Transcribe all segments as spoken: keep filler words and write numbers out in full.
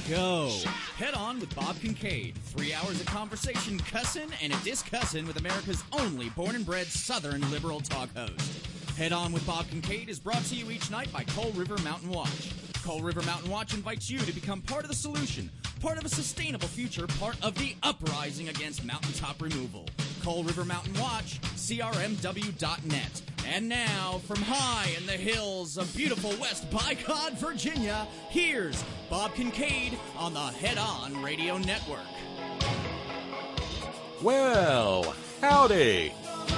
go. Head On with Bob Kincaid. Three hours of conversation, cussing, and a discussin' with America's only born and bred Southern liberal talk host. Head On with Bob Kincaid is brought to you each night by Coal River Mountain Watch. Coal River Mountain Watch invites you to become part of the solution, part of a sustainable future, part of the uprising against mountaintop removal. Coal River Mountain Watch, C R M W dot net. And now, from high in the hills of beautiful West Bicod, Virginia, here's Bob Kincaid on the Head On Radio Network. Well, howdy.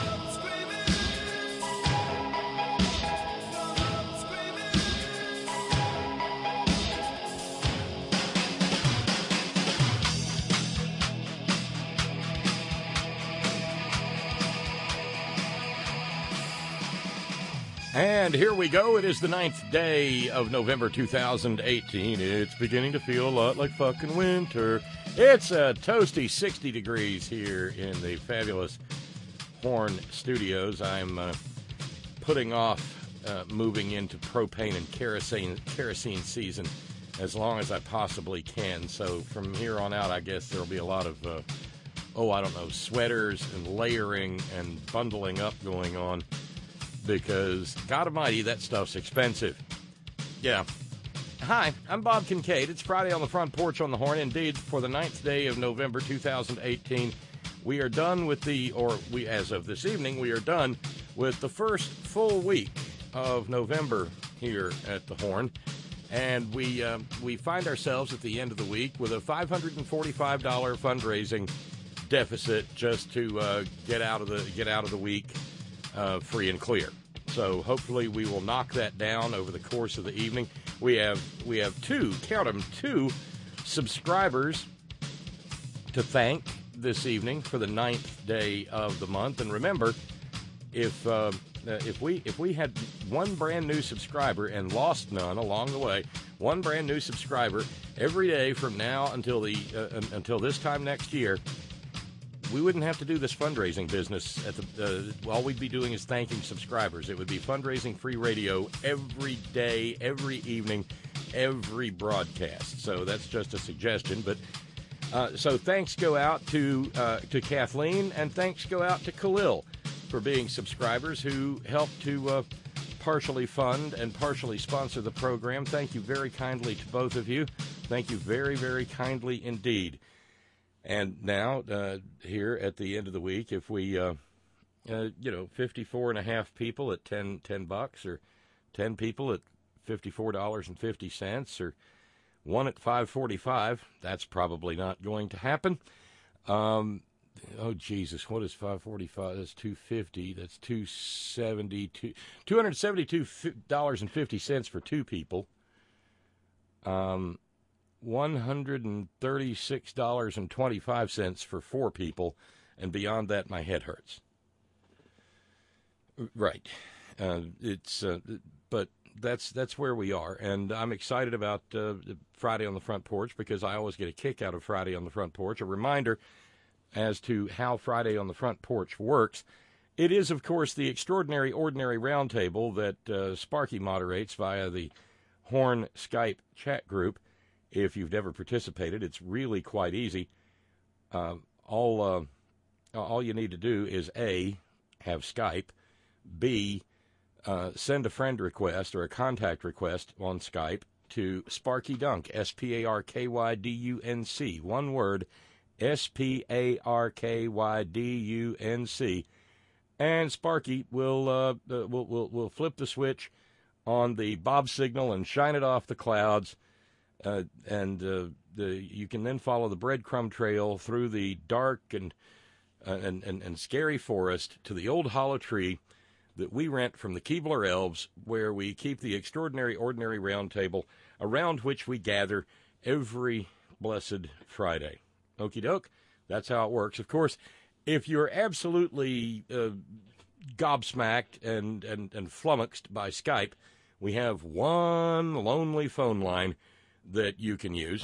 And here we go. It is the ninth day of November two thousand eighteen. It's beginning to feel a lot like fucking winter. It's a toasty sixty degrees here in the fabulous Horn Studios. I'm uh, putting off uh, moving into propane and kerosene, kerosene season as long as I possibly can. So from here on out, I guess there'll be a lot of, uh, oh, I don't know, sweaters and layering and bundling up going on. Because, God almighty, that stuff's expensive. Yeah. Hi, I'm Bob Kincaid. It's Friday on the Front Porch on the Horn. Indeed, for the ninth day of November two thousand eighteen, we are done with the, or we, as of this evening, we are done with the first full week of November here at the Horn. And we uh, we find ourselves at the end of the week with a five hundred forty-five dollars fundraising deficit just to uh, get out of the get out of the week. Uh, free and clear. So hopefully we will knock that down over the course of the evening. We have we have two, count them, two subscribers to thank this evening for the ninth day of the month. And remember, if uh, if we if we had one brand new subscriber and lost none along the way, one brand new subscriber every day from now until the uh, until this time next year, we wouldn't have to do this fundraising business. At the uh, all we'd be doing is thanking subscribers. It would be fundraising free radio every day, every evening, every broadcast. So that's just a suggestion. But uh, so thanks go out to uh, to Kathleen, and thanks go out to Khalil for being subscribers who helped to uh, partially fund and partially sponsor the program. Thank you very kindly to both of you. Thank you very, very kindly indeed. And now, uh, here at the end of the week, if we, uh, uh, you know, fifty-four and a half people at ten, ten bucks, or ten people at fifty-four dollars and fifty cents, or one at five forty-five, that's probably not going to happen. Um, oh, Jesus, what is five forty-five? That's two fifty. That's two seventy-two, two hundred seventy-two dollars and fifty cents for two people. Um. one hundred thirty-six dollars and twenty-five cents for four people, and beyond that, my head hurts. Right. Uh, it's, uh, but that's that's where we are, and I'm excited about uh, Friday on the Front Porch because I always get a kick out of Friday on the Front Porch. A reminder as to how Friday on the Front Porch works. It is, of course, the extraordinary, ordinary roundtable that uh, Sparky moderates via the Horn Skype chat group. If you've never participated, it's really quite easy. Uh, all uh, all you need to do is A, have Skype, B, uh, send a friend request or a contact request on Skype to Sparky Dunk, S P A R K Y D U N C, one word, S P A R K Y D U N C, and Sparky will uh, uh, will will will flip the switch on the Bob signal and shine it off the clouds. Uh, and uh, the, you can then follow the breadcrumb trail through the dark and, uh, and, and, and scary forest to the old hollow tree that we rent from the Keebler Elves, where we keep the extraordinary, ordinary round table around which we gather every blessed Friday. Okie doke, that's how it works. Of course, if you're absolutely uh, gobsmacked and, and, and flummoxed by Skype, we have one lonely phone line that you can use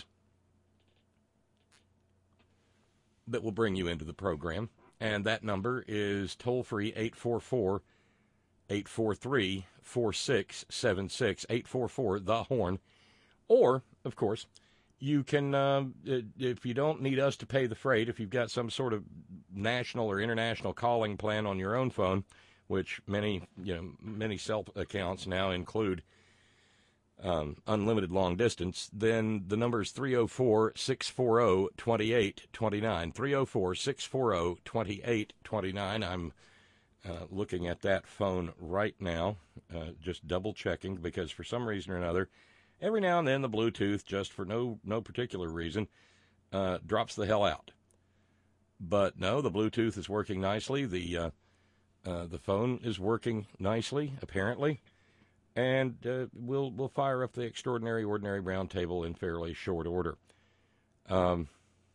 that will bring you into the program. And that number is toll-free eight four four, eight four three, four six seven six, eight four four, the Horn. Or, of course, You can, uh, if you don't need us to pay the freight, if you've got some sort of national or international calling plan on your own phone, which many, you know, many cell accounts now include um, unlimited long distance, then the number is three oh four, six four oh, two eight two nine, three oh four, six four oh, two eight two nine. I'm uh, looking at that phone right now, uh, just double checking, because for some reason or another, every now and then the Bluetooth, just for no no particular reason, uh, drops the hell out. But no, the Bluetooth is working nicely. The uh, uh, the phone is working nicely, apparently, and uh, we'll we'll fire up the extraordinary, ordinary round table in fairly short order. Um,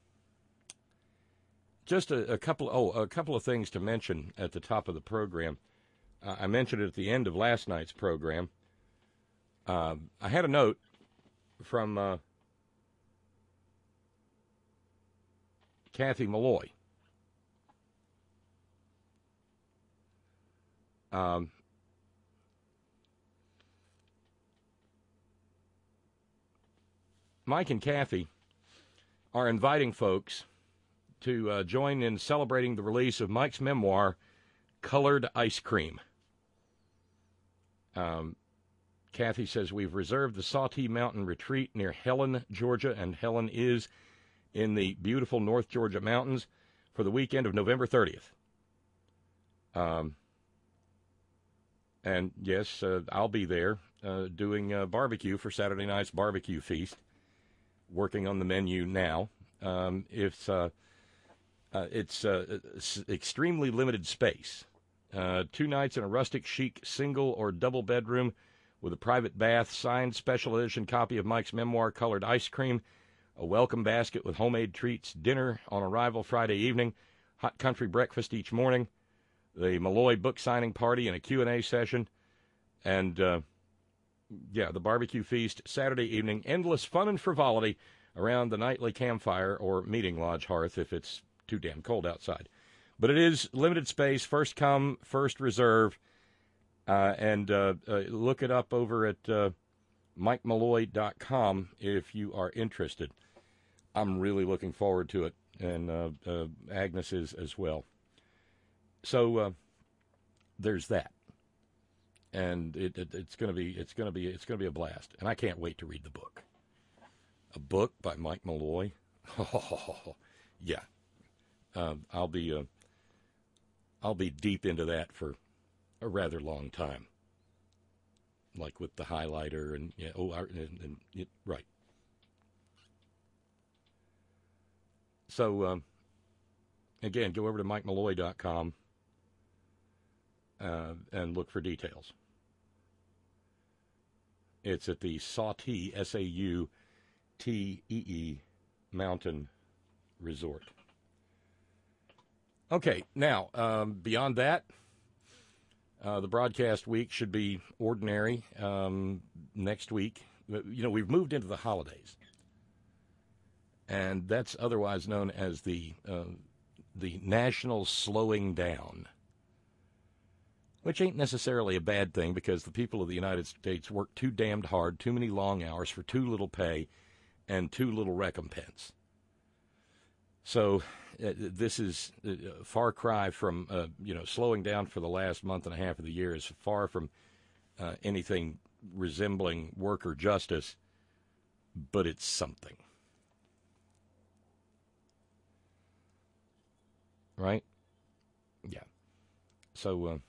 just a, a couple oh a couple of things to mention at the top of the program. Uh, I mentioned it at the end of last night's program. Uh, I had a note from uh, Kathy Malloy. Um, Mike and Kathy are inviting folks to uh, join in celebrating the release of Mike's memoir, Colored Ice Cream. Um, Kathy says, we've reserved the Sawtee Mountain Retreat near Helen, Georgia, and Helen is in the beautiful North Georgia mountains for the weekend of November thirtieth. Um, and yes, uh, I'll be there uh, doing uh, barbecue for Saturday night's barbecue feast, working on the menu now. Um, it's uh, uh, it's uh, extremely limited space. Uh, two nights in a rustic chic single or double bedroom with a private bath, signed special edition copy of Mike's memoir, Colored Ice Cream, a welcome basket with homemade treats, dinner on arrival Friday evening, hot country breakfast each morning, the Malloy book signing party and a Q and A session, and, uh, yeah, the barbecue feast Saturday evening, endless fun and frivolity around the nightly campfire or meeting lodge hearth if it's too damn cold outside. But it is limited space, first come, first reserve. Uh, and uh, uh, look it up over at uh, mike malloy dot com if you are interested. I'm really looking forward to it, and uh, uh, Agnes is as well. So uh, there's that, and it, it, it's going to be it's going to be it's going to be a blast, and I can't wait to read the book. A book by Mike Malloy, oh, yeah. Uh, I'll be uh, I'll be deep into that for a rather long time, like with the highlighter and yeah, oh, and, and it, right. So um, again, go over to mike malloy dot com uh, and look for details. It's at the Sawtee S A U T E E Mountain Resort. Okay, now um, beyond that. Uh, the broadcast week should be ordinary um, next week. You know, we've moved into the holidays, and that's otherwise known as the uh, the national slowing down, which ain't necessarily a bad thing because the people of the United States work too damned hard, too many long hours for too little pay and too little recompense. So uh, this is a far cry from, uh, you know, slowing down for the last month and a half of the year is far from uh, anything resembling worker justice, but it's something. Right? Yeah. So uh,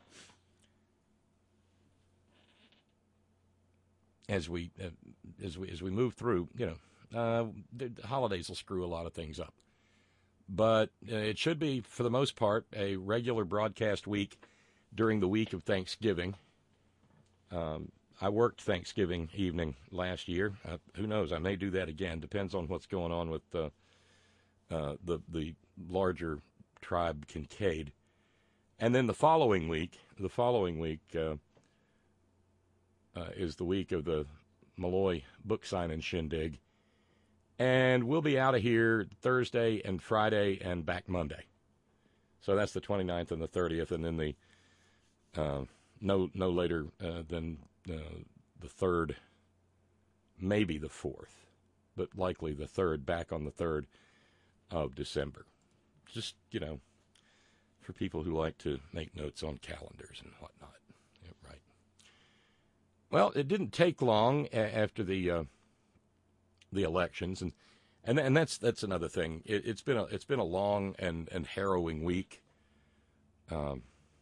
as we uh, as we as we move through, you know, uh, the holidays will screw a lot of things up. But uh, it should be, for the most part, a regular broadcast week during the week of Thanksgiving. Um, I worked Thanksgiving evening last year. Uh, who knows? I may do that again. Depends on what's going on with uh, uh, the the larger tribe, Kincaid. And then the following week, the following week uh, uh, is the week of the Malloy book signing shindig. And we'll be out of here Thursday and Friday and back Monday. So that's the twenty-ninth and the thirtieth, and then the uh, no no later uh, than uh, the third, maybe the fourth. but likely the third, back on the third of December. Just, you know, for people who like to make notes on calendars and whatnot. Yeah, right. Well, it didn't take long a- after the uh, the elections, and and and that's that's another thing. It, it's been a it's been a long and, and harrowing week. Um,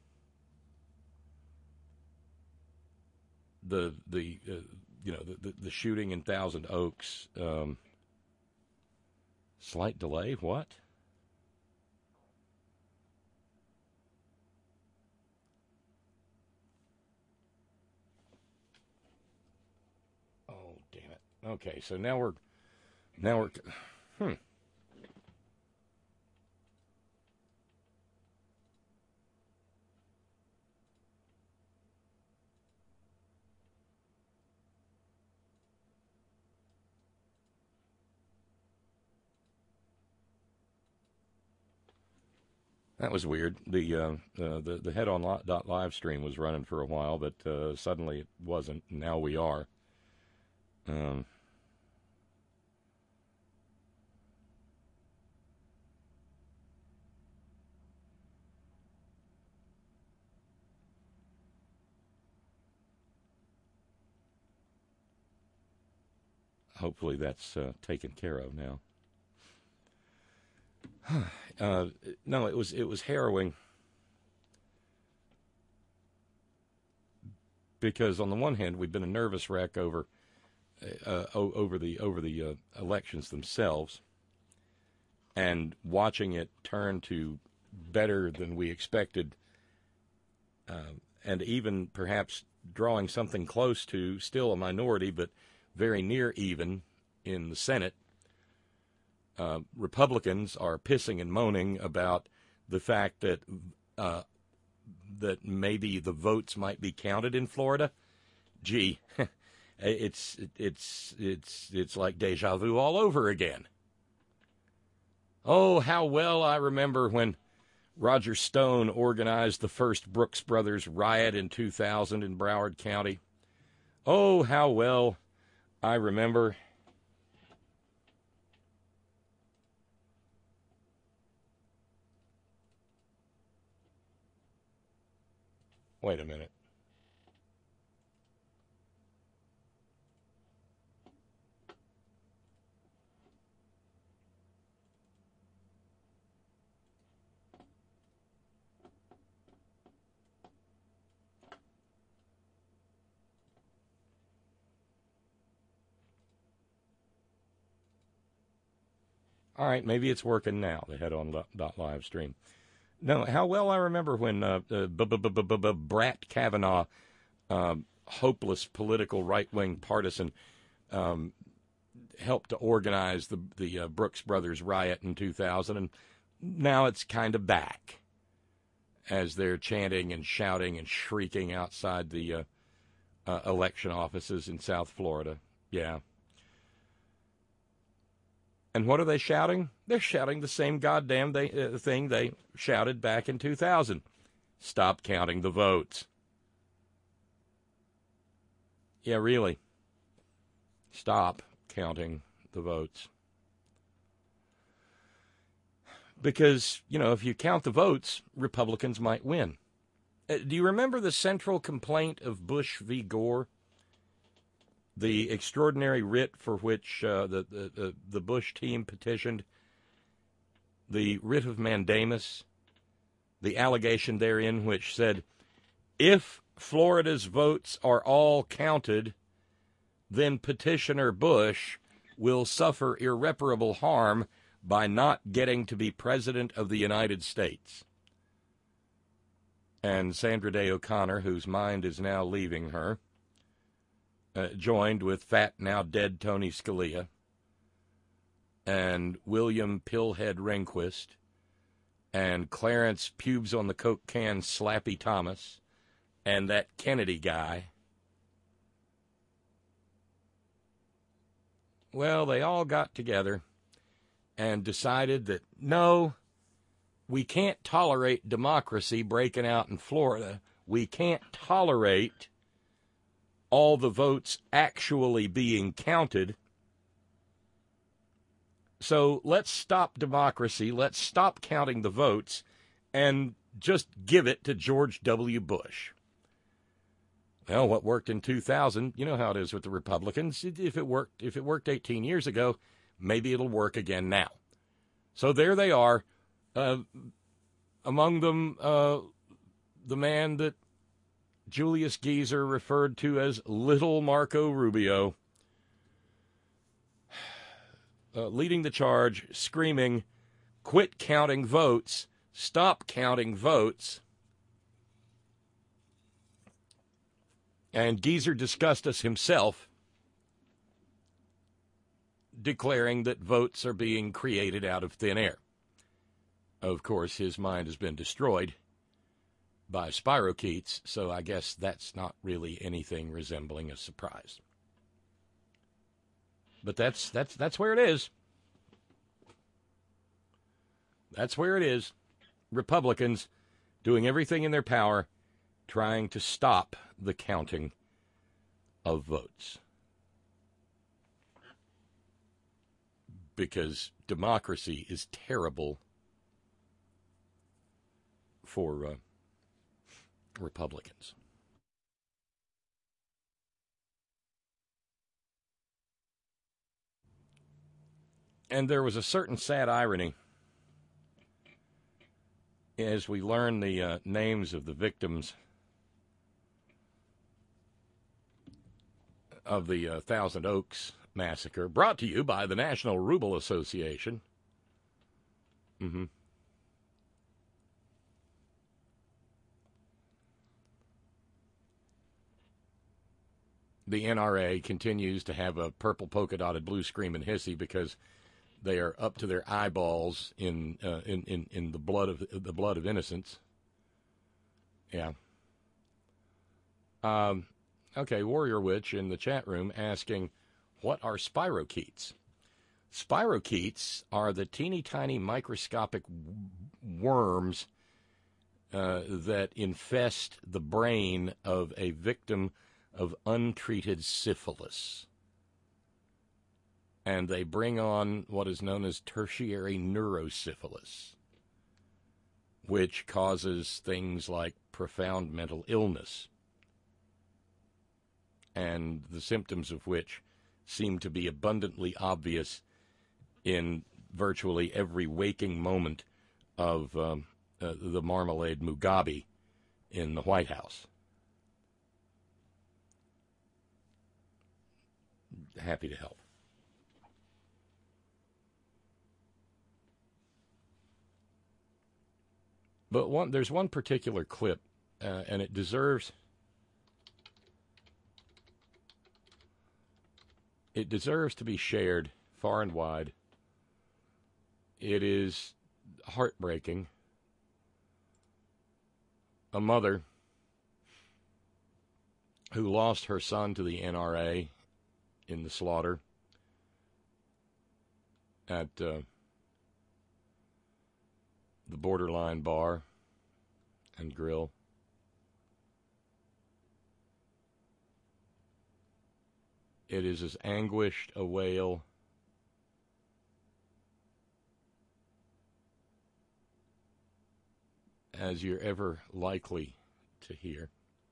the the uh, you know the, the the shooting in Thousand Oaks. Um, slight delay. What? Oh, damn it. Okay, so now we're now we're hmm. That was weird. The uh, uh, the the head on dot live stream was running for a while, but uh, suddenly it wasn't. Now we are. Um, hopefully that's uh, taken care of now. uh, no, it was it was harrowing because on the one hand we've been a nervous wreck over uh, over the over the uh, elections themselves, and watching it turn to better than we expected, uh, and even perhaps drawing something close to still a minority, but very near even in the Senate. Uh, Republicans are pissing and moaning about the fact that uh, that maybe the votes might be counted in Florida. Gee, it's it's it's it's like deja vu all over again. Oh, how well I remember when Roger Stone organized the first Brooks Brothers riot in two thousand in Broward County. Oh, how well I remember. Wait a minute. All right, maybe it's working now, the head on dot live stream. No, how well I remember when uh, uh, Brat Kavanaugh, um, hopeless political right-wing partisan, um, helped to organize the the uh, Brooks Brothers riot in two thousand, and now it's kind of back as they're chanting and shouting and shrieking outside the uh, uh, election offices in South Florida. Yeah. And what are they shouting? They're shouting the same goddamn they, uh, thing they shouted back in two thousand. Stop counting the votes. Yeah, really. Stop counting the votes. Because, you know, if you count the votes, Republicans might win. Uh, do you remember the central complaint of Bush v. Gore? The extraordinary writ for which uh, the, the, the Bush team petitioned, the writ of mandamus, the allegation therein which said, if Florida's votes are all counted, then petitioner Bush will suffer irreparable harm by not getting to be president of the United States. And Sandra Day O'Connor, whose mind is now leaving her, Uh, joined with fat, now dead Tony Scalia and William Pillhead Rehnquist and Clarence Pubes on the Coke Can Slappy Thomas and that Kennedy guy. Well, they all got together and decided that, no, we can't tolerate democracy breaking out in Florida. We can't tolerate all the votes actually being counted. So let's stop democracy. Let's stop counting the votes and just give it to George W. Bush. Well, what worked in two thousand, you know how it is with the Republicans. If it worked, if it worked eighteen years ago, maybe it'll work again now. So there they are. Uh, among them, uh, the man that Julius Geezer referred to as Little Marco Rubio, uh, leading the charge, screaming, "Quit counting votes, stop counting votes." And Geezer discussed us himself, declaring that votes are being created out of thin air. Of course, his mind has been destroyed by spirochetes, so I guess that's not really anything resembling a surprise. But that's that's that's where it is. That's where it is. Republicans doing everything in their power, trying to stop the counting of votes. Because democracy is terrible for uh, Republicans. And there was a certain sad irony as we learn the uh, names of the victims of the uh, Thousand Oaks massacre, brought to you by the National Ruble Association. Mm-hmm. The N R A continues to have a purple polka-dotted blue screaming hissy because they are up to their eyeballs in uh, in, in in the blood of the blood of innocents. Yeah. Um. Okay, Warrior Witch in the chat room asking, what are spirochetes? Spirochetes are the teeny tiny microscopic worms uh, that infest the brain of a victim of untreated syphilis. And they bring on what is known as tertiary neurosyphilis, which causes things like profound mental illness, and the symptoms of which seem to be abundantly obvious in virtually every waking moment of um, uh, the Marmalade Mugabe in the White House. Happy to help. But one, there's one particular clip, uh, and it deserves it deserves to be shared far and wide. It is heartbreaking. A mother who lost her son to the N R A in the slaughter at uh, the Borderline Bar and Grill. It is as anguished a wail as you're ever likely to hear.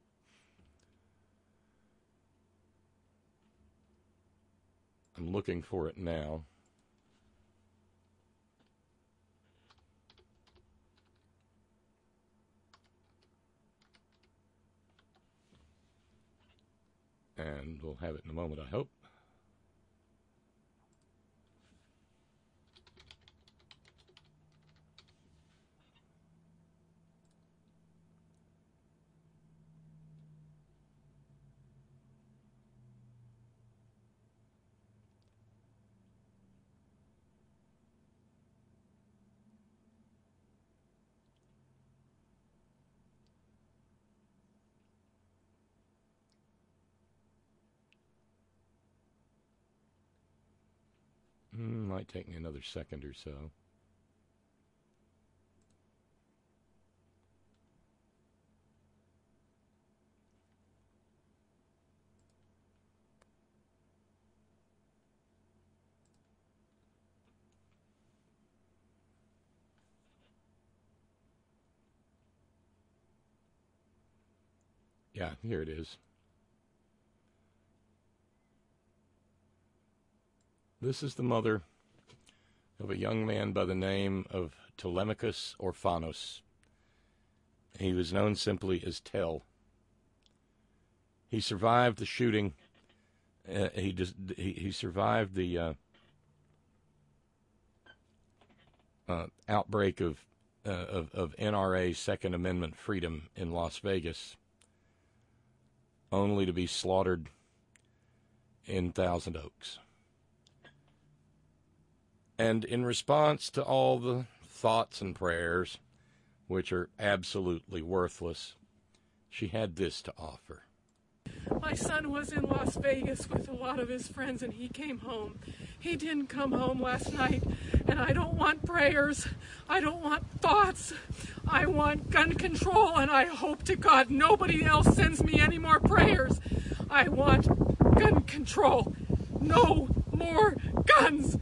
I'm looking for it now. And we'll have it in a moment, I hope. Mm, might take me another second or so. Yeah, here it is. This is the mother of a young man by the name of Telemachus Orphanos. He was known simply as Tel. He survived the shooting. Uh, he, just, he he survived the uh, uh, outbreak of, uh, of of N R A Second Amendment freedom in Las Vegas, only to be slaughtered in Thousand Oaks. And in response to all the thoughts and prayers, which are absolutely worthless, she had this to offer. My son was in Las Vegas with a lot of his friends, and he came home. He didn't come home last night, and I don't want prayers. I don't want thoughts. I want gun control, and I hope to God nobody else sends me any more prayers. I want gun control. No more guns.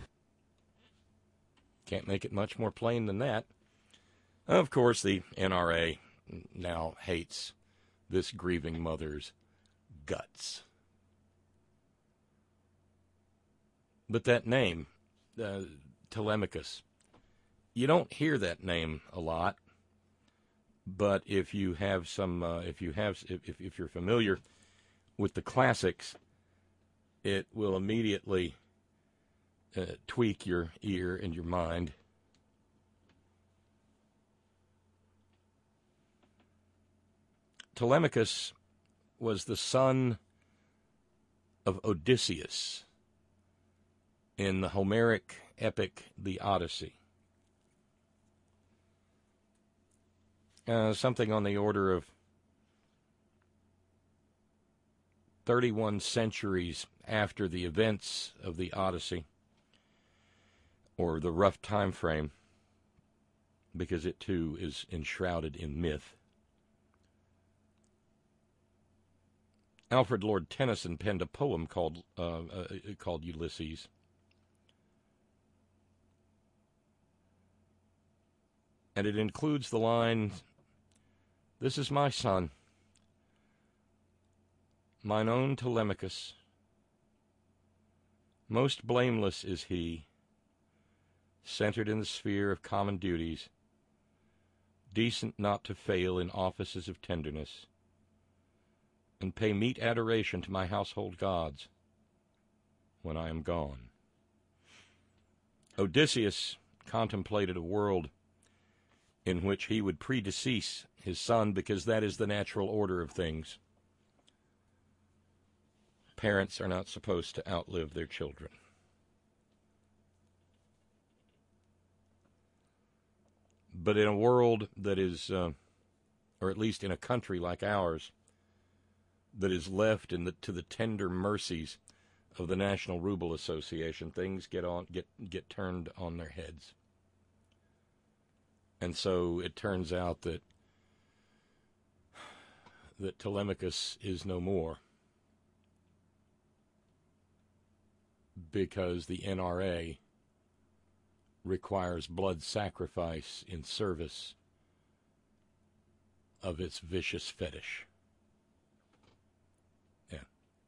Can't make it much more plain than that. Of course, the N R A now hates this grieving mother's guts. But that name, uh, Telemachus, you don't hear that name a lot. But if you have some, uh, if you have, if if you're familiar with the classics, it will immediately uh, tweak your ear and your mind. Telemachus was the son of Odysseus in the Homeric epic, The Odyssey. Uh, something on the order of thirty-one centuries after the events of the Odyssey, or the rough time frame, because it too is enshrouded in myth. Alfred Lord Tennyson penned a poem called uh, uh, called Ulysses. And it includes the line, "This is my son, mine own Telemachus. Most blameless is he, centered in the sphere of common duties, decent not to fail in offices of tenderness, and pay meet adoration to my household gods when I am gone." Odysseus contemplated a world in which he would predecease his son, because that is the natural order of things. Parents are not supposed to outlive their children. But in a world that is, uh, or at least in a country like ours, that is left in the, to the tender mercies of the National Ruble Association, things get on get get turned on their heads. And so it turns out that that Telemachus is no more, because the N R A requires blood sacrifice in service of its vicious fetish. Yeah.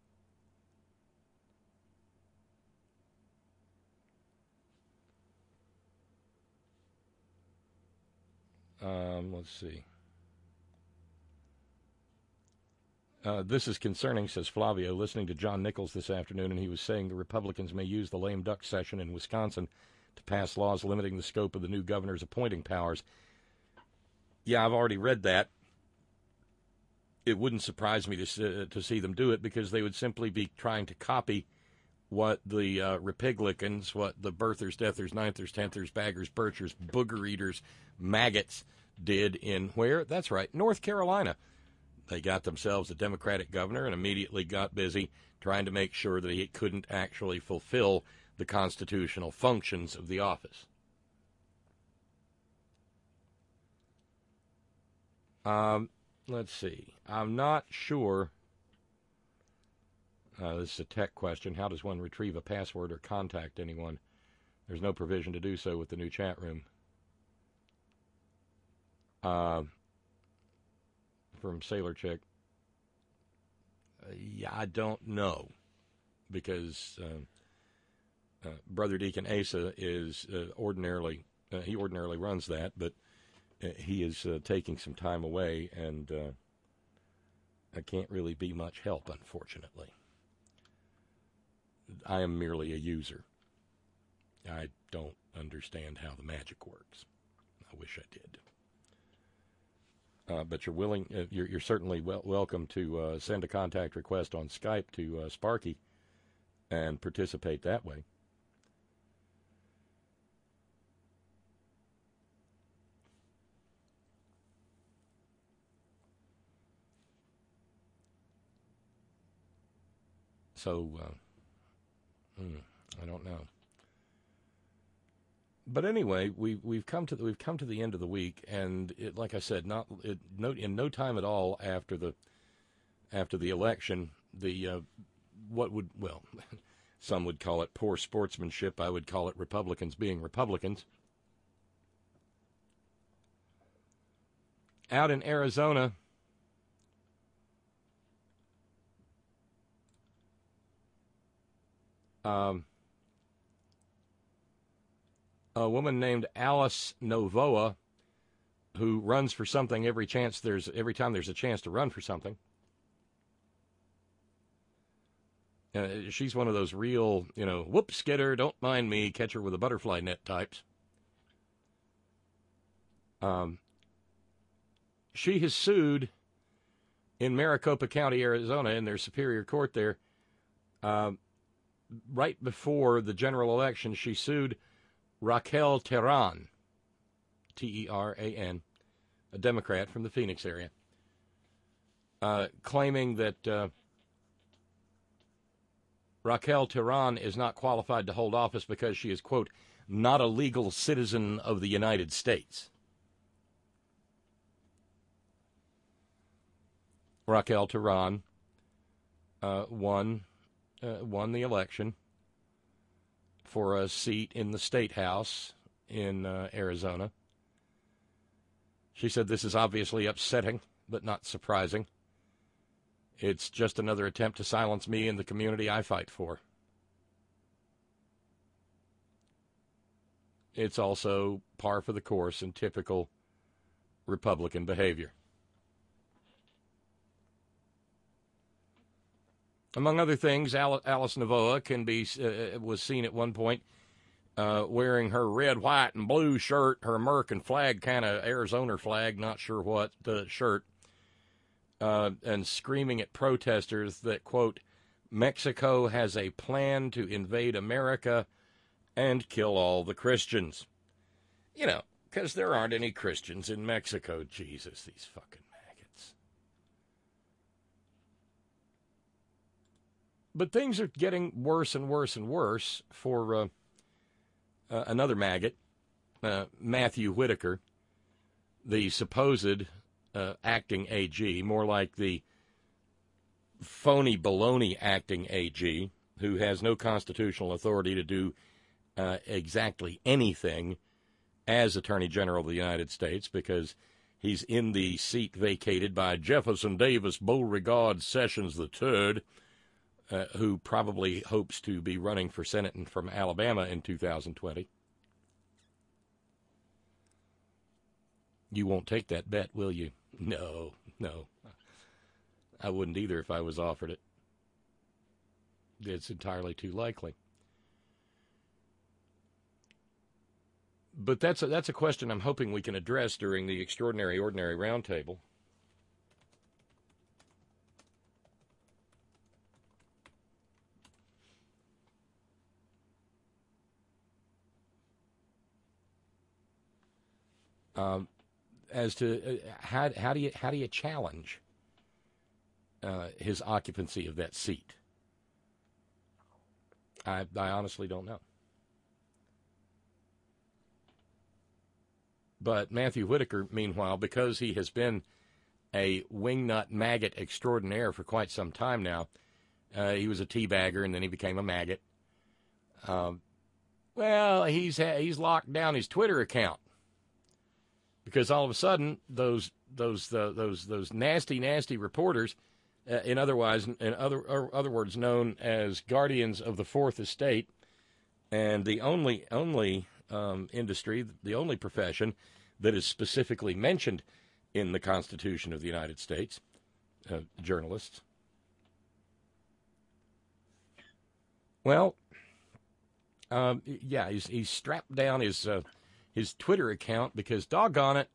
Um, let's see. Uh, this is concerning, says Flavio, listening to John Nichols this afternoon, and he was saying the Republicans may use the lame duck session in Wisconsin to pass laws limiting the scope of the new governor's appointing powers. Yeah, I've already read that. It wouldn't surprise me to, uh, to see them do it, because they would simply be trying to copy what the uh, Republicans, what the birthers, deathers, ninthers, tenthers, baggers, birchers, booger eaters, maggots did in where? That's right, North Carolina. They got themselves a Democratic governor and immediately got busy trying to make sure that he couldn't actually fulfill the constitutional functions of the office. Um, let's see. I'm not sure. Uh, this is a tech question. How does one retrieve a password or contact anyone? There's no provision to do so with the new chat room. Uh, from Sailor Chick. yeah, I don't know, because uh, uh, Brother Deacon Asa is uh, ordinarily, uh, he ordinarily runs that, but uh, he is uh, taking some time away, and uh, I can't really be much help, unfortunately. I am merely a user. I don't understand how the magic works. I wish I did. Uh, but you're willing, uh, you're, you're certainly wel- welcome to uh, send a contact request on Skype to uh, Sparky and participate that way. So, uh, hmm, I don't know. But anyway, we we've come to the, we've come to the end of the week, and it, like I said, not it, no, in no time at all after the after the election, the uh, what would well, some would call it poor sportsmanship. I would call it Republicans being Republicans. Out in Arizona, um. a woman named Alice Novoa, who runs for something every chance there's every time there's a chance to run for something. Uh, she's one of those real, you know, whoops, get her, don't mind me, catch her with a butterfly net types. Um, she has sued in Maricopa County, Arizona, in their Superior Court there. Uh, right before the general election, she sued Raquel Terán, T E R A N, a Democrat from the Phoenix area, uh, claiming that uh, Raquel Terán is not qualified to hold office because she is, quote, not a legal citizen of the United States. Raquel Terán uh, won uh, won the election for a seat in the State House in uh, Arizona. She said, this is obviously upsetting, but not surprising. It's just another attempt to silence me and the community I fight for. It's also par for the course in typical Republican behavior. Among other things, Alice Novoa can be uh, was seen at one point uh, wearing her red, white, and blue shirt, her American flag, kind of Arizona flag, not sure what, the shirt, uh, and screaming at protesters that, quote, Mexico has a plan to invade America and kill all the Christians. You know, because there aren't any Christians in Mexico. Jesus, these fucking maggots. But things are getting worse and worse and worse for uh, uh, another maggot, uh, Matthew Whitaker, the supposed uh, acting A G, more like the phony baloney acting A G, who has no constitutional authority to do uh, exactly anything as Attorney General of the United States, because he's in the seat vacated by Jefferson Davis Beauregard Sessions the Third, Uh, who probably hopes to be running for Senate from Alabama in two thousand twenty. You won't take that bet, will you? No, no. I wouldn't either if I was offered it. It's entirely too likely. But that's a, that's a question I'm hoping we can address during the Extraordinary Ordinary Roundtable. Um, as to uh, how how do you how do you challenge uh, his occupancy of that seat? I I honestly don't know. But Matthew Whitaker, meanwhile, because he has been a wingnut maggot extraordinaire for quite some time now, uh, he was a teabagger and then he became a maggot. Um, well, he's he's locked down his Twitter account. Because all of a sudden, those those uh, those those nasty, nasty reporters uh, in otherwise, in other or other words, known as guardians of the Fourth Estate, and the only only um, industry, the only profession that is specifically mentioned in the Constitution of the United States, uh, journalists. Well, um, yeah, he's he's strapped down his uh, his Twitter account because, doggone it,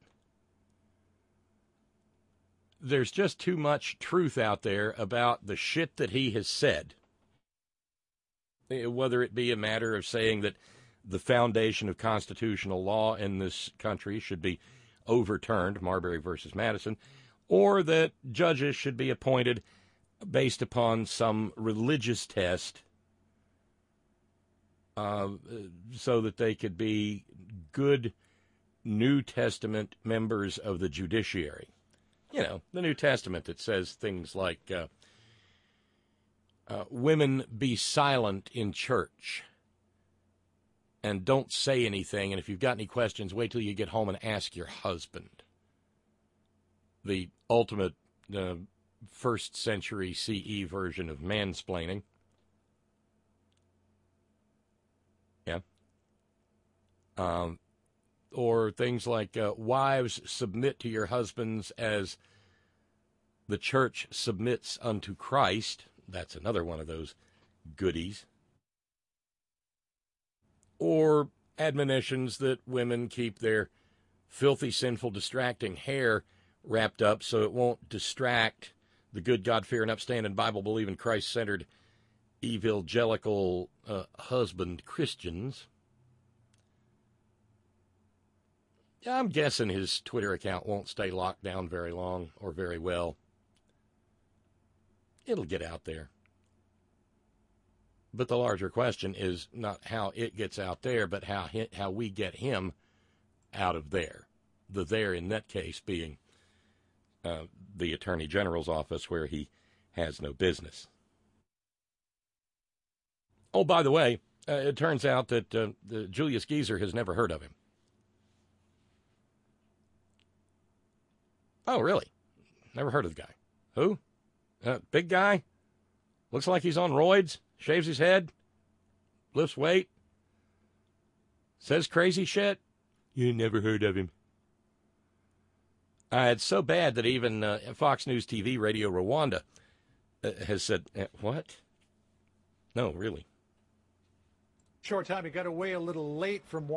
there's just too much truth out there about the shit that he has said. Whether it be a matter of saying that the foundation of constitutional law in this country should be overturned, Marbury versus Madison, or that judges should be appointed based upon some religious test uh, so that they could be good New Testament members of the judiciary. You know, the New Testament that says things like, uh, uh, women be silent in church and don't say anything, and if you've got any questions, wait till you get home and ask your husband. The ultimate uh, first century C E version of mansplaining. Yeah. Um, or things like, uh, wives, submit to your husbands as the church submits unto Christ. That's another one of those goodies. Or admonitions that women keep their filthy, sinful, distracting hair wrapped up so it won't distract the good, God-fearing, upstanding, Bible-believing, Christ-centered, evangelical uh, husband Christians. I'm guessing his Twitter account won't stay locked down very long or very well. It'll get out there. But the larger question is not how it gets out there, but how he, how we get him out of there. The there in that case being uh, the Attorney General's office, where he has no business. Oh, by the way, uh, it turns out that uh, the Julius Geezer has never heard of him. Oh, really? Never heard of the guy. Who? Uh, big guy? Looks like he's on roids. Shaves his head. Lifts weight. Says crazy shit. You never heard of him. Uh, it's so bad that even uh, Fox News T V Radio Rwanda uh, has said, uh, what? No, really. Short time. He got away a little late from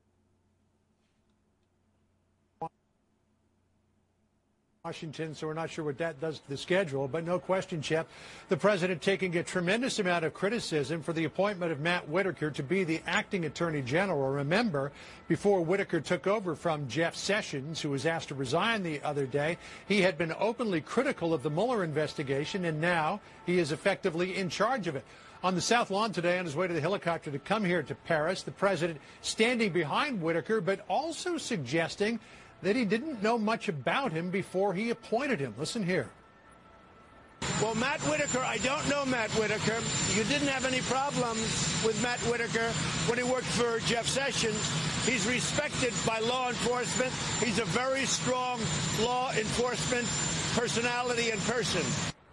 Washington, so we're not sure what that does to the schedule. But no question, Chip, the president taking a tremendous amount of criticism for the appointment of Matt Whitaker to be the acting attorney general. Remember, before Whitaker took over from Jeff Sessions, who was asked to resign the other day, he had been openly critical of the Mueller investigation, and now he is effectively in charge of it. On the South Lawn today, on his way to the helicopter to come here to Paris, the president standing behind Whitaker, but also suggesting that he didn't know much about him before he appointed him. Listen here. Well, Matt Whitaker, I don't know Matt Whitaker. You didn't have any problems with Matt Whitaker when he worked for Jeff Sessions. He's respected by law enforcement. He's a very strong law enforcement personality and person.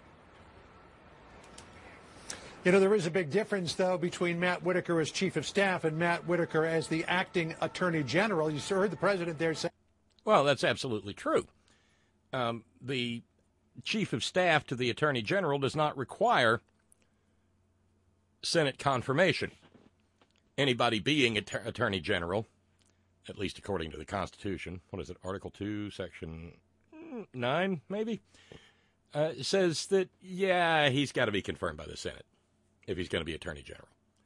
You know, there is a big difference, though, between Matt Whitaker as chief of staff and Matt Whitaker as the acting attorney general. You heard the president there say. Well, that's absolutely true. Um, the chief of staff to the attorney general does not require Senate confirmation. Anybody being att- attorney general, at least according to the Constitution, what is it, Article two, Section nine, maybe, uh, says that, yeah, he's got to be confirmed by the Senate if he's going to be attorney general.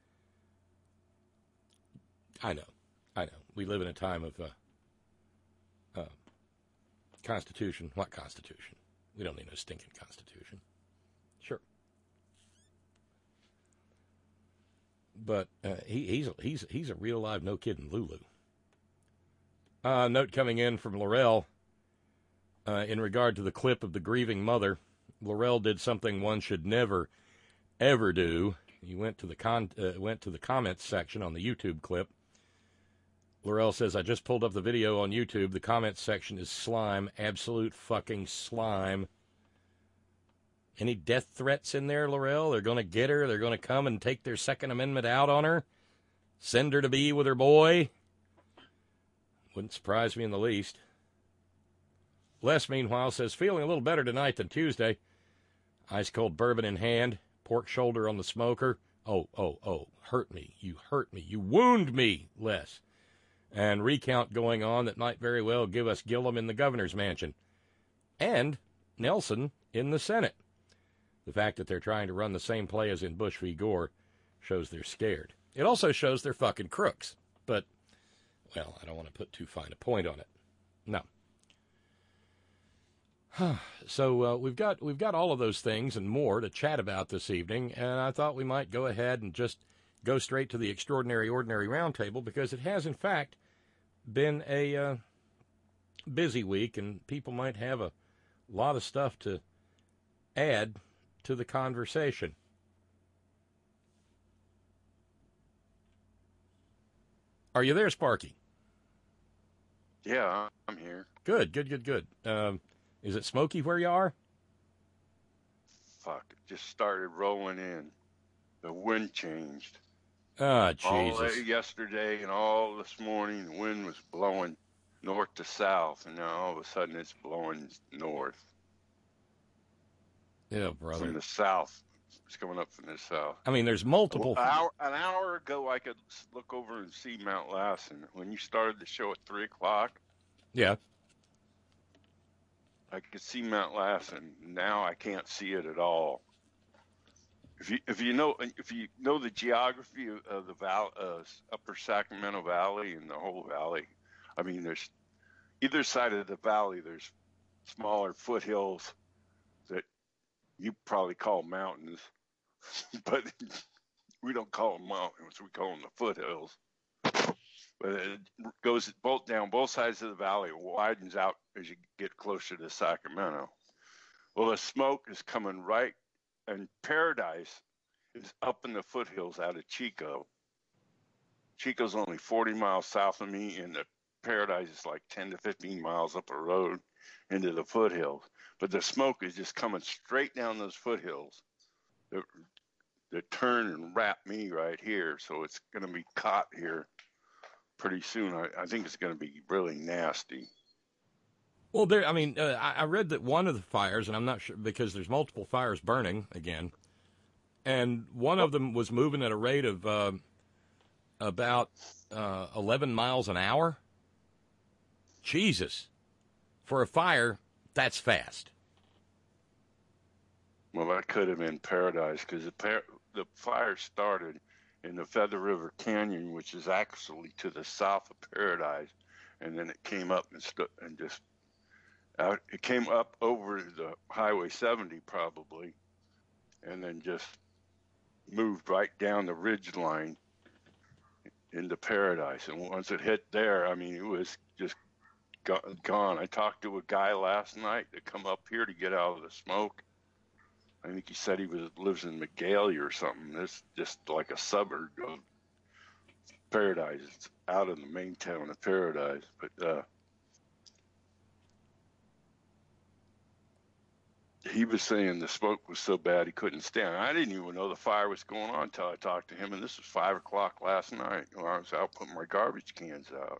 I know, I know. We live in a time of uh, uh, Constitution. What Constitution? We don't need no stinking Constitution. Sure. But uh, he, he's, he's, he's a real live, no kidding Lulu. Uh, note coming in from Laurel uh, in regard to the clip of the grieving mother. Laurel did something one should never, ever do. He went to the con uh, went to the comments section on the YouTube clip. Laurel says, I just pulled up the video on YouTube. The comments section is slime, absolute fucking slime. Any death threats in there, Laurel? They're going to get her. They're going to come and take their Second Amendment out on her. Send her to be with her boy. Wouldn't surprise me in the least. Les, meanwhile, says, feeling a little better tonight than Tuesday. Ice cold bourbon in hand, pork shoulder on the smoker. Oh, oh, oh, hurt me. You hurt me. You wound me, Les. And recount going on that might very well give us Gillum in the governor's mansion. And Nelson in the Senate. The fact that they're trying to run the same play as in Bush v. Gore shows they're scared. It also shows they're fucking crooks. But, well, I don't want to put too fine a point on it. No. So uh, we've got we've got all of those things and more to chat about this evening, and I thought we might go ahead and just go straight to the Extraordinary Ordinary Roundtable, because it has, in fact, been a uh, busy week, and people might have a lot of stuff to add to the conversation. Are you there, Sparky? Yeah, I'm here. Good, good, good, good. Um, is it smoky where you are? Fuck, it just started rolling in. The wind changed. Ah, All Jesus. day yesterday and all this morning, the wind was blowing north to south, and now all of a sudden it's blowing north. Yeah, brother. From the south. It's coming up from the south. I mean, there's multiple... An hour, an hour ago, I could look over and see Mount Lassen. When you started the show at three o'clock, Yeah. I could see Mount Lassen. Now I can't see it at all. If you if you know if you know the geography of, of the val, uh, Upper Sacramento Valley and the whole valley, I mean, there's either side of the valley. There's smaller foothills that you probably call mountains, but we don't call them mountains. We call them the foothills. But it goes both down both sides of the valley. It widens out as you get closer to Sacramento. Well, the smoke is coming right, and Paradise is up in the foothills out of Chico. Chico's only forty miles south of me, and the Paradise is like ten to fifteen miles up a road into the foothills. But the smoke is just coming straight down those foothills that, that turn and wrap me right here. So it's going to be caught here pretty soon. I, I think it's going to be really nasty. Well, there. I mean, uh, I, I read that one of the fires, and I'm not sure because there's multiple fires burning again, and one of them was moving at a rate of uh, about uh, eleven miles an hour. Jesus, for a fire, that's fast. Well, that could have been Paradise, because the par- the fire started in the Feather River Canyon, which is actually to the south of Paradise, and then it came up and st- and just out. It came up over the Highway seventy probably, and then just moved right down the ridge line into Paradise. And once it hit there, I mean, it was just go- gone. I talked to a guy last night that come up here to get out of the smoke. I think he said he was lives in Magalia or something. It's just like a suburb of Paradise. It's out of the main town of Paradise. But uh, he was saying the smoke was so bad he couldn't stand. I didn't even know the fire was going on until I talked to him, and this was five o'clock last night when I was out putting my garbage cans out.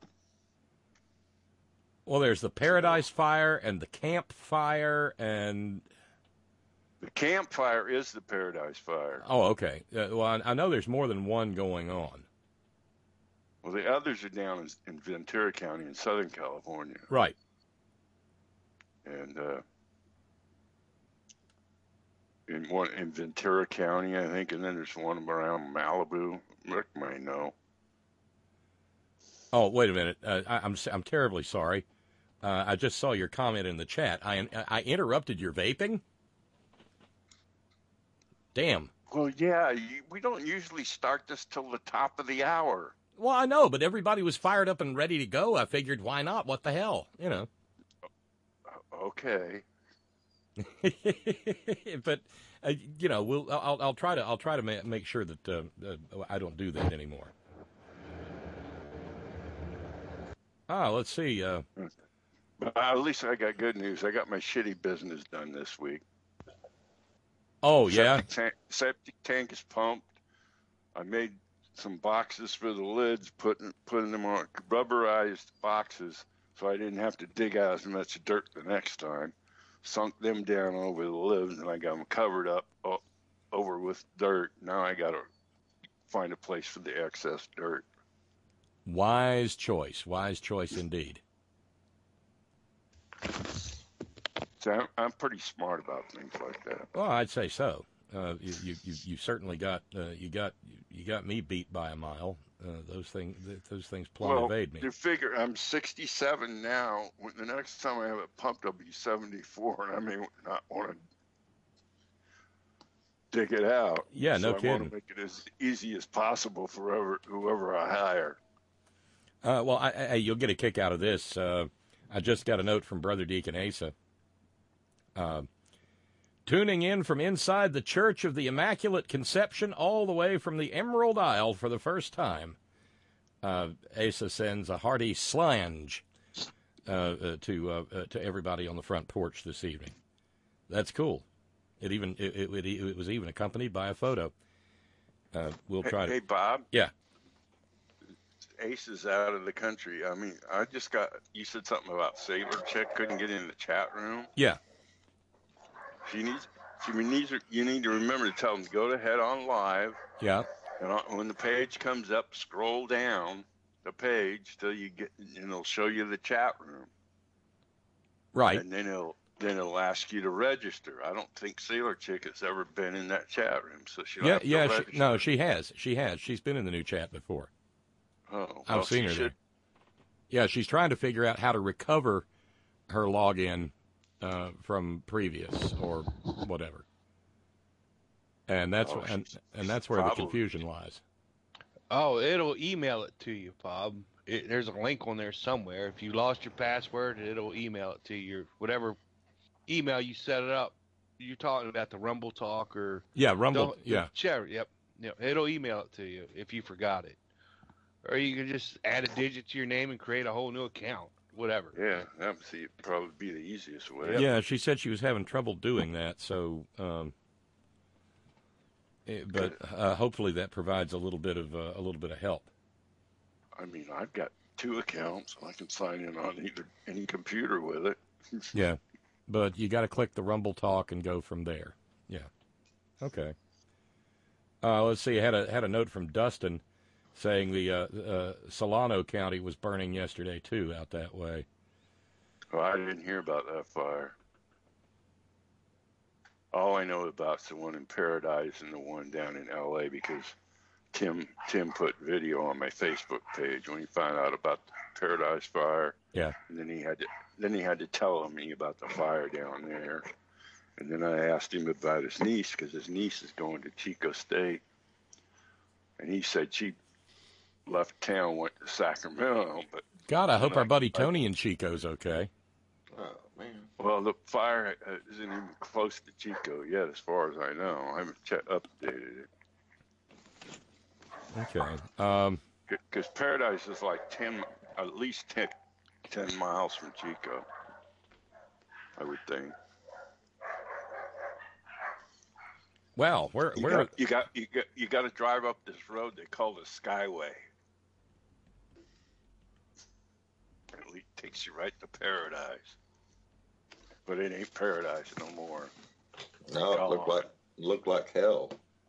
Well, there's the Paradise Fire and the Camp Fire and... The campfire is the Paradise Fire. Oh, okay. Uh, well, I, I know there's more than one going on. Well, the others are down in, in Ventura County in Southern California. Right. And uh, in one in Ventura County, I think, and then there's one around Malibu. Rick may know. Oh, wait a minute. Uh, I, I'm I'm terribly sorry. Uh, I just saw your comment in the chat. I I interrupted your vaping. Damn. Well, yeah, you, we don't usually start this till the top of the hour. Well, I know, but everybody was fired up and ready to go. I figured, why not? What the hell? You know. Okay. But uh, you know, we'll. I'll, I'll try to. I'll try to ma- make sure that uh, uh, I don't do that anymore. Ah, let's see. Uh, but at least I got good news. I got my shitty business done this week. Oh, yeah? Septic tank, septic tank is pumped. I made some boxes for the lids, putting putting them on rubberized boxes so I didn't have to dig out as much dirt the next time. Sunk them down over the lids, and I got them covered up uh, over with dirt. Now I got to find a place for the excess dirt. Wise choice. Wise choice indeed. So I'm, I'm pretty smart about things like that. Well, I'd say so. Uh, you, you, you, you certainly got uh, you got you got me beat by a mile. Uh, those things those things plumb well, evade me. You figure I'm sixty-seven now. When the next time I have it pumped, I'll be seventy-four, and I may not want to dig it out. Yeah, no so kidding. I want to make it as easy as possible for whoever, whoever I hire. Uh, well, I, I, you'll get a kick out of this. Uh, I just got a note from Brother Deacon Asa. Uh, tuning in from inside the Church of the Immaculate Conception all the way from the Emerald Isle for the first time. Uh, Asa sends a hearty slange uh, uh, to uh, uh, to everybody on the front porch this evening. That's cool. It even it, it, it was even accompanied by a photo. Uh, we'll try hey, to. Hey, Bob. Yeah. Ace is out of the country. I mean, I just got. You said something about Sailor Chick couldn't get in the chat room. Yeah. She needs. She needs. You need to remember to tell them to go to Head On Live. Yeah. And when the page comes up, scroll down the page till you get, and it'll show you the chat room. Right. And then it'll then it'll ask you to register. I don't think Sailor Chick has ever been in that chat room, so she'll Yeah. have to Yeah. register. She, no, she has. She has. She's been in the new chat before. Oh, well, I've seen she her should. there. Yeah, she's trying to figure out how to recover her login uh, from previous or whatever, and that's Oh, and, she's and that's where probably- the confusion lies. Oh, it'll email it to you, Bob. It, there's a link on there somewhere. If you lost your password, it'll email it to your whatever email you set it up. You're talking about the Rumble Talk or Yeah, Rumble. don't- Yeah, Share. Yep. Yep. It'll email it to you if you forgot it, or you can just add a digit to your name and create a whole new account. Whatever. Yeah, that would see, probably be the easiest way. yeah. She said she was having trouble doing that, so um, it, but uh, hopefully that provides a little bit of uh, a little bit of help. I mean, I've got two accounts. I can sign in on either any computer with it. Yeah, but you got to click the Rumble Talk and go from there. Yeah. Okay. Uh, let's see. I had a had a note from Dustin saying the uh, uh, Solano County was burning yesterday too out that way. Well, I didn't hear about that fire. All I know about is the one in Paradise and the one down in L A because Tim Tim put video on my Facebook page when he found out about the Paradise fire. Yeah. And then he had to then he had to tell me about the fire down there. And then I asked him about his niece because his niece is going to Chico State. And he said she left town, went to Sacramento. But God, I hope I- our buddy I- Tony in Chico's okay. Oh, man. Well, the fire uh, isn't even close to Chico yet, as far as I know. I haven't checked, updated it. Okay. Um, Because Paradise is like ten, at least ten, ten miles from Chico, I would think. well, where You where? got, you got you got you got to drive up this road they call the Skyway. It le- takes you right to Paradise, but it ain't Paradise no more. No, it looked like looked like hell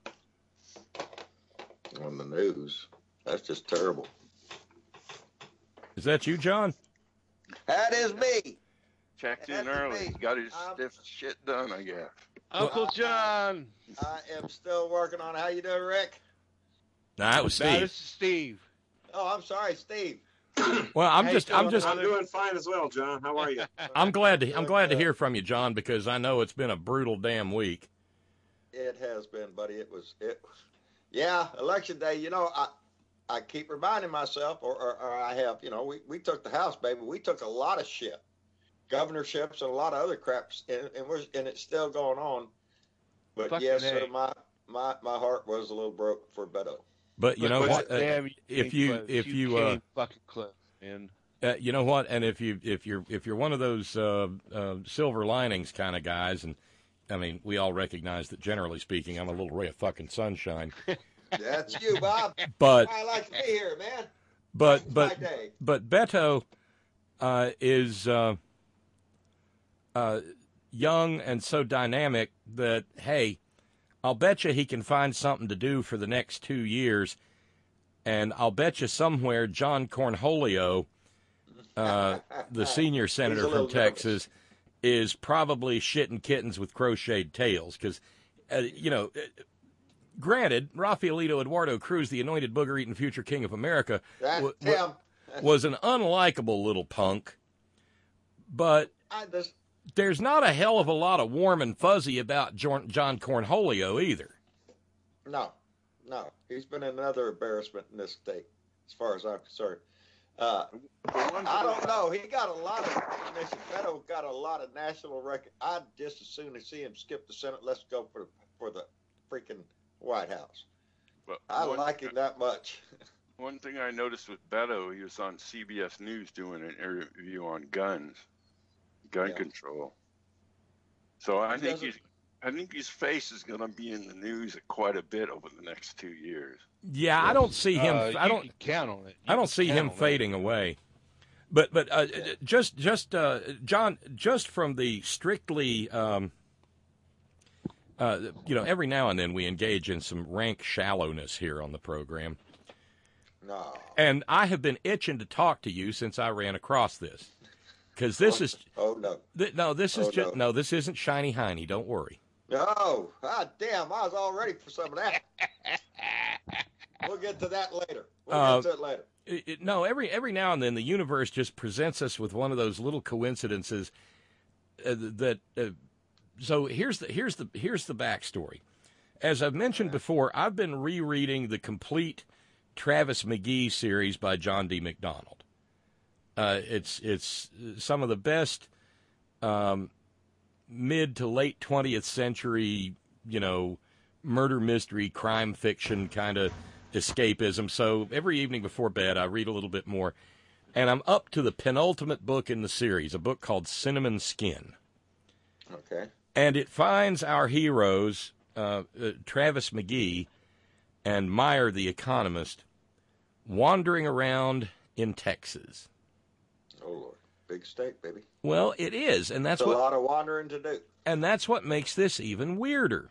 on the news. That's just terrible. Is that you, John? That is me. Checked in That's early, me. got his I'm- stiff shit done, I guess. Uncle John. I am still working on it. How you doing, Rick? Nah, that was Now, Steve. this is Steve. Oh, I'm sorry, Steve. Well, I'm Hey, just I'm John, just I'm doing fine as well, John. How are you? I'm glad to I'm glad to hear from you, John, because I know it's been a brutal damn week. It has been, buddy. It was it. Yeah, election day. You know, I I keep reminding myself, or, or, or I have. You know, we, we took the House, baby. We took a lot of shit, governorships, and a lot of other craps, and and we're and it's still going on. But Fucking yes, A. sir, my my my heart was a little broke for Beto. But you know But what? Uh, damn, if came you close. if you uh, came fucking close, man. uh, you know what? And if you if you're if you're one of those uh, uh, silver linings kind of guys, and I mean, we all recognize that, generally speaking, I'm a little ray of fucking sunshine. That's you, Bob. But I like to be here, man. But That's but my day. but Beto uh, is uh, uh, young and so dynamic that, hey, I'll bet you he can find something to do for the next two years, and I'll bet you somewhere John Cornholio, uh, the senior senator from Texas, is probably shitting kittens with crocheted tails because, uh, you know, granted, Rafaelito Eduardo Cruz, the anointed booger-eating future king of America, That's w- him. was an unlikable little punk, but I just, there's not a hell of a lot of warm and fuzzy about John Cornholio either. No, no. He's been another embarrassment in this state, as far as I'm concerned. Uh, I don't know. He got a lot of, Mister Beto got a lot of national record. I'd just as soon as see him skip the Senate. Let's go for, for the freaking White House. But I one, like him that much. One thing I noticed with Beto, he was on C B S News doing an interview on guns, gun Yeah. control. So I He think doesn't- he's, I think his face is going to be in the news quite a bit over the next two years. Yeah, I don't see him. Uh, I you don't can count on it. You I don't can see count him on fading away. But but uh, just just uh, John, just from the strictly, um, uh, you know, every now and then we engage in some rank shallowness here on the program, No. and I have been itching to talk to you since I ran across this, because this is Oh, no. th- no, this is Oh, just no. no, this isn't shiny hiney. Don't worry. No. Ah, damn. I was all ready for some of that. We'll get to that later. We'll Uh, get to it later. It, it, no, every every now and then the universe just presents us with one of those little coincidences uh, that. Uh, so here's the here's the here's the backstory. As I've mentioned before, I've been rereading the complete Travis McGee series by John D. McDonald. Uh, it's it's some of the best um, mid to late twentieth century, you know, murder mystery, crime fiction kind of escapism. So every evening before bed, I read a little bit more, and I'm up to the penultimate book in the series, a book called Cinnamon Skin. Okay. And it finds our heroes, uh, uh, Travis McGee and Meyer the economist, wandering around in Texas. Oh, Lord. Big state, baby. Well, it is, and that's That's a what lot of wandering to do. and that's what makes this even weirder.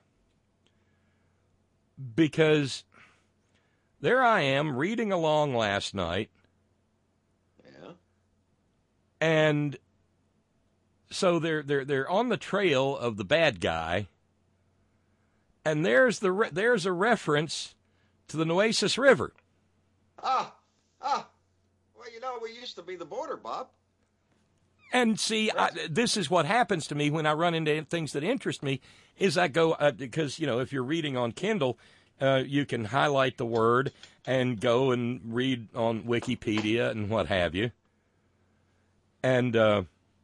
Because there I am reading along last night, Yeah. and so they're they're they're on the trail of the bad guy, and there's the re- there's a reference to the Nueces River. Ah, ah. Well, you know, we used to be the border, Bob. And see, I, this is what happens to me when I run into things that interest me. Is I go uh, because you know if you're reading on Kindle, uh, you can highlight the word and go and read on Wikipedia and what have you. And uh,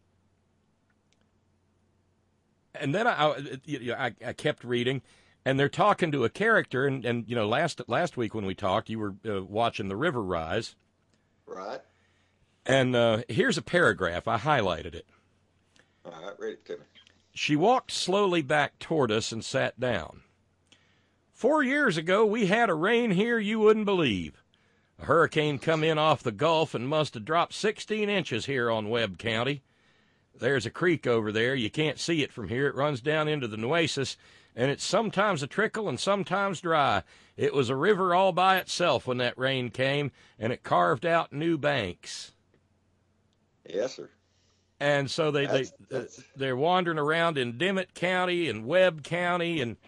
and then I, I, you know, I I kept reading, and they're talking to a character, and, and you know last last week when we talked, you were uh, watching the river rise. Right. And uh, here's a paragraph. I highlighted it. All right, read it to me. She walked slowly back toward us and sat down. Four years ago, we had a rain here you wouldn't believe. A hurricane come in off the Gulf and must have dropped sixteen inches here on Webb County. There's a creek over there. You can't see it from here. It runs down into the Nueces, and it's sometimes a trickle and sometimes dry. It was a river all by itself when that rain came, and it carved out new banks. Yes, sir. And so they, That's- they, uh, that's- they're wandering around in Dimmitt County and Webb County, and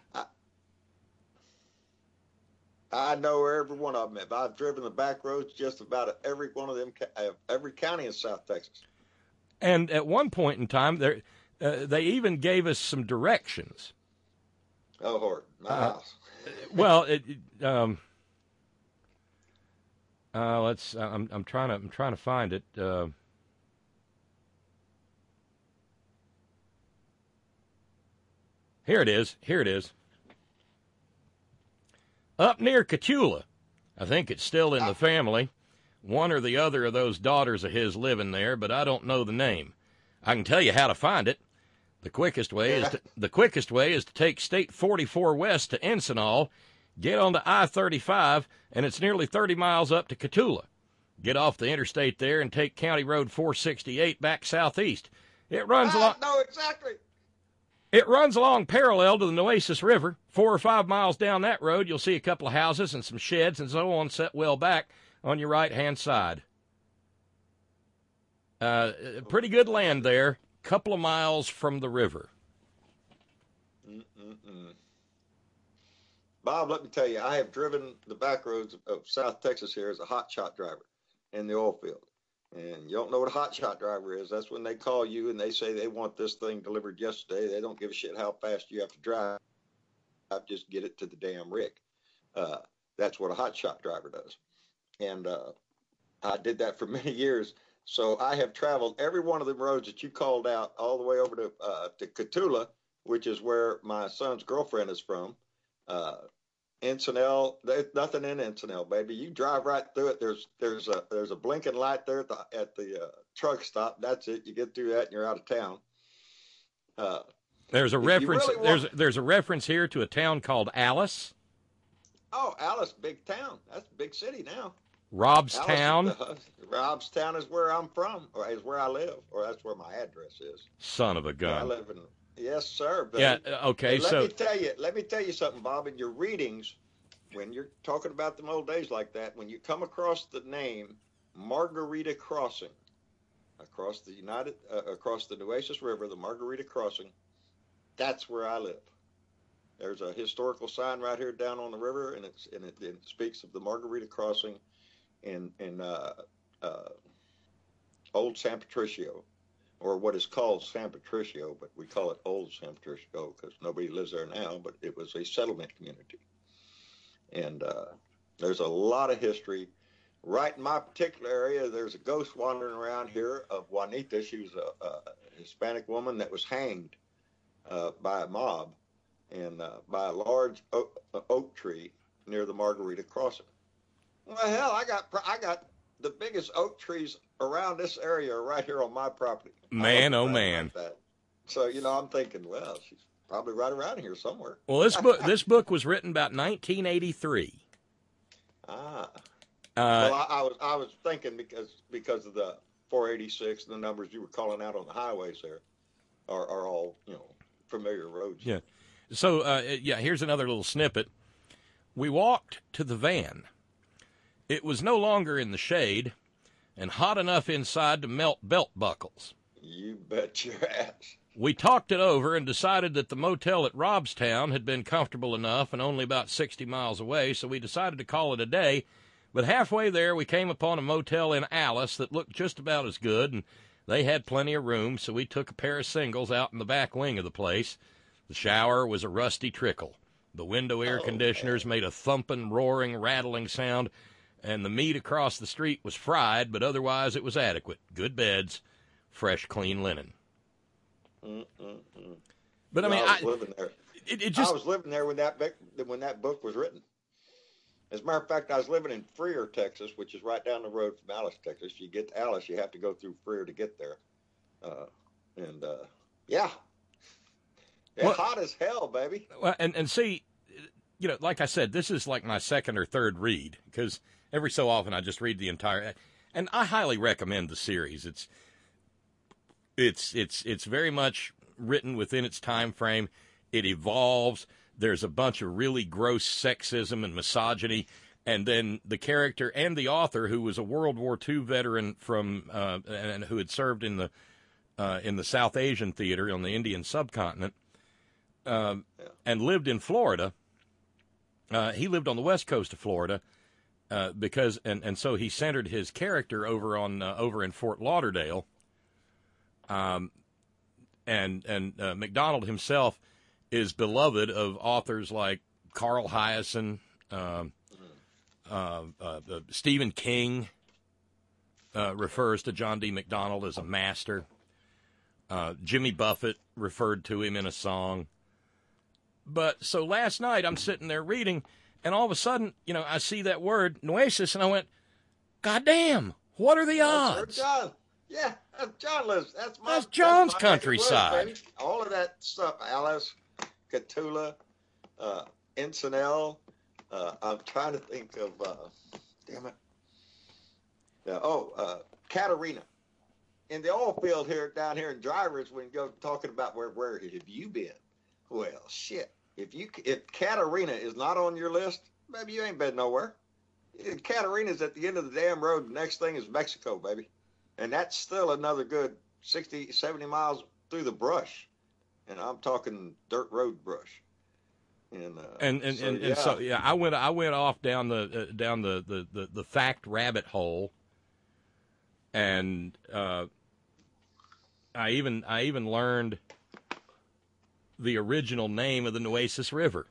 I know every one of them. I've driven the back roads just about every one of them, uh, every county in South Texas. and at one point in time, they uh, they even gave us some directions. Oh, Lord, my Uh, house. Well, it, it, um, uh, let's. I'm I'm trying to I'm trying to find it. Uh, here it is. Here it is. Up near Cachula. I think it's still in the family. One or the other of those daughters of his living there, but I don't know the name. I can tell you how to find it. The quickest way is to, the quickest way is to take State forty-four west to Encinal, get onto I thirty-five, and it's nearly thirty miles up to Cotulla. Get off the interstate there and take County Road four sixty-eight back southeast. It runs I along. know exactly. It runs along parallel to the Nueces River. Four or five miles down that road, you'll see a couple of houses and some sheds and so on set well back on your right-hand side. Uh, pretty good land there, couple of miles from the river. Mm-mm-mm. Bob, let me tell you, I have driven the back roads of South Texas here as a hot shot driver in the oil field. And you don't know what a hot shot driver is. That's when they call you and they say they want this thing delivered yesterday. They don't give a shit how fast you have to drive. Just get it to the damn rig. Uh, that's what a hot shot driver does. And uh, I did that for many years. So I have traveled every one of the roads that you called out all the way over to uh, to Cotulla, which is where my son's girlfriend is from. Uh, Encinal, there's nothing in Encinal, baby. You drive right through it. There's there's a there's a blinking light there at the at the uh, truck stop. That's it. You get through that and you're out of town. Uh, there's a reference. Really there's want, there's a reference here to a town called Alice. Oh, Alice, big town. That's a big city now. Robstown. Alice, uh, Robstown is where I'm from, or is where I live, or that's where my address is. Son of a gun. I live in. Yes, sir. Baby. Yeah. Okay. Let so me tell you. Let me tell you something, Bob. In your readings, when you're talking about them old days like that, when you come across the name Margarita Crossing, across the United, uh, across the Nueces River, the Margarita Crossing, that's where I live. There's a historical sign right here down on the river, and it's and it, it speaks of the Margarita Crossing in in uh, uh, Old San Patricio, or what is called San Patricio, but we call it Old San Patricio because nobody lives there now, but it was a settlement community. And uh, there's a lot of history. Right in my particular area, there's a ghost wandering around here of Juanita. She was a, a Hispanic woman that was hanged uh, by a mob and uh, by a large oak, oak tree near the Margarita Crossing. Well, hell, I got I got the biggest oak trees around this area right here on my property. Man, oh man! Like that. So you know, I'm thinking, well, she's probably right around here somewhere. Well, this book this book was written about nineteen eighty-three. Ah. Uh, well, I, I was I was thinking because because of the four eighty-six, the numbers you were calling out on the highways there are, are all you know familiar roads. Yeah. So uh, yeah, here's another little snippet. We walked to the van. It was no longer in the shade, and hot enough inside to melt belt buckles. You bet your ass. We talked it over and decided that the motel at Robstown had been comfortable enough and only about sixty miles away, so we decided to call it a day. But halfway there, we came upon a motel in Alice that looked just about as good, and they had plenty of room, so we took a pair of singles out in the back wing of the place. The shower was a rusty trickle. The window air Oh, conditioners man. made a thumping, roaring, rattling sound, and the meat across the street was fried, but otherwise it was adequate. Good beds, fresh, clean linen. Mm-mm-mm. But I No, mean, I was I, living there. it, it just I was living there when that book, when that book was written. As a matter of fact, I was living in Freer, Texas, which is right down the road from Alice, Texas. You get to Alice, you have to go through Freer to get there. Uh, and uh, yeah, it's Well- hot as hell, baby. Well, and, and see, you know, like I said, this is like my second or third read, because every so often I just read the entire, and I highly recommend the series. It's, it's, it's, it's very much written within its time frame. It evolves. There's a bunch of really gross sexism and misogyny, and then the character and the author, who was a World War Two veteran from, uh, and who had served in the, uh, in the South Asian theater on the Indian subcontinent, um, Yeah. and lived in Florida. Uh, he lived on the west coast of Florida, uh, because, and, and so he centered his character over on, uh, over in Fort Lauderdale. Um, and, and, uh, MacDonald himself is beloved of authors like Carl Hiaasen, um, uh, uh, uh, Stephen King, uh, refers to John D. MacDonald as a master. Uh, Jimmy Buffett referred to him in a song. But so last night I'm sitting there reading, and all of a sudden, you know, I see that word Nueces, and I went, "God damn! What are the That's her odds?" job. Yeah, that's John lives. That's my. That's John's that's my countryside. Woods, all of that stuff. Alice, Catula, uh, Encinal. Uh, I'm trying to think of. Uh, damn it. Yeah, oh, uh, Catarina. In the oil field here, down here in Drivers, when you go talking about where where have you been? Well, shit. If you if Catarina is not on your list, maybe you ain't been nowhere. Catarina's at the end of the damn road. The next thing is Mexico, baby. And that's still another good sixty, seventy miles through the brush. And I'm talking dirt road brush. And uh, and and, so, and, yeah. and so yeah, I went I went off down the uh, down the, the, the, the fact rabbit hole, and uh, I even I even learned the original name of the Nueces River.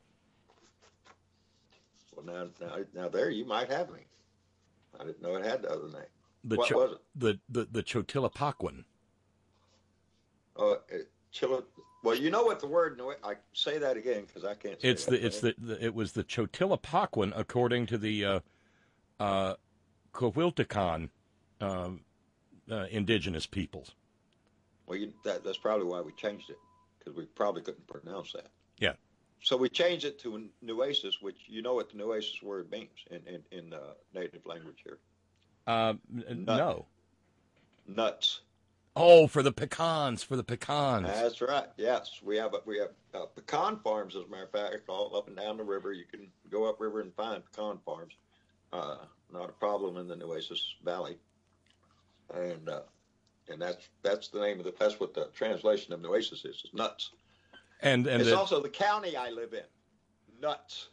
Well, now, now, now there you might have me. I didn't know it had the other name. The what Cho- was it? The the the Chotilapaquan. Oh, it, Chile. Well, you know what the word? I say that again because I can't. Say It's that, the it's right? the, the it was the Chotilapaquan according to the uh, uh, Coahuiltecan um, uh, indigenous peoples. Well, you, that, that's probably why we changed it because we probably couldn't pronounce that. Yeah. So we changed it to Nueces, which you know what the Nueces word means in in, in uh, native language here. Uh, Nut. no. Nuts. Oh, for the pecans, for the pecans. That's right. Yes, we have we have uh, pecan farms, as a matter of fact, all up and down the river. You can go upriver and find pecan farms. Uh, not a problem in the Nueces Valley, and uh, and that's that's the name of the that's what the translation of Nueces is. Is nuts. And and it's the, also the county I live in. Nuts.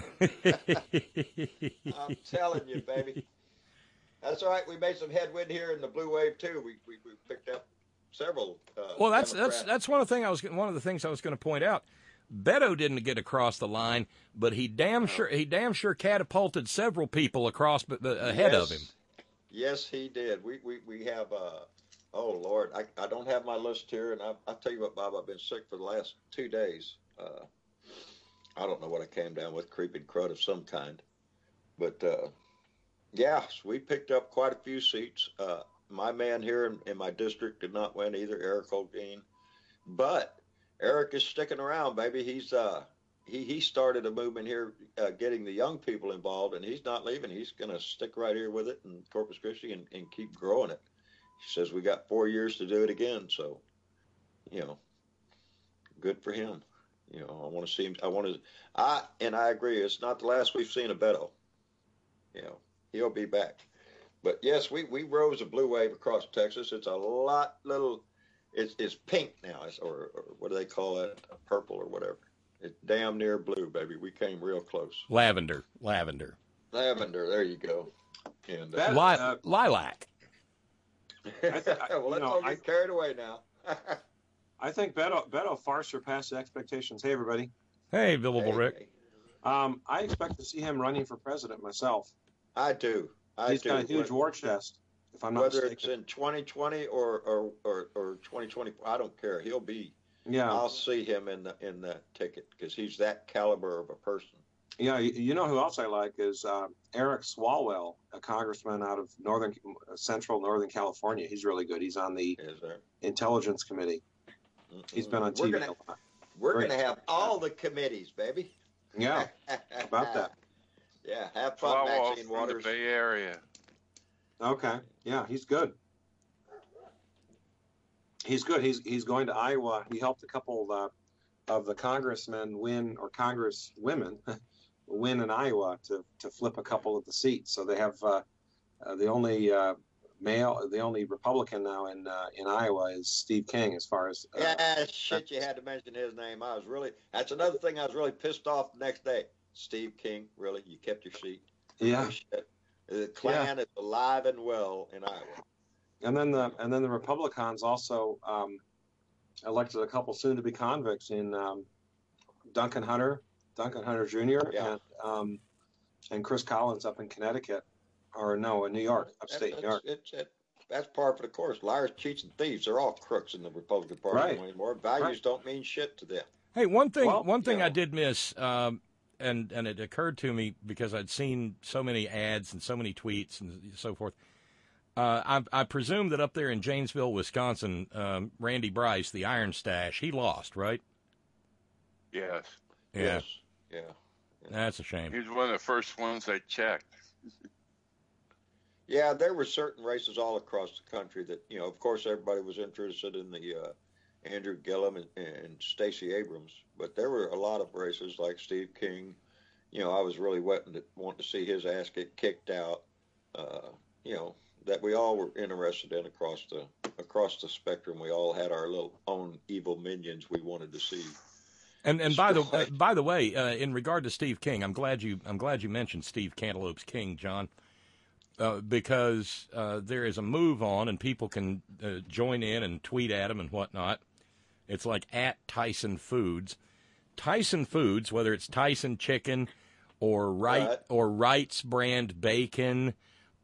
I'm telling you, baby. That's all right. We made some headwind here in the blue wave too. We we, we picked up several. Uh, well, that's Democrats. that's that's one of the thing I was one of the things I was going to point out. Beto didn't get across the line, but he damn sure he damn sure catapulted several people across, but, but ahead yes. of him. Yes, he did. We we we have. Uh, oh Lord, I I don't have my list here, and I I tell you what, Bob, I've been sick for the last two days. Uh, I don't know what I came down with, creeping crud of some kind, but. Uh, Yeah, so we picked up quite a few seats. Uh, my man here in, in my district did not win either, Eric Holguin. But Eric is sticking around, baby. He's uh, he he started a movement here, uh, getting the young people involved, and he's not leaving. He's going to stick right here with it in Corpus Christi and, and keep growing it. He says we got four years to do it again, so you know, good for him. You know, I want to see him. I want to. I and I agree. It's not the last we've seen of Beto. You know. He'll be back. But yes, we, we rose a blue wave across Texas. It's a lot little, it's, it's pink now, it's, or, or what do they call it? Purple or whatever. It's damn near blue, baby. We came real close. Lavender, lavender. Lavender, there you go. And uh, that, Li- uh, lilac. I th- I, well, let's know, all get I, carried away now. I think Beto, Beto far surpassed expectations. Hey, everybody. Hey, Billable Hey, Rick. hey. Um, I expect to see him running for president myself. I do. I He's do. got a huge war chest, if I'm not Whether mistaken. it's in twenty twenty or, or, or, or twenty twenty, I don't care. He'll be. Yeah. I'll see him in the in that ticket because he's that caliber of a person. Yeah, you, you know who else I like is uh, Eric Swalwell, a congressman out of northern, uh, central northern California. He's really good. He's on the Is there? Intelligence Committee. Mm-mm. He's been on T We're V gonna, a lot. We're Great. going to have all the committees, baby. Yeah, about that. Yeah, have fun, Swalwell Maxine from Waters. the Bay Area. Okay. Yeah, he's good. He's good. He's he's going to Iowa. He helped a couple of, uh, of the congressmen win, or congresswomen win in Iowa to, to flip a couple of the seats. So they have uh, uh, the only uh, male, the only Republican now in uh, in Iowa is Steve King. As far as uh, Yeah, shit, you had to mention his name. I was really, that's another thing I was really pissed off the next day. Steve King, really? You kept your seat? yeah. Oh, shit. The Klan is alive and well in Iowa. And then the and then the Republicans also um, elected a couple soon-to-be convicts in um, Duncan Hunter, Duncan Hunter Junior Yeah. and um, and Chris Collins up in Connecticut, or no, in New York, upstate That's, New York. it's, it, that's par for the course. Liars, cheats, and thieves. They're all crooks in the Republican Party Right. anymore. Values Right. don't mean shit to them. Hey, one thing Well, one thing you I know. did miss, um, and and it occurred to me because I'd seen so many ads and so many tweets and so forth. Uh, I, I presume that up there in Janesville, Wisconsin, um, Randy Bryce, the Iron Stash, he lost, right? Yes. Yeah. Yes. Yeah. That's a shame. He was one of the first ones I checked. Yeah, there were certain races all across the country that, you know, of course, everybody was interested in the uh, Andrew Gillum and, and Stacey Abrams, but there were a lot of races like Steve King. You know, I was really wanting to, wanting to see his ass get kicked out. Uh, you know, that we all were interested in across the across the spectrum. We all had our little own evil minions we wanted to see. And and by the uh, by the way, uh, in regard to Steve King, I'm glad you I'm glad you mentioned Steve Cantaloupe's King, John. Uh, because uh, there is a move on, and people can uh, join in and tweet at him and whatnot. It's like at Tyson Foods. Tyson Foods, whether it's Tyson Chicken or Wright right. or Wright's brand bacon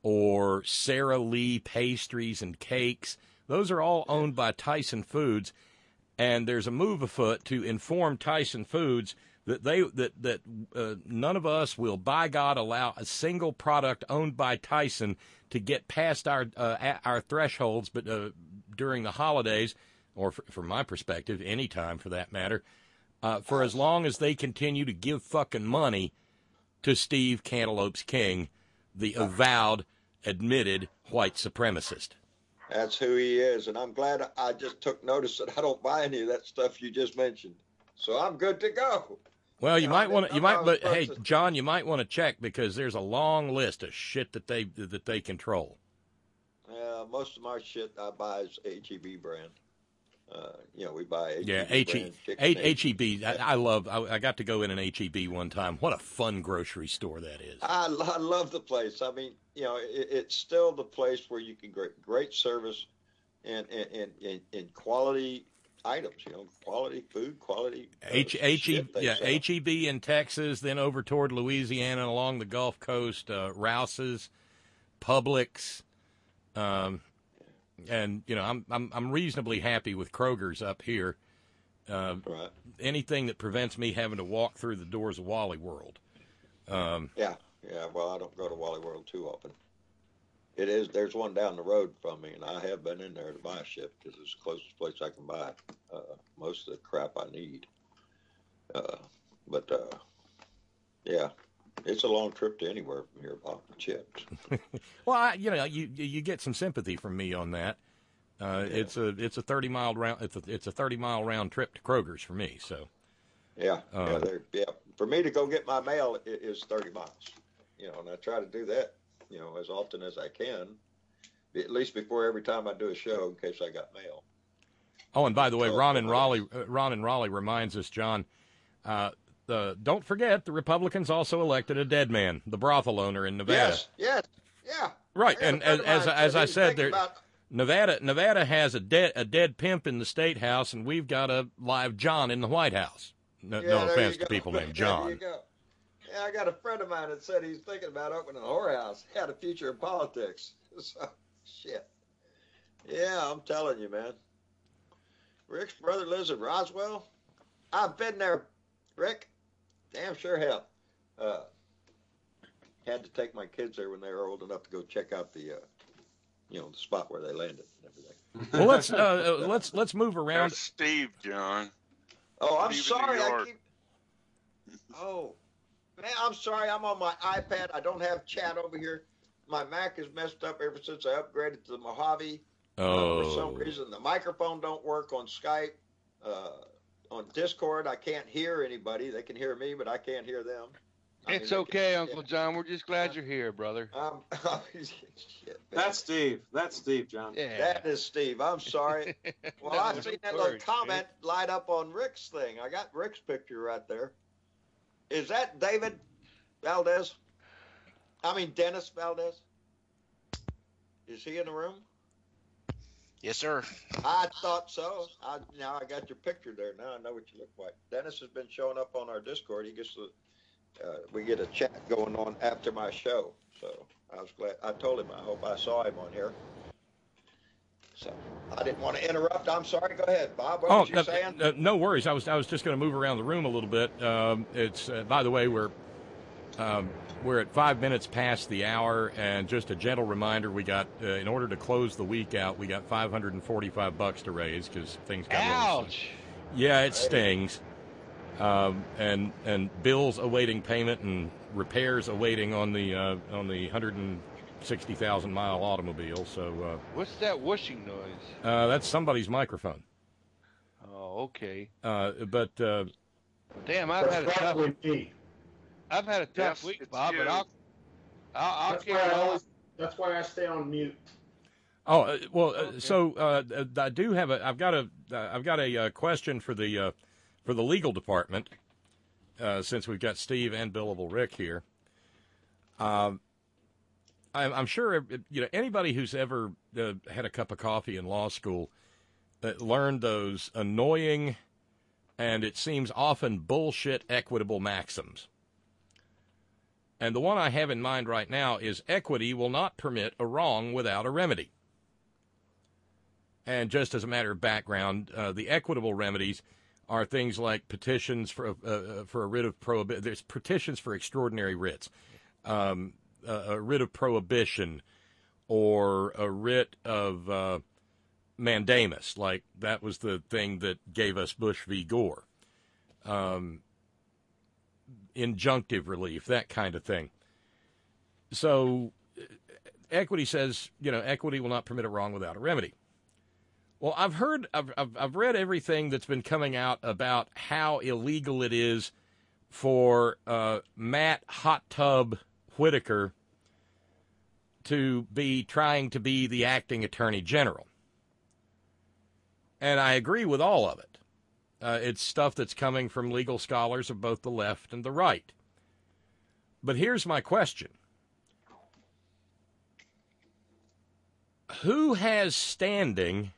or Sara Lee pastries and cakes, those are all owned by Tyson Foods. And there's a move afoot to inform Tyson Foods that they that that uh, none of us will, by God, allow a single product owned by Tyson to get past our uh, our thresholds. But uh, during the holidays, or f- from my perspective, any time for that matter, uh, for as long as they continue to give fucking money to Steve Cantaloupe's King, the avowed, admitted white supremacist. That's who he is, and I'm glad I just took notice that I don't buy any of that stuff you just mentioned. So I'm good to go. Well, you, you know, might want to. You might, but hey, to... John, you might want to check because there's a long list of shit that they that they control. Yeah, most of my shit I buy is H E B brand. Uh, you know, we buy H E B yeah, H E B. H E B. I, I love. I, I got to go in an H E B one time. What a fun grocery store that is. I, I love the place. I mean, you know, it, it's still the place where you can get great service and and and, and quality items. You know, quality food, quality. Uh, H H E yeah sell. H E B in Texas, then over toward Louisiana along the Gulf Coast, uh, Rouse's, Publix. Um, And you know, I'm I'm I'm reasonably happy with Kroger's up here. Uh, right. Anything that prevents me having to walk through the doors of Wally World. Um, yeah, yeah. Well, I don't go to Wally World too often. It is there's one down the road from me, and I have been in there to buy shit because it's the closest place I can buy uh, most of the crap I need. Uh, but uh, yeah. It's a long trip to anywhere from here, Bob. Chips. Well, I, you know, you you get some sympathy from me on that. Uh, yeah. It's a it's a thirty mile round it's a, it's a thirty mile round trip to Kroger's for me. So. Yeah, uh, yeah, yeah. For me to go get my mail it is thirty miles. You know, and I try to do that, you know, as often as I can, at least before every time I do a show, in case I got mail. Oh, and by the way, Ron and Raleigh uh, Ron and Raleigh reminds us, John. Uh, Uh, don't forget, the Republicans also elected a dead man, the brothel owner in Nevada. Yes, yes, yeah. Right, and as as, as I said, there, about... Nevada Nevada has a dead a dead pimp in the state house, and we've got a live John in the White House. No, yeah, no offense to go. people named John. There you go. Yeah, I got a friend of mine that said he's thinking about opening a whorehouse. He had a future in politics. So, shit. Yeah, I'm telling you, man. Rick's brother lives in Roswell. I've been there, Rick. Damn sure have. Uh, had to take my kids there when they were old enough to go check out the, uh, you know, the spot where they landed and everything. Well, let's uh, let's let's move around. That's Steve, John. Oh, I'm Steve sorry. I keep. Oh, man, I'm sorry. I'm on my iPad. I don't have chat over here. My Mac is messed up ever since I upgraded to the Mojave. Oh. Uh, for some reason, the microphone don't work on Skype. Uh, On Discord, I can't hear anybody. They can hear me, but I can't hear them. I it's mean, okay, can, Uncle yeah. John. We're just glad you're here, brother. Um, shit, That's Steve. That's Steve, John. Yeah. That is Steve. I'm sorry. Well, No, I seen that little worries, comment light up on Rick's thing. I got Rick's picture right there. Is that David Valdez? I mean, Dennis Valdez? Is he in the room? Yes, sir. I thought so. I, now I got your picture there. Now I know what you look like. Dennis has been showing up on our Discord. He gets the, uh, we get a chat going on after my show. So I was glad. I told him I hope I saw him on here. So I didn't want to interrupt. I'm sorry. Go ahead, Bob. What oh, was you uh, saying? Uh, no worries. I was I was just going to move around the room a little bit. Um, it's uh, by the way, we're Um, we're at five minutes past the hour, and just a gentle reminder: we got, uh, in order to close the week out, we got five hundred forty-five bucks to raise because things got. Ouch! Yeah, it stings. Um, and and bills awaiting payment and repairs awaiting on the uh, on the one hundred sixty thousand mile automobile. So uh, what's that whooshing noise? Uh, that's somebody's microphone. Oh, okay. Uh, but uh, damn, I've had a tough. Me. I've had a tough Yes, week, it's Bob, you. but I'll, I'll, I'll That's carry why I on. always, that's why I stay on mute. oh uh, well, uh, Okay. so uh, I do have a. I've got a. Uh, I've got a uh, question for the uh, for the legal department. Uh, since we've got Steve and Billable Rick here, um, I'm, I'm sure you know anybody who's ever uh, had a cup of coffee in law school that learned those annoying and it seems often bullshit equitable maxims. And the one I have in mind right now is equity will not permit a wrong without a remedy. And just as a matter of background, uh, the equitable remedies are things like petitions for uh, for a writ of prohibition. There's petitions for extraordinary writs, um, a, a writ of prohibition, or a writ of uh, mandamus. Like that was the thing that gave us Bush v. Gore. Um, injunctive relief, that kind of thing. So equity says, you know, equity will not permit a wrong without a remedy. Well, I've heard, I've, I've, I've read everything that's been coming out about how illegal it is for uh, Matt Hot Tub Whitaker to be trying to be the acting attorney general. And I agree with all of it. Uh, it's stuff that's coming from legal scholars of both the left and the right. But here's my question. Who has standing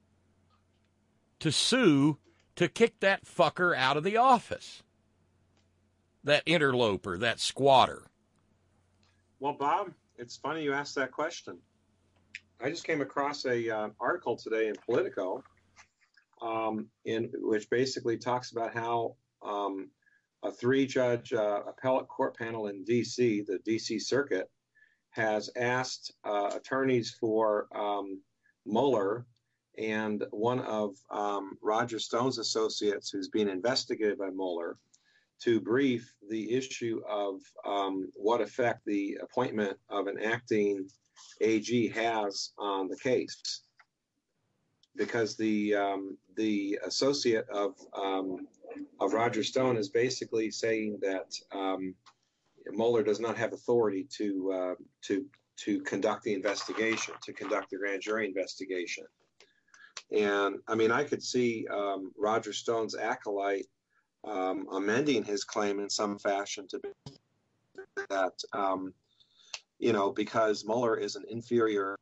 to sue to kick that fucker out of the office? That interloper, that squatter. Well, Bob, it's funny you asked that question. I just came across a uh, article today in Politico, um, in which basically talks about how um, a three-judge uh, appellate court panel in D C, the D C Circuit, has asked uh, attorneys for um, Mueller and one of um, Roger Stone's associates who's being investigated by Mueller to brief the issue of um, what effect the appointment of an acting A G has on the case. Because the um, the associate of um, of Roger Stone is basically saying that um, Mueller does not have authority to uh, to to conduct the investigation, to conduct the grand jury investigation. And I mean, I could see um, Roger Stone's acolyte um, amending his claim in some fashion to be that, um, you know, because Mueller is an inferior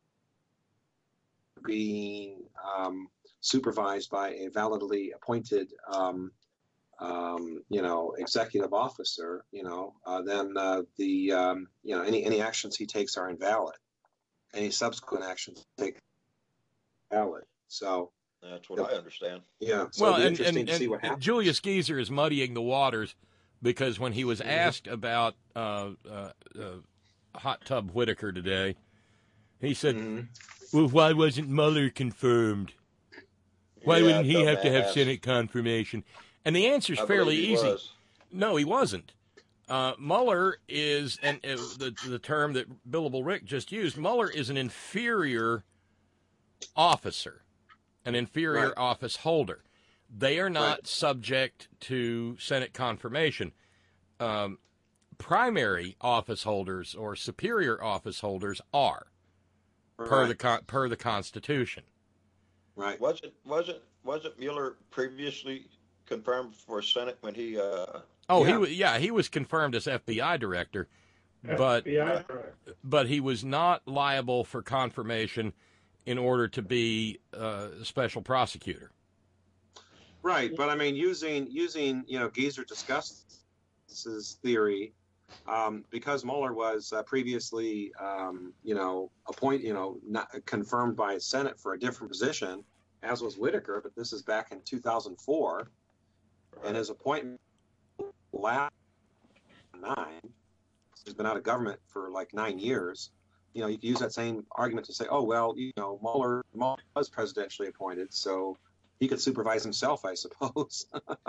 being um, supervised by a validly appointed, um, um, you know, executive officer, you know, uh, then uh, the, um, you know, any any actions he takes are invalid. Any subsequent actions take valid. So that's what I understand. Yeah. So well, it'll be and, interesting and, to see and what happens. Julius Geezer is muddying the waters because when he was asked about uh, uh, uh, Hot Tub Whitaker today, he said, mm-hmm. well, why wasn't Mueller confirmed? Why yeah, wouldn't he have to have Senate confirmation? And the answer's I fairly easy. Was. No, he wasn't. Uh, Mueller is, and uh, the, the term that Billable Rick just used, Mueller is an inferior officer, an inferior right. office holder. They are not right. subject to Senate confirmation. Um, primary office holders or superior office holders are, right. per the con- per the Constitution. Right. Wasn't wasn't wasn't Mueller previously confirmed for Senate when he? Uh... Oh, yeah. he was. Yeah, he was confirmed as F B I director, but F B I director. but he was not liable for confirmation in order to be uh, a special prosecutor. Right, but I mean, using using you know Geezer discusses theory, um, because Mueller was uh, previously um, you know appoint you know not confirmed by Senate for a different position, as was Whitaker, but this is back in two thousand four, right. and his appointment last nine. So he's been out of government for like nine years. You know, you can use that same argument to say, oh, well, you know, Mueller, Mueller was presidentially appointed, so he could supervise himself, I suppose.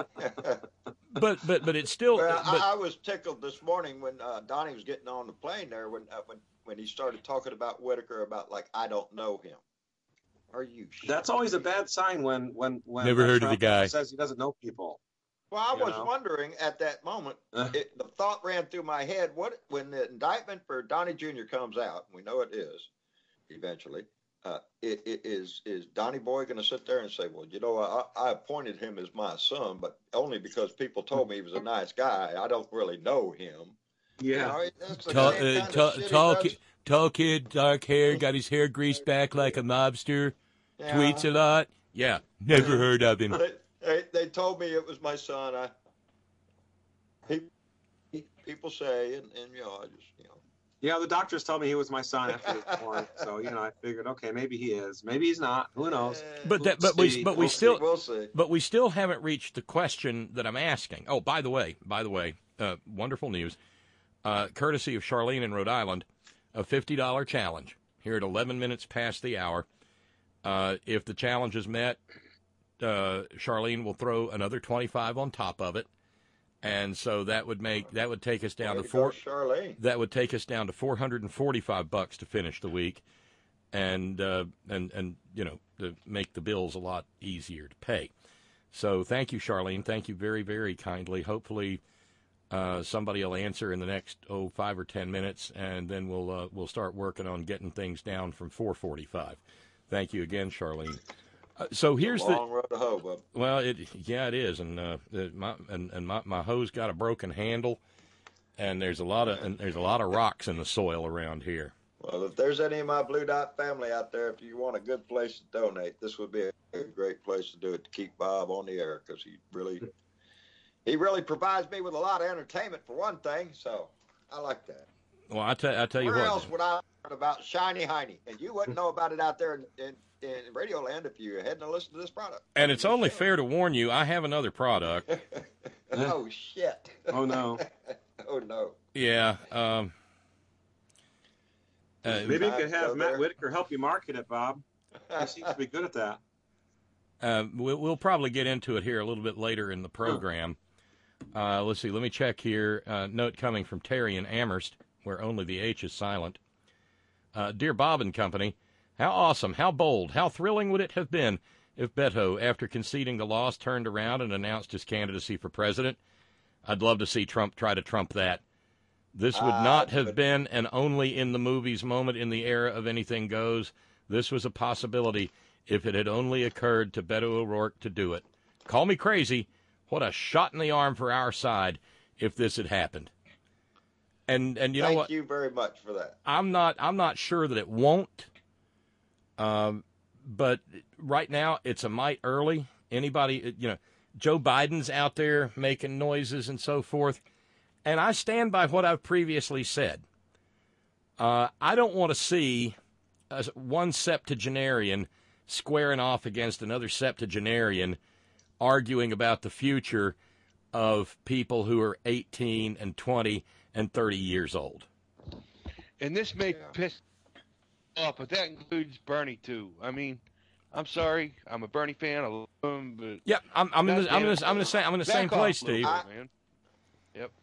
but but but it's still. Well, but, I, I was tickled this morning when uh, Donnie was getting on the plane there when uh, when when he started talking about Whitaker about like I don't know him. Are you? That's always a bad sign when when when Never heard Trump of the guy says he doesn't know people. Well, I You was know? wondering at that moment. It, the thought ran through my head: what when the indictment for Donnie Junior comes out? We know it is eventually. Uh, it, it is is Donnie Boy going to sit there and say, "Well, you know, I, I appointed him as my son, but only because people told me he was a nice guy. I don't really know him." Yeah. You know, that's the tall, same uh, kind of tall, shit he tall, does. ki- tall kid, dark hair, got his hair greased back like a mobster. Yeah. Tweets a lot. Yeah, never heard of him. They, they, they told me it was my son. I he, he, people say, and, and you know, I just you know. Yeah, the doctors told me he was my son after he was born. So, you know, I figured, okay, maybe he is. Maybe he's not. Who knows? But that, but We'll we, see. but we We'll still, see. We'll see. but we still haven't reached the question that I'm asking. Oh, by the way, by the way, uh, wonderful news, uh, courtesy of Charlene in Rhode Island, a fifty dollar challenge here at eleven minutes past the hour. Uh, if the challenge is met, uh, Charlene will throw another twenty-five on top of it. And so that would make that would take us down Way to to four. go, Charlene. That would take us down to four hundred and forty-five bucks to finish the week, and uh, and and you know to make the bills a lot easier to pay. So thank you, Charlene. Thank you very very kindly. Hopefully, uh, somebody will answer in the next oh five or ten minutes, and then we'll uh, we'll start working on getting things down from four forty-five. Thank you again, Charlene. Uh, so here's a the long road to hoe, bub. well, it yeah, it is, and uh, it, my and, and my my hose got a broken handle, and there's a lot of and there's a lot of rocks in the soil around here. Well, if there's any of my Blue Dot family out there, if you want a good place to donate, this would be a, a great place to do it to keep Bob on the air because he really he really provides me with a lot of entertainment for one thing. So I like that. Well, I tell I tell you Where what. else would I learn about Shiny Heiny? And you wouldn't know about it out there in, in, in Radio Land if you hadn't listened to this product. And it's only fair to warn you, I have another product. Oh shit! Oh no! Oh no! Yeah. Um, uh, Maybe you could have Matt Whitaker help you market it, Bob. He seems to be good at that. Uh, we'll, we'll probably get into it here a little bit later in the program. Uh, let's see. Let me check here. Uh, note coming from Terry in Amherst, where only the H is silent. Uh, Dear Bob and Company, how awesome, how bold, how thrilling would it have been if Beto, after conceding the loss, turned around and announced his candidacy for president? I'd love to see Trump try to trump that. This would Uh, not have but- been an only in the movies moment in the era of anything goes. This was a possibility if it had only occurred to Beto O'Rourke to do it. Call me crazy. What a shot in the arm for our side if this had happened. And and you Thank know what? you very much for that. I'm not I'm not sure that it won't. Um, but right now it's a mite early. Anybody, you know, Joe Biden's out there making noises and so forth. And I stand by what I've previously said. Uh, I don't want to see a, one septuagenarian squaring off against another septuagenarian arguing about the future of people who are eighteen and twenty and thirty years old. And this may piss off, but that includes Bernie too. I mean, I'm sorry, I'm a Bernie fan. I love him, but yeah, I'm I'm in the, I'm in the, I'm in the same I'm in the Back same off place, a little Steve. bit, man. Yep.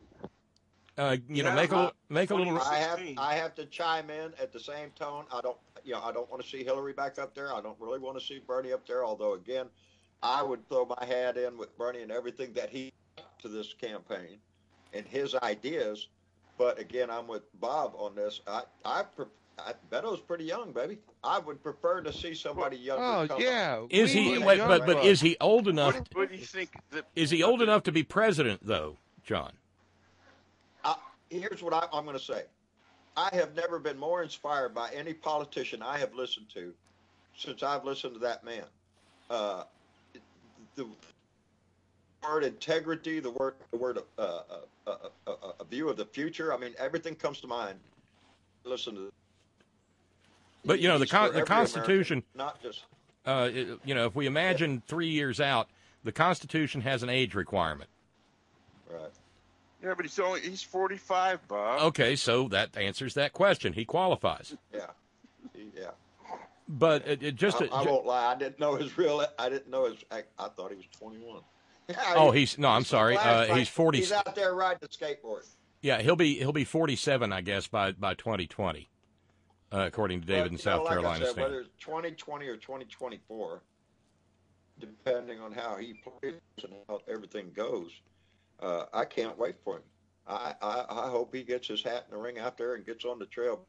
Uh, you know, Yeah, make a I- little, make a little. I have I have to chime in at the same tone. I don't, you know, I don't want to see Hillary back up there. I don't really want to see Bernie up there. Although, again, I would throw my hat in with Bernie and everything that he to this campaign and his ideas. But again, I'm with Bob on this. I, I, pre- I Beto's pretty young, baby. I would prefer to see somebody younger. Oh come yeah. up. Is he? Wait, but but is he old enough? What, what do you think? That, Is he old enough to be president, though, John? I, here's what I, I'm going to say. I have never been more inspired by any politician I have listened to since I've listened to that man. Uh, the word integrity, the word, the word, uh, uh, uh, uh, a view of the future. I mean, everything comes to mind. Listen to. But you know, the He's con- for the every Constitution. American, not just. Uh, it- you know, if we imagine three years out, the Constitution has an age requirement. Right. Yeah, but he's only he's forty-five, Bob. Okay, so that answers that question. He qualifies. Yeah, yeah. But it, it just I, I won't lie. I didn't know his real. I didn't know his. I, I thought he was twenty-one. Oh, he's no. I'm sorry. Uh, he's forty. He's out there riding a skateboard. Yeah, he'll be he'll be forty-seven, I guess, by by twenty twenty, uh, according to David but, in South South know, like Carolina I said, State. Whether it's twenty twenty or twenty twenty-four, depending on how he plays and how everything goes, uh, I can't wait for him. I, I I hope he gets his hat in the ring out there and gets on the trail.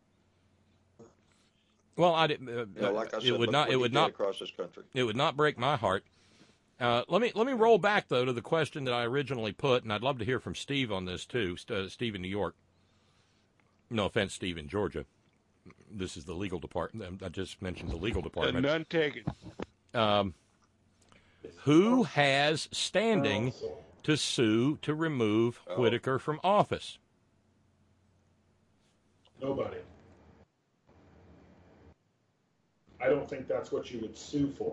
Well, I didn't. Uh, You know, like I said, it would look not. what It he would did not across this country. It would not break my heart. Uh, let me let me roll back though to the question that I originally put, and I'd love to hear from Steve on this too. Uh, Steve in New York. No offense, Steve in Georgia. This is the legal department. I just mentioned the legal department. None taken. Um, who has standing to sue to remove Oh. Whitaker from office? Nobody. I don't think that's what you would sue for.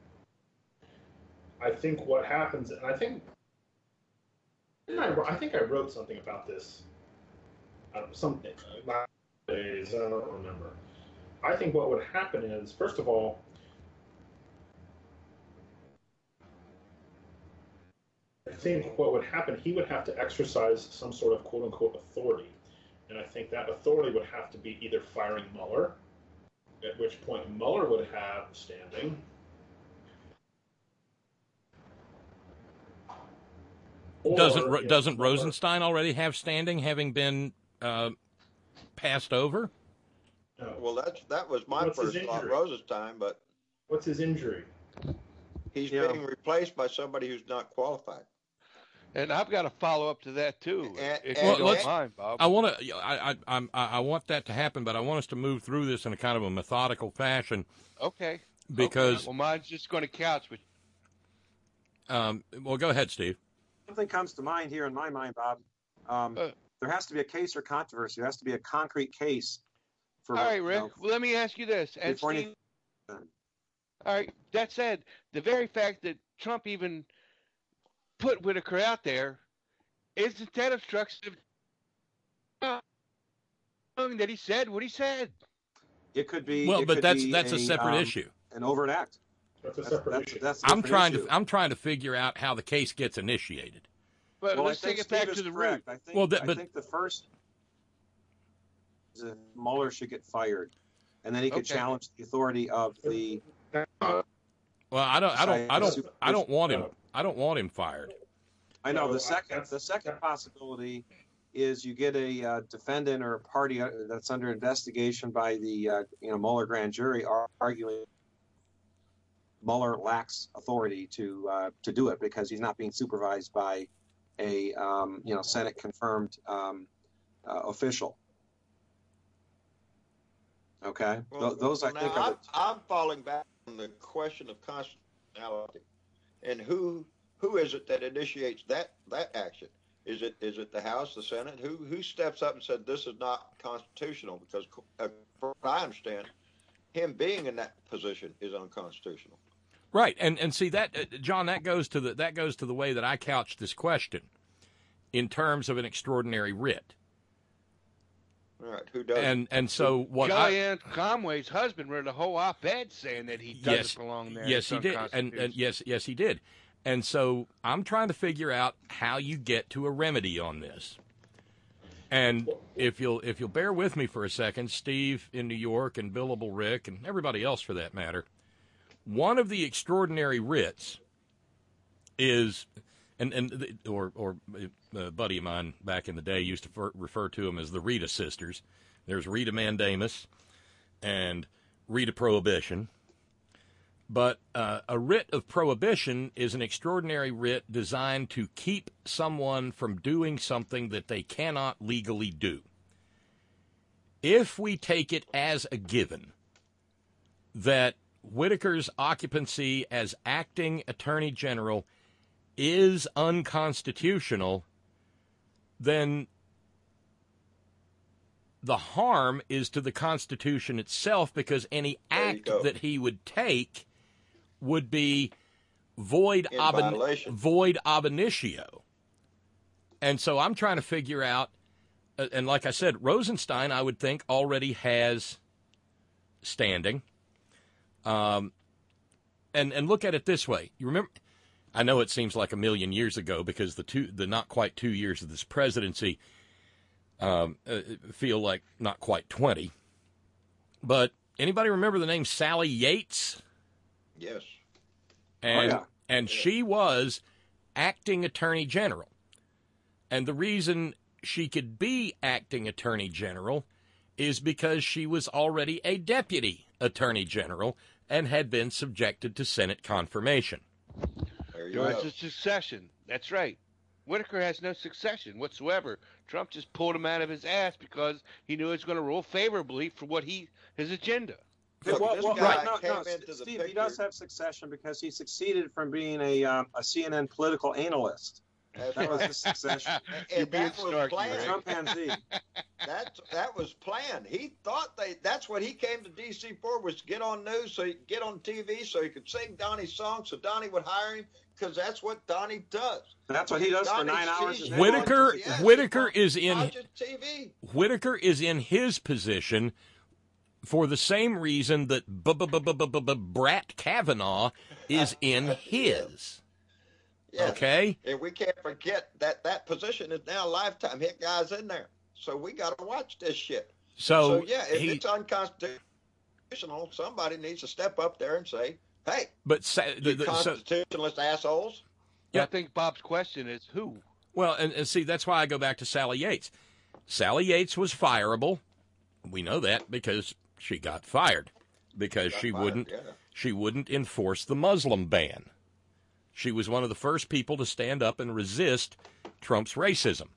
I think what happens, and I think, didn't I, I think I wrote something about this. Uh, something last days, I don't remember. I think what would happen is, first of all, I think what would happen, he would have to exercise some sort of quote unquote authority. And I think that authority would have to be either firing Mueller, at which point Mueller would have standing. Or, doesn't you know, doesn't Mueller- Rosenstein already have standing, having been uh, passed over? No. Well, that's that was my What's his first thought, injury? Rosenstein, but What's his injury? he's Yeah. being replaced by somebody who's not qualified. And I've got a follow up to that too, And- if and- you don't let's- mind, Bob. I want to. I, I I'm- I I want that to happen, but I want us to move through this in a kind of a methodical fashion. Okay. Because- okay. Well, mine's just going to couch with. Um, well, go ahead, Steve. Something comes to mind here in my mind, Bob. Um, Uh. there has to be a case or controversy. There has to be a concrete case. For, All right, you Rick. know, Well, let me ask you this. And before any- Steve, all right. That said, the very fact that Trump even put Whitaker out there isn't that obstructive? That he said what he said. It could be. Well, it but could that's be that's a separate um, issue. An overt act. That's a That's, separate that's, issue. that's a I'm different trying issue. to I'm trying to figure out how the case gets initiated. But Well, let's I think take it back Steve to is the correct. root. I think, Well, that- I but- think the first is that Mueller should get fired, and then he could Okay. challenge the authority of the. Well, I don't I don't I don't Super- I don't want him I don't want him fired. I know No, the second. that's- The second possibility is you get a uh, defendant or a party uh, that's under investigation by the uh, you know Mueller grand jury ar- arguing Mueller lacks authority to uh, to do it because he's not being supervised by a um, you know Senate confirmed um, uh, official. Okay, Well, Th- those well, I think now are I'm, the, I'm falling back on the question of constitutionality, and who who is it that initiates that that action? Is it is it the House, the Senate? Who who steps up and said this is not constitutional? Because, uh, from what I understand, him being in that position is unconstitutional. Right, and and see that, uh, John, that goes to the that goes to the way that I couched this question, in terms of an extraordinary writ, All right, who does? and and so what? I, Kellyanne Conway's husband wrote a whole op-ed saying that he doesn't yes, belong there. yes, he It's did, and, and unconstitutional. yes, yes, he did, and so I'm trying to figure out how you get to a remedy on this. And if you'll if you'll bear with me for a second, Steve in New York and Billable Rick and everybody else for that matter, one of the extraordinary writs is, and and the, or or a buddy of mine back in the day used to fer, refer to them as the Rita sisters. There's Rita Mandamus and Rita Prohibition. But uh, a writ of prohibition is an extraordinary writ designed to keep someone from doing something that they cannot legally do. If we take it as a given that Whitaker's occupancy as acting attorney general is unconstitutional, then the harm is to the Constitution itself, because any act go. that he would take would be void In ab, violation. void ab initio. And so I'm trying to figure out, uh, and like I said, Rosenstein, I would think, already has standing. Um, and and look at it this way. You remember, I know it seems like a million years ago because the two, the not quite two years of this presidency um, uh, feel like not quite twenty. But anybody remember the name Sally Yates? Yes. And Oh, yeah. and Yeah. she was acting attorney general. And the reason she could be acting attorney general is because she was already a deputy attorney general and had been subjected to Senate confirmation. There you There's go. a succession. That's right. Whitaker has no succession whatsoever. Trump just pulled him out of his ass because he knew it was going to rule favorably for what he his agenda. Look, well, this well, guy right, no, came no, into the Steve, picture. he does have succession because he succeeded from being a um, a C N N political analyst. That's That was right. his succession. And, You're and being that was snarky, planned. Rick. Chimpanzee. That that was planned. He thought they. That's what he came to D C for, was to get on news, so he could get on T V, so he could sing Donnie's songs, so Donnie would hire him, because that's what Donnie does. That's what he does for Donnie nine hours. sees a day. Whitaker- watches- yes, Whitaker he is in- watches T V. Whitaker is in his position for the same reason that B- B- B- B- B- B- B- Brat Kavanaugh is in his. Yes. Okay? And we can't forget that that position is now lifetime. Hit guys in there, so we got to watch this shit. So, So, yeah, if he, it's unconstitutional, somebody needs to step up there and say, "Hey, but sa- the, you the, so, constitutionalist assholes." Yeah. I think Bob's question is who? well, and, and see, that's why I go back to Sally Yates. Sally Yates was fireable. We know that because she got fired because Got she fired, wouldn't yeah. she wouldn't enforce the Muslim ban. She was one of the first people to stand up and resist Trump's racism.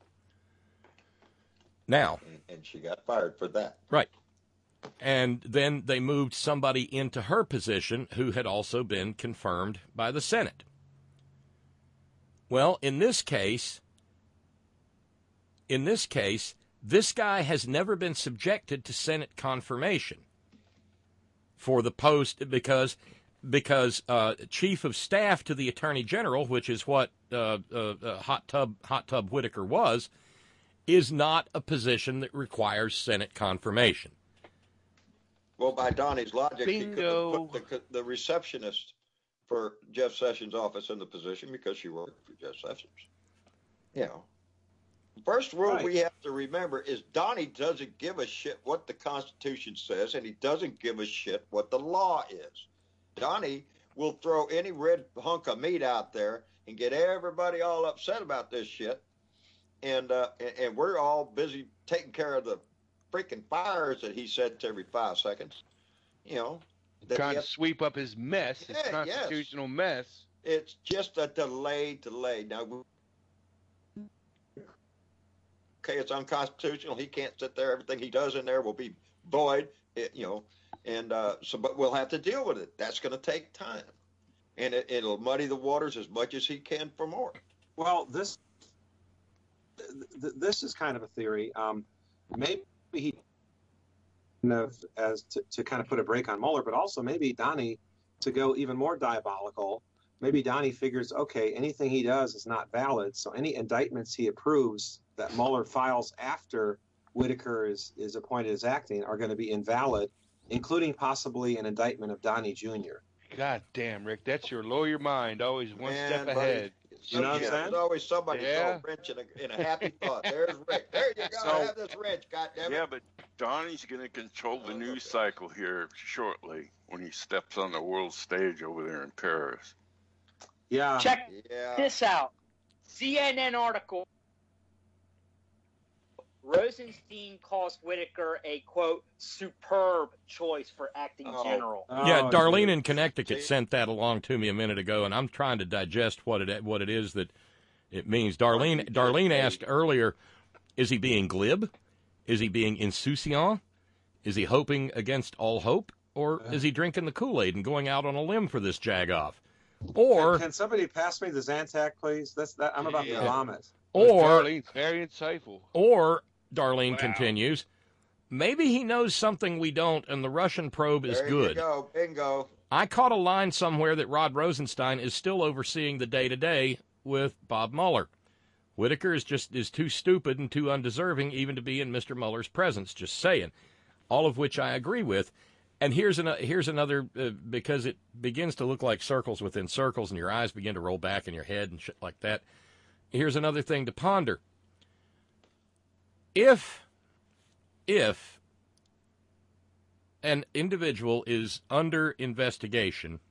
Now, And, and she got fired for that. right. And then they moved somebody into her position who had also been confirmed by the Senate. Well, in this case, in this case, this guy has never been subjected to Senate confirmation for the post because because uh, chief of staff to the Attorney General, which is what uh, uh, uh, Hot Tub Hot Tub Whitaker was, is not a position that requires Senate confirmation. Well, by Donnie's logic, he could Bingo. have put the, the receptionist for Jeff Sessions' office in the position because she worked for Jeff Sessions. You know, first rule Right. we have to remember is Donnie doesn't give a shit what the Constitution says, and he doesn't give a shit what the law is. Donnie will throw any red hunk of meat out there and get everybody all upset about this shit, and uh, and, and we're all busy taking care of the freaking fires that he sets every five seconds. You know, that Trying he to has- sweep up his mess, his Yeah, yes. constitutional mess. it's just a delay, delay. Now, we- okay, it's unconstitutional. He can't sit there. Everything he does in there will be void. It, you know, and uh, so, but we'll have to deal with it. That's going to take time, and it, it'll muddy the waters as much as he can for more. Well, this th- th- this is kind of a theory. Um, maybe he, you know, as to, to kind of put a break on Mueller, but also maybe Donnie to go even more diabolical. Maybe Donnie figures, okay, anything he does is not valid, so any indictments he approves that Mueller files after Whitaker is, is appointed as acting are going to be invalid, including possibly an indictment of Donnie Junior God damn, Rick, that's your lawyer mind, always one Man, step buddy, ahead. You know what I'm yeah, saying? There's always somebody Yeah. throw a wrench in a, in a happy thought. There's Rick. There you go. So- Have this wrench, goddammit. Yeah, but Donnie's going to control the news cycle here shortly when he steps on the world stage over there in Paris. Yeah. Check Yeah. this out. C N N article. Rosenstein calls Whitaker a, quote, superb choice for acting Oh. general. Yeah, Oh, Darlene geez. in Connecticut See? sent that along to me a minute ago, and I'm trying to digest what it what it is that it means. Darlene you Darlene just asked earlier, is he being glib? Is he being insouciant? Is he hoping against all hope? Or is he drinking the Kool-Aid and going out on a limb for this jagoff? Or Can, can somebody pass me the Zantac, please? That's that. I'm about Yeah. to vomit. or Darlene's very insightful. or Darlene Wow. continues, maybe he knows something we don't, and the Russian probe is There good. you go. Bingo. I caught a line somewhere that Rod Rosenstein is still overseeing the day-to-day with Bob Mueller. Whitaker is just is too stupid and too undeserving even to be in Mister Mueller's presence. Just saying, all of which I agree with. And here's an, here's another, uh, because it begins to look like circles within circles, and your eyes begin to roll back in your head and shit like that. Here's another thing to ponder. If, if an individual is under investigation,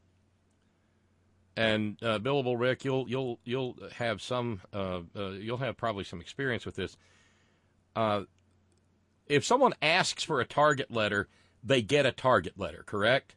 and uh, Billable Rick, you'll you'll you'll have some, uh, uh, you'll have probably some experience with this. Uh, if someone asks for a target letter, they get a target letter, correct?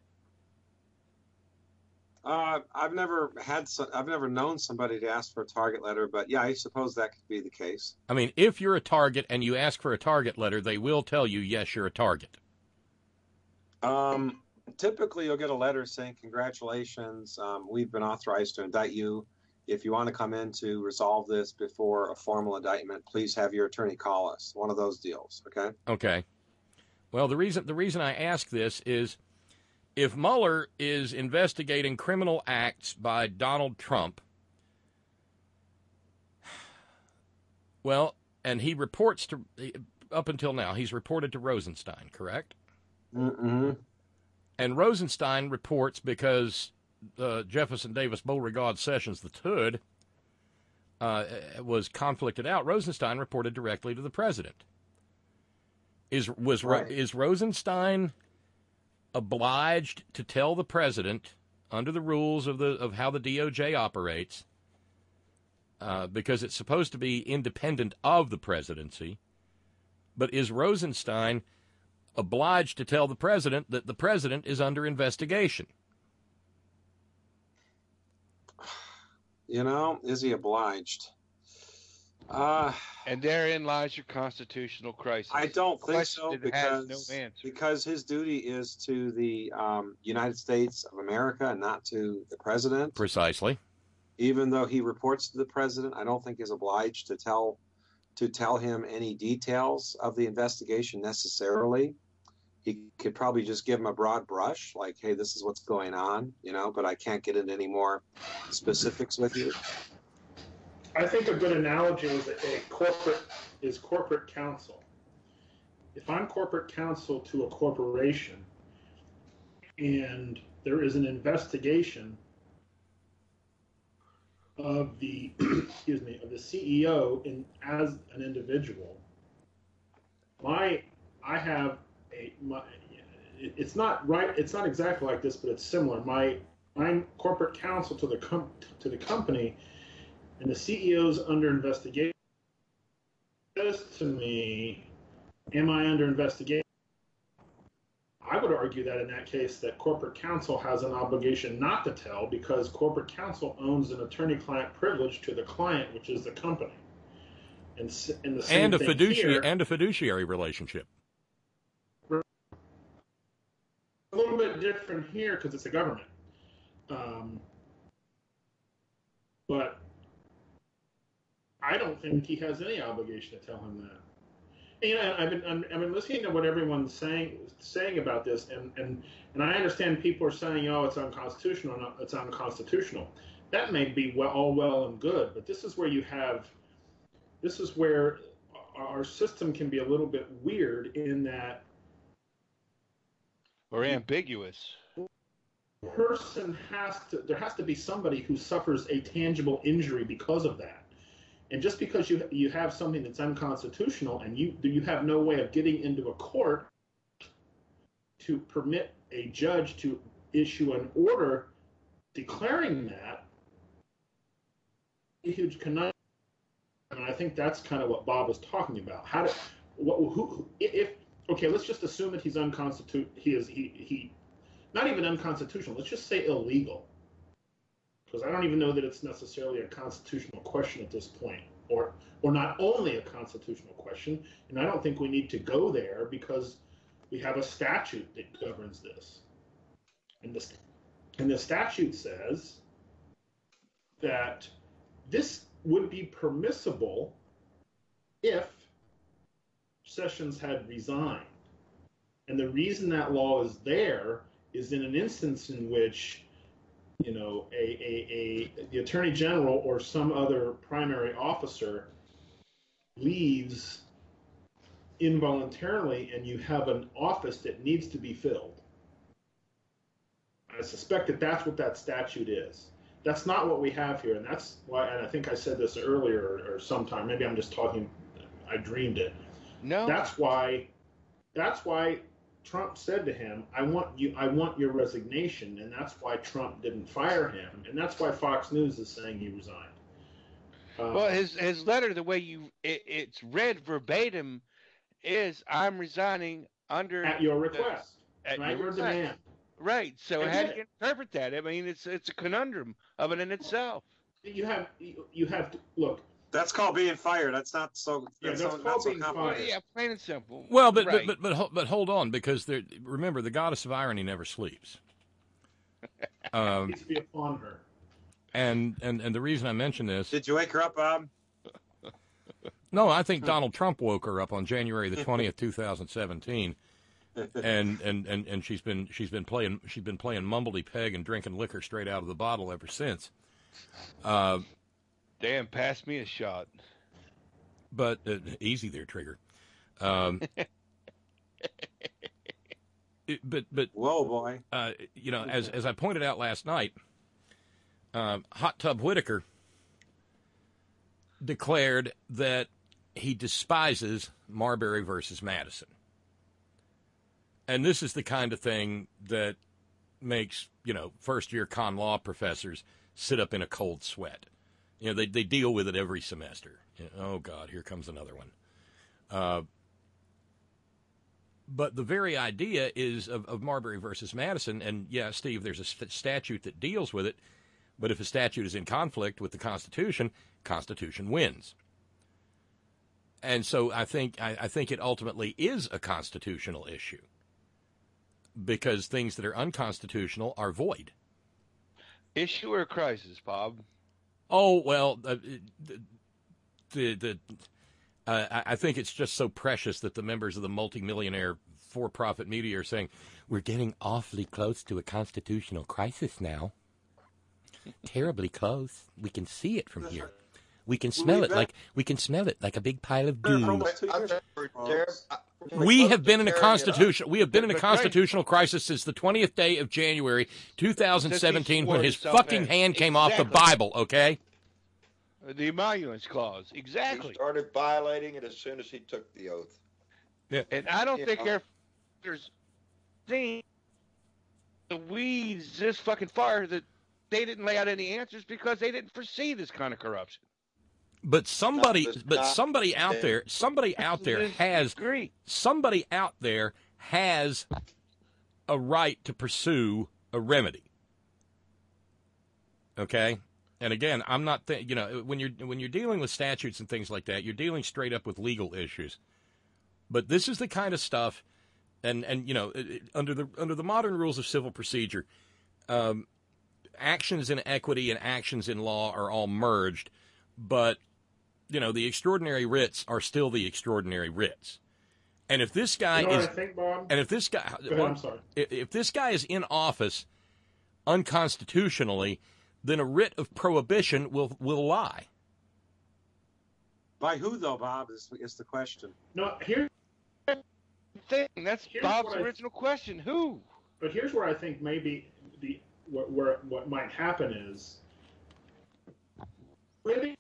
Uh, I've never had, some, I've never known somebody to ask for a target letter, but yeah, I suppose that could be the case. I mean, if you're a target and you ask for a target letter, they will tell you, yes, you're a target. Um, typically, you'll get a letter saying, congratulations, um, we've been authorized to indict you. If you want to come in to resolve this before a formal indictment, please have your attorney call us. One of those deals, okay? Okay. Well, the reason the reason I ask this is if Mueller is investigating criminal acts by Donald Trump, well, and he reports to, up until now, he's reported to Rosenstein, correct? Mm-hmm. And Rosenstein reports because uh, Jefferson Davis Beauregard Sessions the third uh, was conflicted out. Rosenstein reported directly to the president. Is was Right. is Rosenstein obliged to tell the president under the rules of the of how the D O J operates, uh, because it's supposed to be independent of the presidency? But is Rosenstein obliged to tell the president that the president is under investigation? You know, is he obliged? Uh, and therein lies your constitutional crisis. I don't think Question so that because, has no answer. because his duty is to the um, United States of America and not to the president. Precisely. Even though he reports to the president, I don't think he's obliged to tell to tell him any details of the investigation necessarily. He could probably just give him a broad brush, like, hey, this is what's going on, you know, but I can't get into any more specifics with you. I think a good analogy is a, a corporate is corporate counsel. If I'm corporate counsel to a corporation and there is an investigation of the excuse me of the C E O in as an individual, my I have a my it, it's not right it's not exactly like this, but it's similar. My I'm corporate counsel to the com- to the company, and the C E O's under investigation. Says to me, am I under investigation? I would argue that in that case that corporate counsel has an obligation not to tell, because corporate counsel owns an attorney-client privilege to the client, which is the company. And, and the same And a thing fiduciary here, and a fiduciary relationship. a little bit different here because it's a government. Um, but I don't think he has any obligation to tell him that. And I've been I've been listening to what everyone's saying saying about this, and, and, and I understand people are saying, oh, it's unconstitutional, no, it's unconstitutional. That may be well, all well and good, but this is where you have, this is where our system can be a little bit weird in that, or ambiguous. Person has to there has to be somebody who suffers a tangible injury because of that. And just because you you have something that's unconstitutional and you you have no way of getting into a court to permit a judge to issue an order declaring that, a huge conundrum. And I think that's kind of what Bob was talking about. How do what who if okay, let's just assume that he's unconstitutional. He is he he not even unconstitutional. Let's just say illegal. Because I don't even know that it's necessarily a constitutional question at this point, or or not only a constitutional question, and I don't think we need to go there because we have a statute that governs this. And the, and the statute says that this would be permissible if Sessions had resigned. And the reason that law is there is in an instance in which, you know, a, a, a the attorney general or some other primary officer leaves involuntarily and you have an office that needs to be filled. I suspect that that's what that statute is. That's not what we have here, and that's why, and I think I said this earlier or, or sometime, maybe I'm just talking, I dreamed it. No. That's why, that's why Trump said to him, I want you, I want your resignation, and that's why Trump didn't fire him, and that's why Fox News is saying he resigned. Uh, Well, his his letter, the way you it, it's read verbatim, is I'm resigning under at your request, at right? your Your request. demand. Right. So I how get do you it. interpret that? I mean, it's it's a conundrum of it in itself. You have you, you have to look. That's called being fired. That's not so. Yeah, That's, that's so, called not so being complicated. fired. Yeah, plain and simple. Well, but right. but, but but but hold on, because there. Remember, the goddess of irony never sleeps. Um, needs to be upon her. and and and the reason I mention this. Did you wake her up, Bob? No, I think Donald Trump woke her up on January the twentieth, two thousand seventeen, and, and, and, and she's been she's been playing she's been playing mumbledy peg and drinking liquor straight out of the bottle ever since. Uh, Damn, pass me a shot. but uh, easy there, Trigger. Um, it- but but Whoa, boy. uh, you know, as as I pointed out last night, uh, Hot Tub Whitaker declared that he despises Marbury versus Madison. And this is the kind of thing that makes, you know, first-year con law professors sit up in a cold sweat. You know, they they deal with it every semester. You know, oh, God, here comes another one. Uh, but the very idea is of, of Marbury versus Madison, and, yeah, Steve, there's a st- statute that deals with it, but if a statute is in conflict with the Constitution, Constitution wins. And so I think I, I think it ultimately is a constitutional issue, because things that are unconstitutional are void. Issue or crisis, Bob? Oh, well, uh, the the uh, I I think it's just so precious that the members of the multimillionaire for-profit media are saying we're getting awfully close to a constitutional crisis now. Terribly close. We can see it from here. We can smell it like we can smell it like a big pile of goo. We have been in a constitution. We have been in a constitutional crisis since the twentieth day of January, two thousand seventeen, when his fucking hand came off the Bible. Okay. The emoluments clause, He exactly. started violating it as soon as he took the oath. Yeah. And I don't You think know. there's seen the weeds this fucking far that they didn't lay out any answers because they didn't foresee this kind of corruption. But somebody, Not- but not- somebody out there, somebody out there has, Agree. somebody out there has a right to pursue a remedy. Okay, and again, I'm not, th- you know, when you're when you're dealing with statutes and things like that, you're dealing straight up with legal issues. But this is the kind of stuff, and and you know, it- it- under the under the modern rules of civil procedure, um, actions in equity and actions in law are all merged, but you know, the extraordinary writs are still the extraordinary writs. And if this guy You know is, what I think, Bob? and if this guy, Go ahead, I'm sorry. if, if this guy is in office unconstitutionally, then a writ of prohibition will will lie. By who, though, Bob, is, is the question. No, here. Thing. That's Here's Bob's what I- original question. Who? But here's where I think maybe the what where what might happen is maybe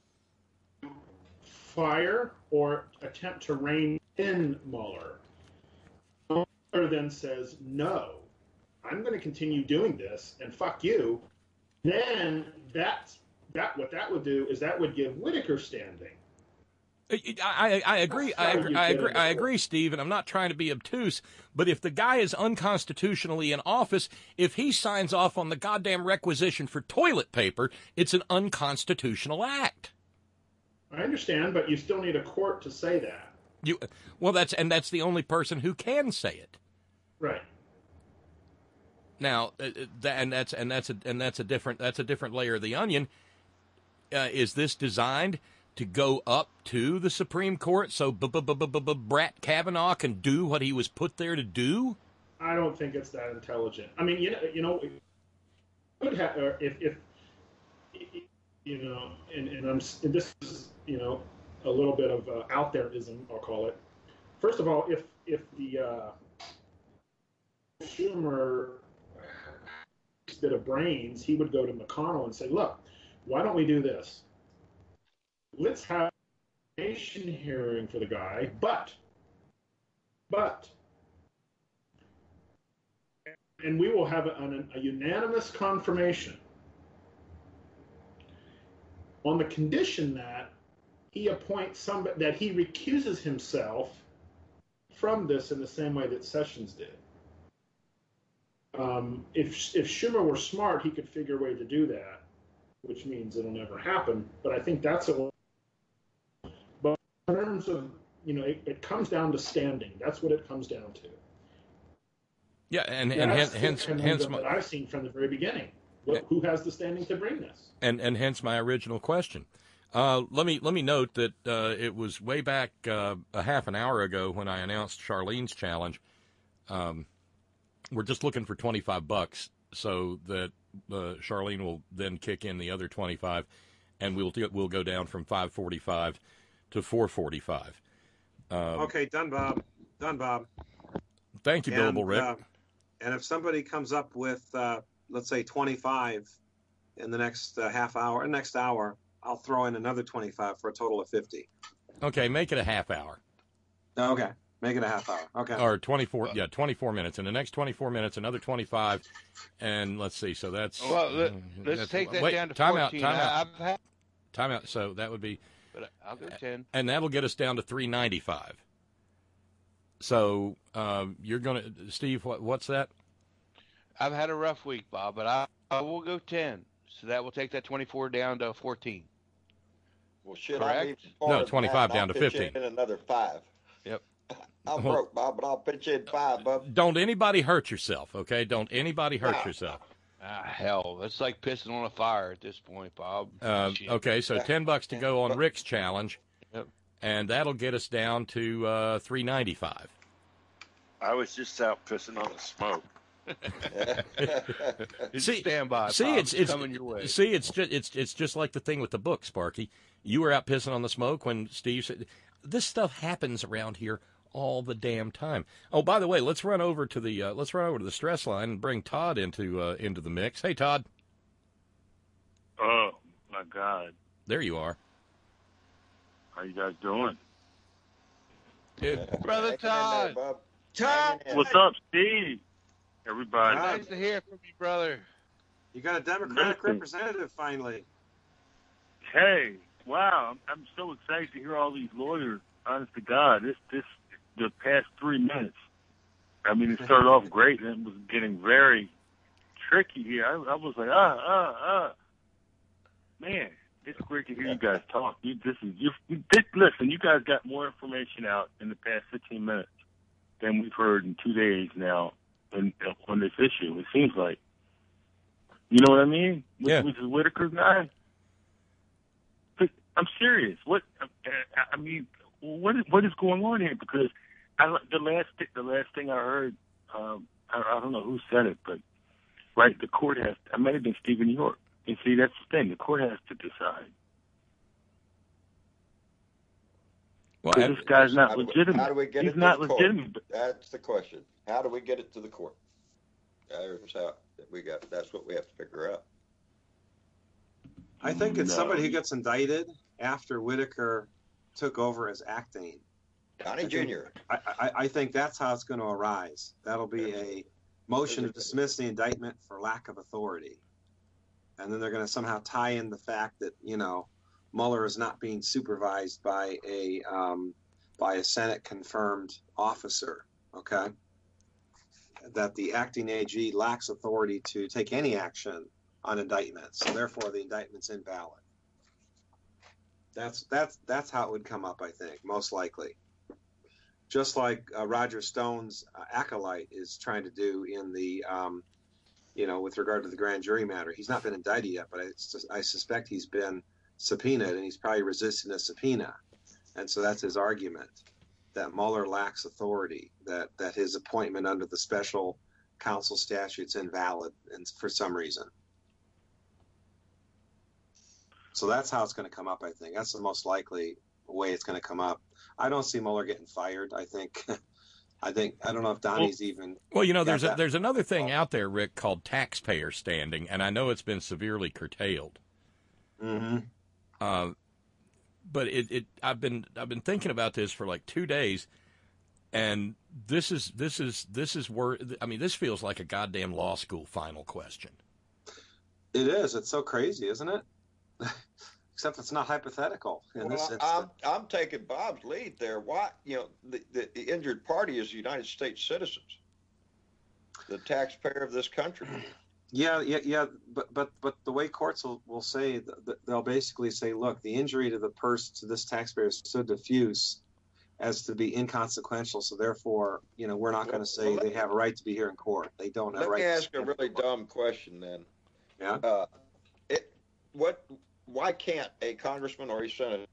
fire or attempt to rein in Mueller. Mueller then says, "No, I'm going to continue doing this, and fuck you." Then that's that. What that would do is that would give Whitaker standing. I, I, I agree. I agree. I agree. I agree, Steve. And I'm not trying to be obtuse, but if the guy is unconstitutionally in office, if he signs off on the goddamn requisition for toilet paper, it's an unconstitutional act. I understand, but you still need a court to say that. You well, that's and that's the only person who can say it. Right. Now, uh, that, and that's and that's a and that's a different that's a different layer of the onion. Uh, is this designed to go up to the Supreme Court so b- b- b- b- b- Brett Kavanaugh can do what he was put there to do? I don't think it's that intelligent. I mean, you know, you know, it could have or if, if you know, and, and I'm and this is you know, a little bit of uh, out thereism, I'll call it. First of all, if if the uh, Schumer has a bit of brains, he would go to McConnell and say, "Look, why don't we do this? Let's have a nation hearing for the guy, but, but, and we will have a, a unanimous confirmation on the condition that he appoints somebody, that he recuses himself from this in the same way that Sessions did." Um, if if Schumer were smart, he could figure a way to do that, which means it'll never happen. But I think that's a. But in terms of, you know, it, it comes down to standing. That's what it comes down to. Yeah, and and hence hence, hence my, that I've seen from the very beginning. What, who has the standing to bring this? And and hence my original question. Uh, let me let me note that uh, it was way back uh, a half an hour ago when I announced Charlene's challenge. Um, we're just looking for twenty-five bucks, so that uh, Charlene will then kick in the other twenty-five, and we'll we'll go down from five forty-five to four forty-five. Um, okay, done, Bob. Done, Bob. Thank you, Billable Rick. Uh, and if somebody comes up with, uh, let's say, twenty-five in the next uh, half hour, next hour, I'll throw in another twenty-five for a total of fifty. Okay, make it a half hour. Okay, make it a half hour. Okay. Or twenty-four, yeah, twenty-four minutes. In the next twenty-four minutes, another twenty-five, and let's see. So that's well. Let, uh, let's that's, take that wait, down to time fourteen. out. Time out. I've had, time out. So that would be. But I'll go ten. And that'll get us down to three ninety-five. So um, you're gonna, Steve. What, what's that? I've had a rough week, Bob, but I, I will go ten. So that will take that twenty-four down to fourteen. Well, shit, correct? I No, twenty-five down to fifteen. In another five. Yep. I'm broke, Bob, but I'll pitch in five, Bob. Don't anybody hurt yourself, okay? Don't anybody hurt No. yourself. Ah, hell, it's like pissing on a fire at this point, Bob. Uh, okay, so ten bucks to go on Rick's challenge, Yep. and that'll get us down to uh, three ninety-five. I was just out pissing on the smoke. See, stand by. See, Bob. it's it's coming your way. see, it's just it's it's just like the thing with the book, Sparky. You were out pissing on the smoke when Steve said, "This stuff happens around here all the damn time." Oh, by the way, let's run over to the uh, let's run over to the stress line and bring Todd into uh, into the mix. Hey, Todd. Oh my God! There you are. How you guys doing? Dude, Brother Todd. There, Todd. What's up, Steve? Everybody. Nice to hear from you, brother. You got a Democratic Listen. representative finally. Hey, wow! I'm, I'm so excited to hear all these lawyers. Honest to God, this this the past three minutes. I mean, it started off great, and it was getting very tricky here. I, I was like, ah, ah, ah. Man, it's great to hear you guys talk. You, this is you. This, listen, you guys got more information out in the past fifteen minutes than we've heard in two days now in, on this issue. It seems like. You know what I mean? With, Yeah. with the Whitaker guy. But I'm serious. What I mean, what is what is going on here? Because I, the last the last thing I heard, um, I, I don't know who said it, but right, the court has. I might have been Stephen York. And see, that's the thing. The court has to decide. Well, this guy's not How do we- legitimate. How do we get He's it to not the court? legitimate. That's the question. How do we get it to the court? There's how we got. That's what we have to figure out. I think it's No. somebody who gets indicted after Whitaker took over as acting. Donnie I think- Junior I, I, I think that's how it's going to arise. That'll be a motion to dismiss the indictment for lack of authority. And then they're going to somehow tie in the fact that, you know, Mueller is not being supervised by a um, by a Senate confirmed officer. Okay. That the acting A G lacks authority to take any action on indictments. So therefore the indictment's invalid. That's that's that's how it would come up, I think, most likely. Just like uh, Roger Stone's uh, acolyte is trying to do in the, um, you know, with regard to the grand jury matter. He's not been indicted yet, but I, I suspect he's been subpoenaed, and he's probably resisting a subpoena. And so that's his argument, that Mueller lacks authority, that, that his appointment under the special counsel statute's invalid and for some reason. So that's how it's going to come up, I think. That's the most likely way it's going to come up. I don't see Mueller getting fired. I think, I think I don't know if Donnie's well, even. Well, you know, there's that. a, there's another thing out there, Rick, called taxpayer standing, and I know it's been severely curtailed. Mm-hmm. Uh, but it, it I've been I've been thinking about this for like two days, and this is this is this is where I mean this feels like a goddamn law school final question. It is. It's so crazy, isn't it? Except it's not hypothetical in well, this instance. I'm, I'm taking Bob's lead there. Why, you know, the, the, the injured party is United States citizens, the taxpayer of this country. Yeah, yeah, yeah. But but but the way courts will, will say, that they'll basically say, look, the injury to the person, to this taxpayer, is so diffuse as to be inconsequential. So therefore, you know, we're not going to say they have a right to be here in court. They don't have a Let right. me to ask a really dumb question then. Yeah. Uh, it what? Why can't a congressman or a senator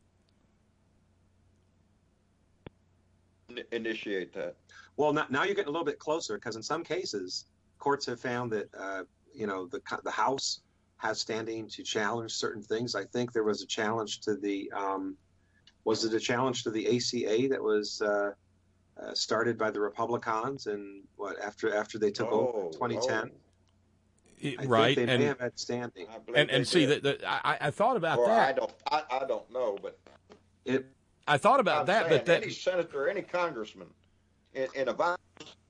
initiate that? Well, now, now you're getting a little bit closer, because in some cases, courts have found that uh, you know the the House has standing to challenge certain things. I think there was a challenge to the um, was it a challenge to the A C A that was uh, uh, started by the Republicans, and what after after they took oh, over in twenty ten. Oh. I right, think they and may have had standing. and, and see that I, I thought about or that. I don't I, I don't know, but it. I thought about I'm that, saying but that any senator, any congressman, in, in a violation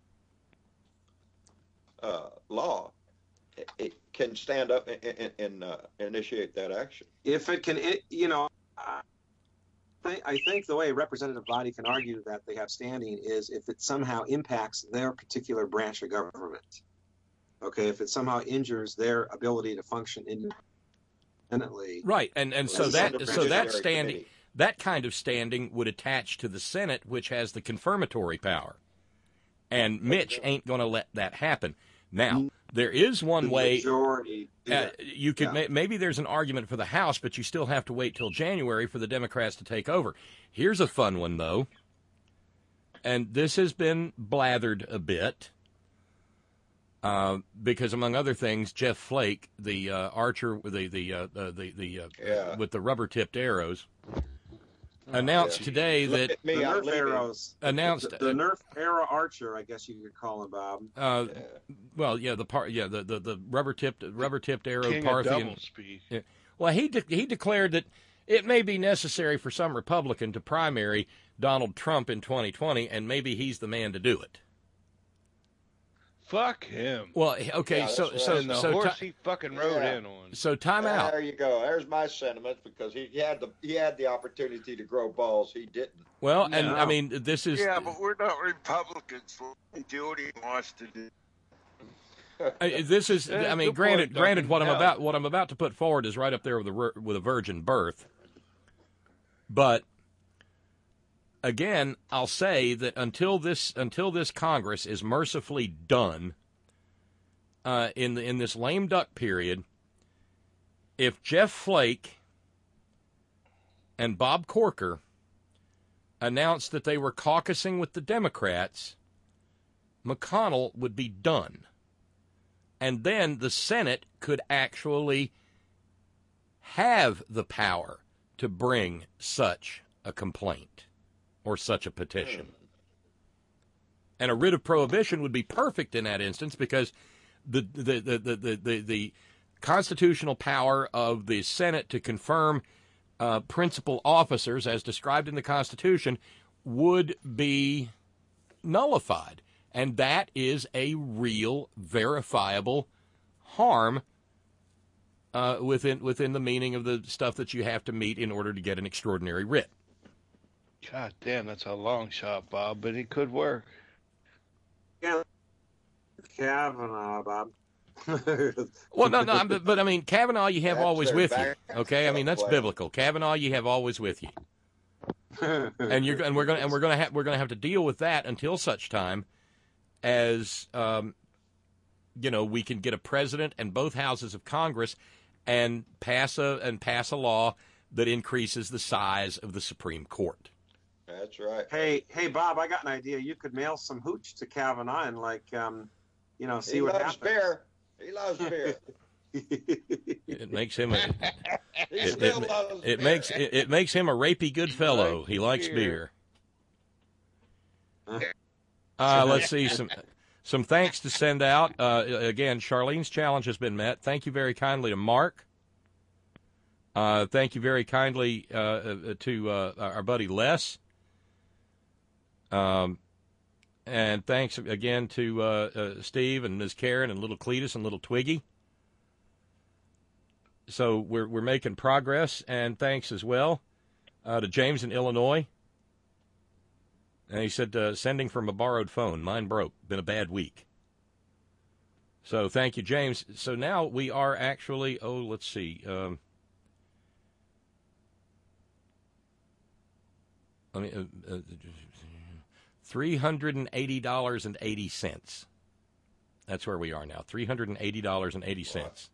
uh, law, it, it can stand up and, and, and uh, initiate that action. If it can, it, you know, I think, I think the way a representative body can argue that they have standing is if it somehow impacts their particular branch of government. Okay, if it somehow injures their ability to function independently. Right, and and so that so that standing, that kind of standing would attach to the Senate, which has the confirmatory power, and Mitch ain't going to let that happen. Now, there is one The way. Majority, Uh, you could yeah. ma- maybe there's an argument for the House, but you still have to wait till January for the Democrats to take over. Here's a fun one though, and this has been blathered a bit. Uh, because among other things, Jeff Flake, the uh, archer, the the uh, the the uh, Yeah. with the rubber-tipped arrows, announced yeah. today Look that at me, the I'm Nerf leaving. arrows. announced. The, the Nerf arrow archer, I guess you could call him, Bob. Uh, Yeah. well, yeah, the par- yeah, the, the, the rubber-tipped rubber-tipped arrow King of Parthian. double speed. Yeah. Well, he de- he declared that it may be necessary for some Republican to primary Donald Trump in twenty twenty, and maybe he's the man to do it. Fuck him. Well, okay, Yeah, so that's so right. And the so horse ti- he fucking rode Yeah. in on. so time out. There you go. There's my sentiments, because he, he had the he had the opportunity to grow balls. He didn't. Well, and No. I mean, this is Yeah, but we're not Republicans. He do what he wants to do. Uh, this is. Yeah, I mean, good granted, point, granted, Duncan. what I'm Yeah. about, what I'm about to put forward is right up there with a vir- with a virgin birth. But again, I'll say that until this until this Congress is mercifully done uh, in the, in this lame duck period, if Jeff Flake and Bob Corker announced that they were caucusing with the Democrats, McConnell would be done. And then the Senate could actually have the power to bring such a complaint or such a petition. And a writ of prohibition would be perfect in that instance, because the the the the, the, the, the constitutional power of the Senate to confirm uh, principal officers, as described in the Constitution, would be nullified. And that is a real, verifiable harm uh, within within the meaning of the stuff that you have to meet in order to get an extraordinary writ. God damn, that's a long shot, Bob, but it could work. Yeah, Kavanaugh, Bob. Well, no, no, I'm- but, but I mean, Kavanaugh, you have That's always their with you. back- Okay, I mean that's play. biblical. Kavanaugh, you have always with you, and you're and we're going and we're going to have we're going to have to deal with that until such time as um, you know, we can get a president and both houses of Congress and pass a and pass a law that increases the size of the Supreme Court. That's right. Hey, hey, Bob, I got an idea. You could mail some hooch to Kavanaugh and, like, um, you know, see He what loves happens. beer. He loves beer. It makes him a, it, it, it makes it, it makes him a rapey good fellow. He likes beer. Uh, let's see some some thanks to send out. Uh, again, Charlene's challenge has been met. Thank you very kindly to Mark. Uh, thank you very kindly uh, to uh, our buddy Les. Um, and thanks again to uh, uh, Steve and Miz Karen and little Cletus and little Twiggy. So we're we're making progress, and thanks as well uh, to James in Illinois. And he said, uh, sending from a borrowed phone. Mine broke. Been a bad week. So thank you, James. So now we are actually, oh, let's see. Um, I mean, uh, uh, three hundred eighty dollars and eighty cents. That's where we are now, three hundred eighty dollars and eighty cents.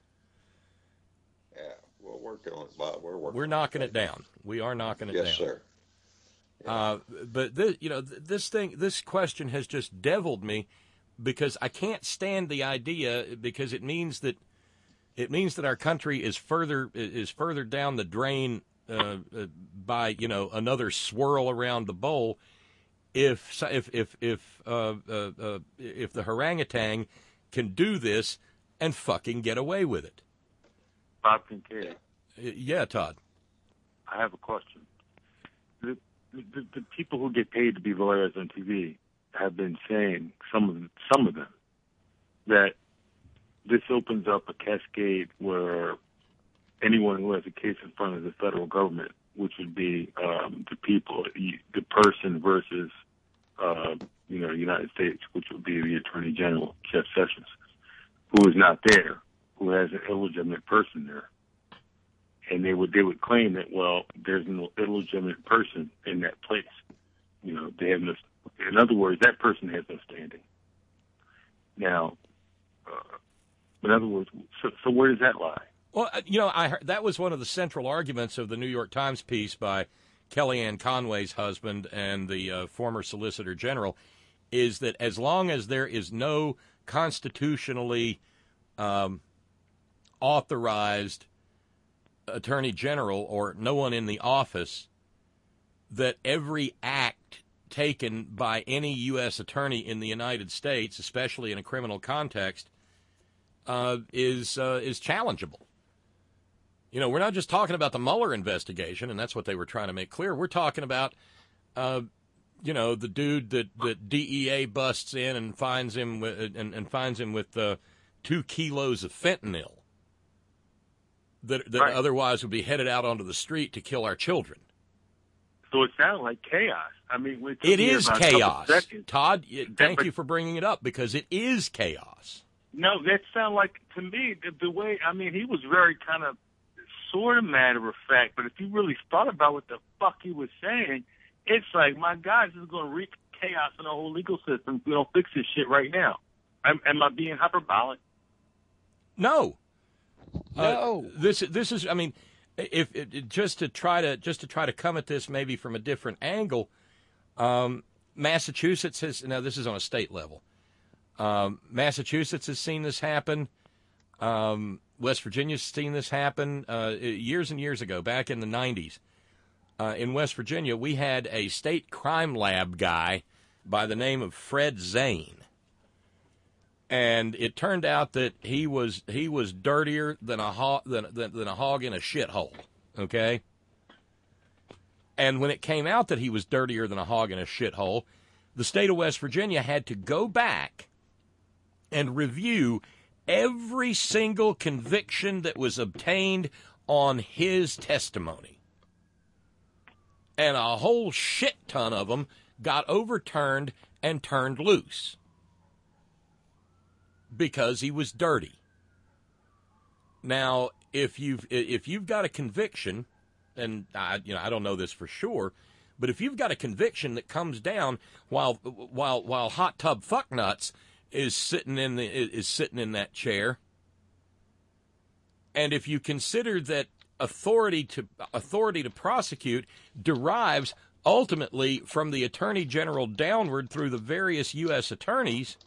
Yeah, we're working on it, Bob. We're working. We're knocking it down. We are knocking it yes, down. Yes, sir. Yeah. Uh, but this, you know, this thing, this question has just deviled me because I can't stand the idea because it means that it means that our country is further is further down the drain uh, uh, by you know another swirl around the bowl. If if if if uh, uh, uh, if the orangutan can do this and fucking get away with it. Bob Kincaid. Yeah, Todd. I have a question. The, the, the people who get paid to be lawyers on T V have been saying, some of them, some of them, that this opens up a cascade where anyone who has a case in front of the federal government, which would be um, the people, the person versus, uh, you know, the United States, which would be the Attorney General, Jeff Sessions, who is not there, who has an illegitimate person there. And they would they would claim that, well, there's no illegitimate person in that place. You know, they have no. In other words, that person has no standing. Now, uh, in other words, so, so where does that lie? Well, you know, I heard, that was one of the central arguments of the New York Times piece by Kellyanne Conway's husband and the uh, former Solicitor General, is that as long as there is no constitutionally um, authorized Attorney General or no one in the office, that every act taken by any U S attorney in the United States, especially in a criminal context, uh, is uh, is challengeable. You know, we're not just talking about the Mueller investigation, and that's what they were trying to make clear. We're talking about, uh, you know, the dude that, that D E A busts in and finds him with, and, and finds him with uh, two kilos of fentanyl that, that right. otherwise would be headed out onto the street to kill our children. So it sounds like chaos. I mean, we're it is chaos. Todd, it, thank but, you for bringing it up, because it is chaos. No, that sounds like, to me, the, the way, I mean, he was very kind of, sort of matter of fact, but if you really thought about what the fuck he was saying, it's like, my God, this is going to wreak chaos in the whole legal system if we don't fix this shit right now. Am, am I being hyperbolic? No. No. Uh, this this is, I mean, if, if just to try to just to try to come at this maybe from a different angle, um, Massachusetts has, now this is on a state level. Um, Massachusetts has seen this happen. Um, West Virginia's seen this happen uh, years and years ago, back in the nineties. Uh, in West Virginia, we had a state crime lab guy by the name of Fred Zane. And it turned out that he was he was dirtier than a hog than, than, than a hog in a shithole. Okay. And when it came out that he was dirtier than a hog in a shithole, the state of West Virginia had to go back and review every single conviction that was obtained on his testimony. And a whole shit ton of them got overturned and turned loose because he was dirty. Now, if you've if you've got a conviction, and I you know I don't know this for sure, but if you've got a conviction that comes down while while while hot tub fucknuts is sitting in the is sitting in that chair, and if you consider that authority to authority to prosecute derives ultimately from the Attorney General downward through the various U S attorneys,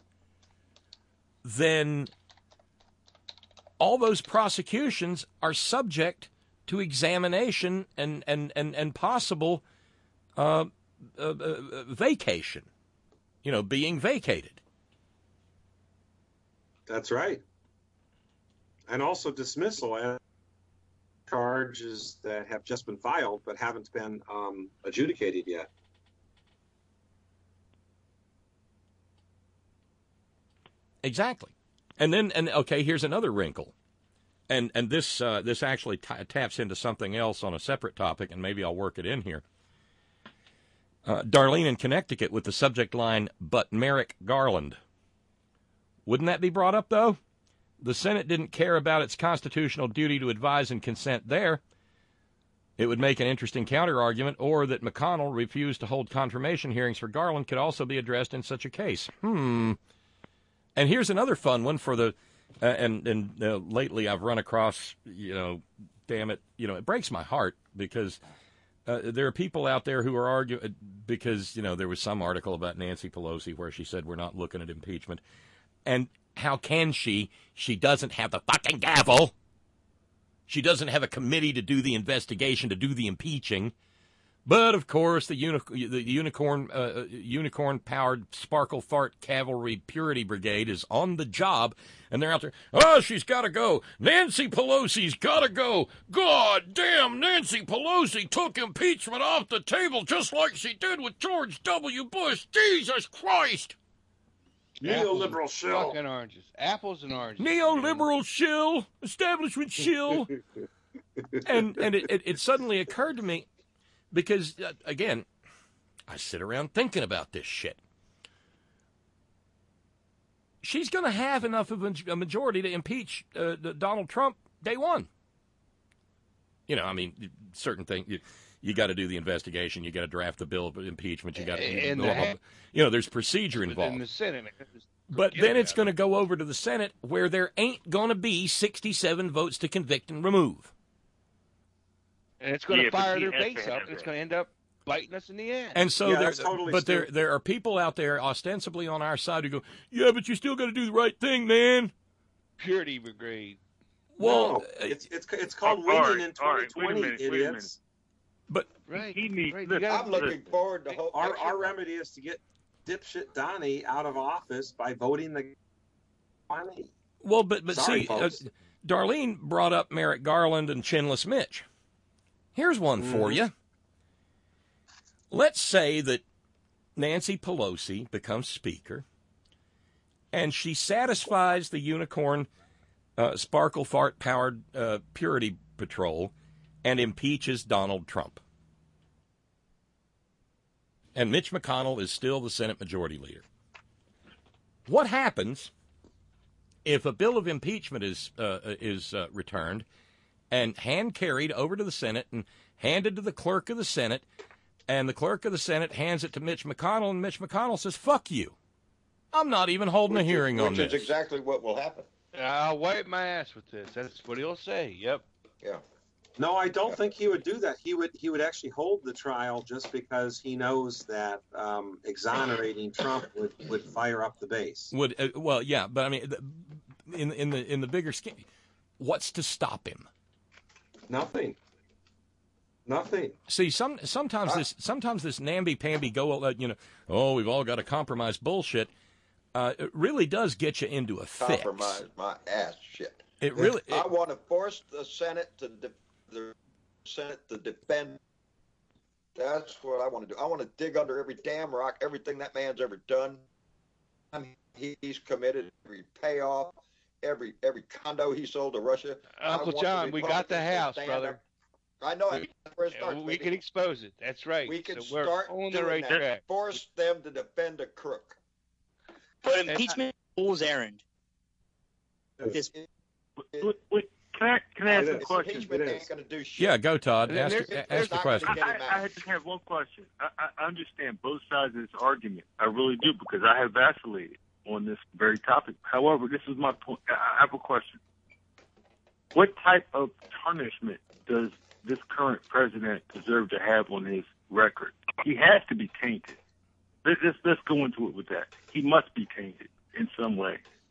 then all those prosecutions are subject to examination and, and, and, and possible uh, uh, uh, vacation, you know, being vacated. That's right. And also dismissal and charges that have just been filed but haven't been um, adjudicated yet. Exactly. And then, and okay, here's another wrinkle. And and this uh, this actually t- taps into something else on a separate topic, and maybe I'll work it in here. Uh, Darlene in Connecticut with the subject line, "But Merrick Garland." Wouldn't that be brought up, though? The Senate didn't care about its constitutional duty to advise and consent there. It would make an interesting counter-argument, or that McConnell refused to hold confirmation hearings for Garland could also be addressed in such a case. Hmm. And here's another fun one for the... Uh, and and uh, lately I've run across, you know, damn it, you know, it breaks my heart because uh, there are people out there who are arguing because, you know, there was some article about Nancy Pelosi where she said we're not looking at impeachment. And how can she? She doesn't have the fucking gavel. She doesn't have a committee to do the investigation, to do the impeaching. But, of course, the, uni- the unicorn, uh, unicorn-powered Sparkle Fart Cavalry Purity Brigade is on the job, and they're out there, oh, she's got to go. Nancy Pelosi's got to go. God damn, Nancy Pelosi took impeachment off the table just like she did with George W. Bush. Jesus Christ. Neoliberal shill. Fucking oranges. Apples and oranges. Neoliberal shill. Establishment shill. and and it, it, it suddenly occurred to me, because, uh, again, I sit around thinking about this shit. She's going to have enough of a majority to impeach uh, Donald Trump day one. You know, I mean, certain things, you, you got to do the investigation, you got to draft the bill of impeachment, you got to, you, the, you know, there's procedure involved. In the Senate. But then it's going to go over to the Senate where there ain't going to be sixty-seven votes to convict and remove. And it's going Yeah, to but fire he their has to base have up, and it's that. going to end up biting us in the ass. And so, Yeah, there, that's totally but there, stupid. there are people out there ostensibly on our side who go, yeah, but you still got to do the right thing, man. Purity Brigade. Well, No, it's it's it's called Oh, all winning right, in all right, wait a twenty twenty, minute, wait a idiots. but Right. He needs. right. You listen, gotta- I'm looking forward to hope. Our our remedy is to get dipshit Donnie out of office by voting the money. well, but but Sorry, see, uh, folks. Darlene brought up Merrick Garland and Chinless Mitch. Here's one for Mhm. you. Let's say that Nancy Pelosi becomes Speaker, and she satisfies the unicorn uh, Sparkle Fart powered uh, Purity Patrol and impeaches Donald Trump. And Mitch McConnell is still the Senate Majority Leader. What happens if a bill of impeachment is uh, is uh, returned and hand carried over to the Senate and handed to the clerk of the Senate, and the clerk of the Senate hands it to Mitch McConnell, and Mitch McConnell says, "Fuck you. I'm not even holding which a hearing is, on which this." is exactly what will happen. I'll wipe my ass with this. That's what he'll say. Yep. Yeah. No, I don't think he would do that. He would he would actually hold the trial just because he knows that um, exonerating Trump would, would fire up the base. Would uh, well, yeah, but I mean, the- in in the in the bigger scheme, what's to stop him? Nothing. Nothing. See, some sometimes this sometimes this namby-pamby go, uh, you know, oh, we've all got to compromise bullshit. Uh, it really does get you into a fix. Compromise my ass shit. It really. I It, want to force the Senate to de- the Senate to defend. That's what I want to do. I want to dig under every damn rock, everything that man's ever done. He's committed, every payoff, every every condo he sold to Russia. I Uncle want the John, we got the Republicans to house, stand brother. up. I know We- it. That's where it Yeah, starts, we baby. can expose it. That's right. We can so we're start on the doing right that. track. Force them to defend a crook. But impeachment fool's errand. It's- This it- Wait, wait, can I can I ask It a is. question? Impeachment It ain't is. going to do shit. yeah, go Todd. And Ask, there's- your- there's ask the not question. gonna I, get him I, out. I just have one question. I, I I understand both sides of this argument. I really do because I have vacillated on this very topic. However, this is my point. I have a question. What type of punishment does this current president deserve to have on his record? He has to be tainted. Let's, let's, let's go into it with that. He must be tainted in some way.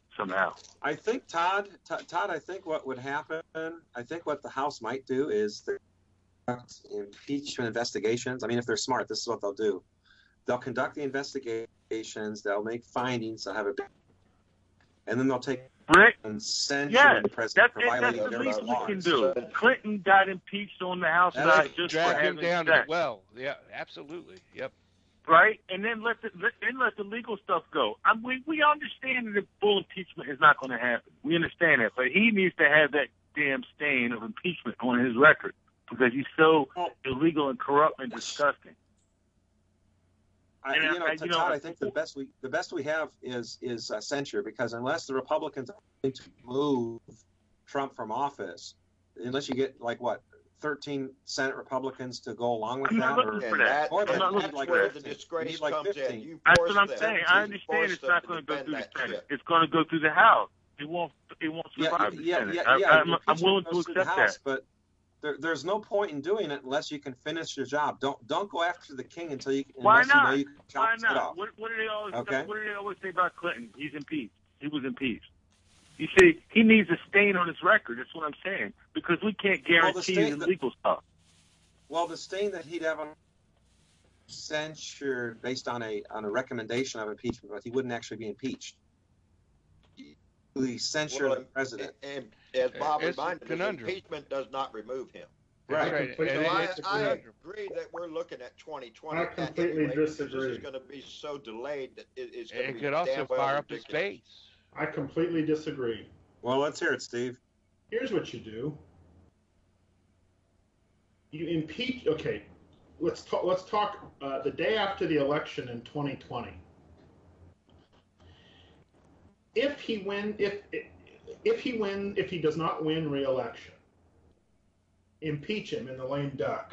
somehow. I think Todd, Todd, Todd, I think what would happen, I think what the House might do is the impeachment investigations. I mean, if they're smart, this is what they'll do. They'll conduct the investigations. They'll make findings. They'll have a, and then they'll take Rick, and censure yeah, the president that's, for that's violating the their least we laws. can do. Clinton got impeached on the House That's side just for Drag him having down to sex. the well. Yeah, absolutely. Yep. Right, and then let the let, then let the legal stuff go. I mean, we we understand that full impeachment is not going to happen. We understand that, but he needs to have that damn stain of impeachment on his record because he's so illegal and corrupt and disgusting. I, And you I- know, I- to you know, Todd, I think the best we the best we have is is uh, censure, because unless the Republicans are going to move Trump from office, unless you get like what thirteen Senate Republicans to go along with I'm that, not looking or for that. more I'm than not you looking need like for that. fifteen. The disgrace You need like comes fifteen. in. You That's force what I'm them. saying. I You understand force it's them not to going to go defend through the that Senate. shit. It's going to go through the House. It won't. It won't Yeah, survive yeah, the yeah, Senate. yeah, I, yeah. I'm, I'm impeachment willing to goes through the accept House, that. but there, there's no point in doing it unless you can finish your job. Don't don't go after the king until you Why unless you know not? you can chop Why his head not? off. What, what do they always? Okay. What do they always say about Clinton? He's impeached. He was impeached. You see, he needs a stain on his record. That's what I'm saying. Because we can't Well, the guarantee stain- the legal stuff. Well, the stain that he'd have on censured based on a on a recommendation of impeachment, but he wouldn't actually be impeached. He censured Well, the president. And as Bob It's a reminded us, conundrum. impeachment does not remove him. Right. Right. But And So I, it's a I conundrum. agree that we're looking at twenty twenty. I at completely any rate, because disagree. This is going to be so delayed that it, it's going And to it be could also damn well fire up his ridiculous. base. I completely disagree. Well, let's hear it, Steve. Here's what you do. You impeach. Okay, let's talk. Let's talk uh, the day after the election in twenty twenty. If he win, if if he win, if he does not win re-election, impeach him in the lame duck.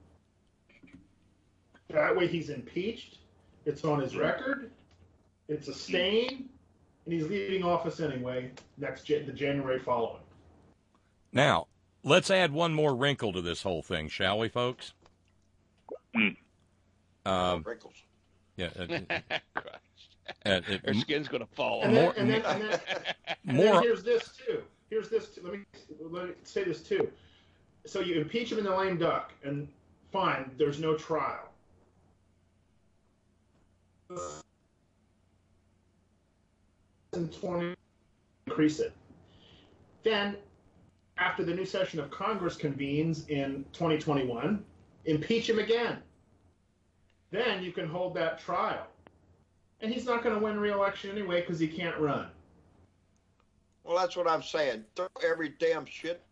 That way, he's impeached. It's on his record. It's a stain, and he's leaving office anyway. Next the January following. Now, let's add one more wrinkle to this whole thing, shall we, folks? Mm. Um, Wrinkles. yeah. Uh, uh, Her it, skin's going to fall And then, off. and then, and then, and more. then here's this too. Here's this too. Let me let me say this too. So you impeach him in the lame duck, and fine, there's no trial. And twenty increase it. Then, after the new session of Congress convenes in twenty twenty-one, impeach him again. Then you can hold that trial. And he's not going to win re-election anyway because he can't run. Well, that's what I'm saying. Throw every damn shit.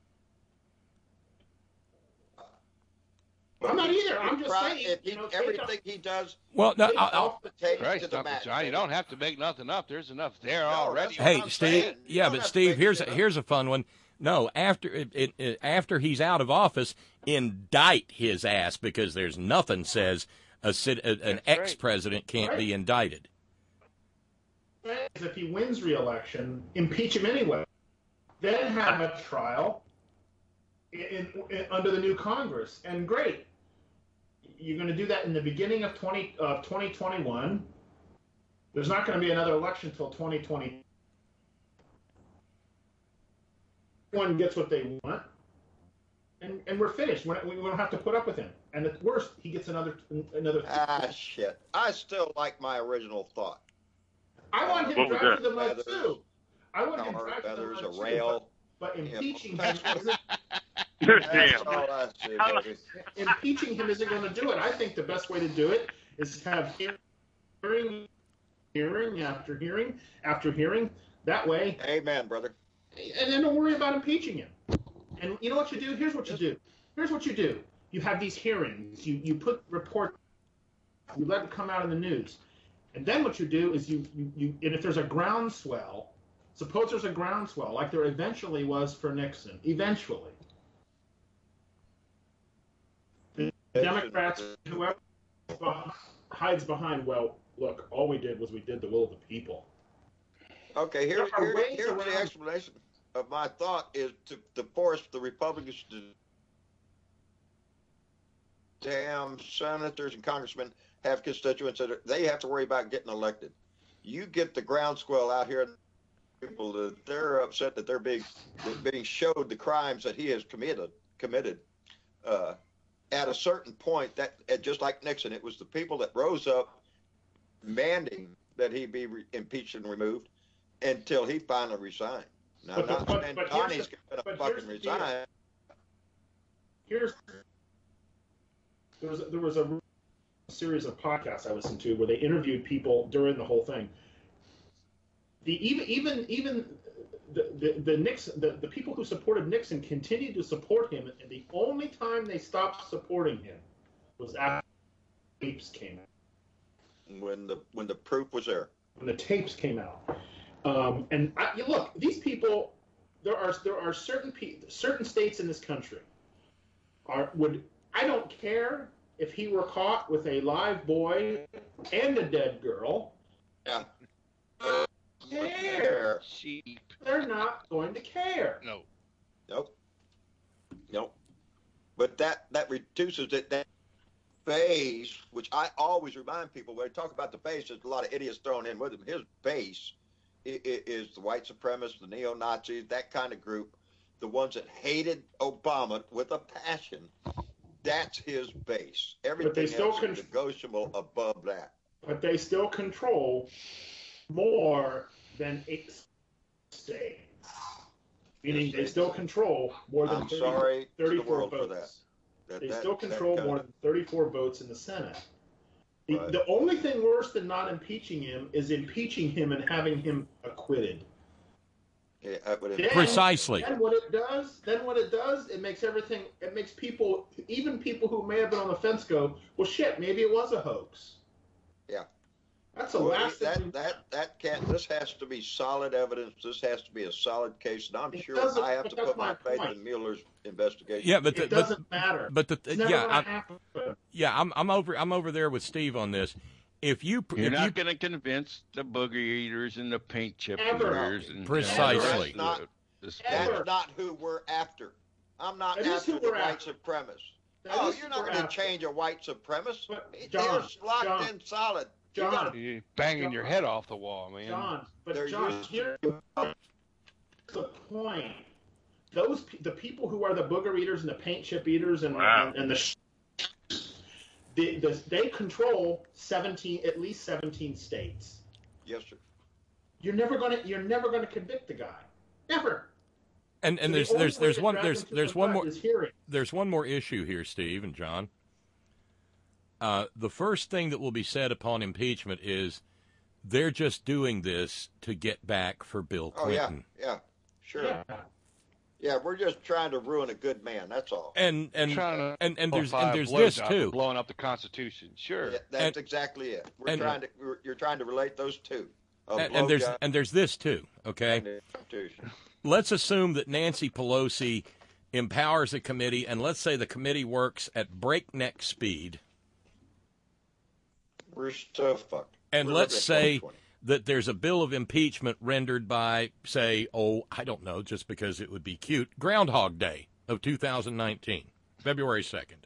I'm not either. I'm just Try- saying. if he- You know, take everything he does Well, no, take I'll, I'll, off the takes Christ, to the Uncle mat. John, you don't have to make nothing up. There's enough there No, already. that's what hey, I'm Steve. saying. You Yeah, don't but have to Steve, make here's shit a, up. here's a fun one. No, after it, it, it, after he's out of office, indict his ass because there's nothing says a, cit- a an That's right. ex-president can't be Right. indicted. is if he wins re-election, impeach him anyway. Then have a trial in, in, in- under the new Congress. And great. You're going to do that in the beginning of twenty of twenty twenty-one. There's not going to be another election until twenty twenty. Everyone gets what they want, and and we're finished. We're not, we don't have to put up with him. And at worst, he gets another another. Ah, shit. I still like my original thought. I want him What was dragged that? to the mud Feathers, too. I want him Tar, dragged to the feathers, mud a too. rail. But, but impeaching Yeah. him isn't Damn. That's all I see, baby. impeaching him isn't going to do it. I think the best way to do it is to have hearing, hearing after hearing after hearing. That way, Amen, brother. and then don't worry about impeaching him. And you know what you do? Here's what you do. Here's what you do. You have these hearings. You you put report. You let it come out in the news. And then what you do is you, you, you and if there's a groundswell, suppose there's a groundswell, like there eventually was for Nixon, eventually. The Democrats, whoever hides behind, well, look, all we did was we did the will of the people. Okay, here, There are here, ways here's around- the explanation of my thought is to, to force the Republicans to damn senators and congressmen have constituents that are, they have to worry about getting elected. You get the groundswell out here people that they're upset that they're being being showed the crimes that he has committed committed. Uh, at a certain point, that just like Nixon, it was the people that rose up demanding that he be re- impeached and removed until he finally resigned. Now, but, not but, saying but Donnie's going to fucking resign. Here's there was there was a series of podcasts I listened to where they interviewed people during the whole thing. The even even even the the, the Nixon the, the people who supported Nixon continued to support him, and the only time they stopped supporting him was after the tapes came out. When the when the proof was there. When the tapes came out, um, and I, you look, these people, there are there are certain pe- certain states in this country are would I don't care if he were caught with a live boy and a dead girl. Yeah. Care. Sheep. They're not going to care. No. Nope. Nope. But that that reduces it. That base, which I always remind people when I talk about the base, there's a lot of idiots thrown in with him. His base is, is the white supremacists, the neo-Nazis, that kind of group, the ones that hated Obama with a passion. That's his base. Everything still else con- is negotiable above that. But they still control more than eight states. Meaning they still control more than I'm thirty, sorry to the thirty-four world votes. for that. That, They that, still control that more than thirty-four votes in the Senate. The, Right. the only thing worse than not impeaching him is impeaching him and having him acquitted. Yeah, I would- Then- Precisely. Then what it does, then what it does, it makes everything, it makes people, even people who may have been on the fence go, well, shit, maybe it was a hoax. Yeah. That's the Well, last thing. that, that that can't. This has to be solid evidence. This has to be a solid case, and I'm It sure doesn't- I have but to that's put my my faith point. in Mueller's investigation. Yeah, but the, It doesn't but, matter. But the It's never yeah, gonna I'm, happen. yeah, I'm I'm over I'm over there with Steve on this. If you You're if not you going to convince the booger eaters and the paint chip Ever. eaters. And, Precisely. That's not, This- Ever. that's not who we're after. I'm not That is after who the we're white after. supremacist. That Oh, is you're who not we're going to after. change a white supremacist. But, They're John, locked John, in solid. You John, gotta- You're banging your head off the wall, man. John, but They're John, used to- here's the point. Those pe- the people who are the booger eaters and the paint chip eaters and Wow. and, and the, sh- the, the they control seventeen, at least seventeen states. Yes, sir. You're never gonna you're never gonna convict the guy, never. and and So there's the only there's way there's to one drag there's him to there's the one mud more is hearing. there's one more issue here, Steve and John. Uh, the first thing that will be said upon impeachment is they're just doing this to get back for Bill Oh yeah, Clinton. yeah, sure. Yeah. Yeah, we're just trying to ruin a good man. That's all. And and Trying to and, and there's qualify and a there's this blowjob for too. blowing up the Constitution. Sure. Yeah, that's And- exactly it. We're and- trying to we're, you're trying to relate those two. A And, and there's blowjob and there's this too. Okay, and the Constitution. let's assume that Nancy Pelosi empowers a committee, and let's say the committee works at breakneck speed, We're so fucked. and We're let's looking at say twenty twenty. that there's a bill of impeachment rendered by, say, oh, I don't know, just because it would be cute, Groundhog Day of two thousand nineteen, February second.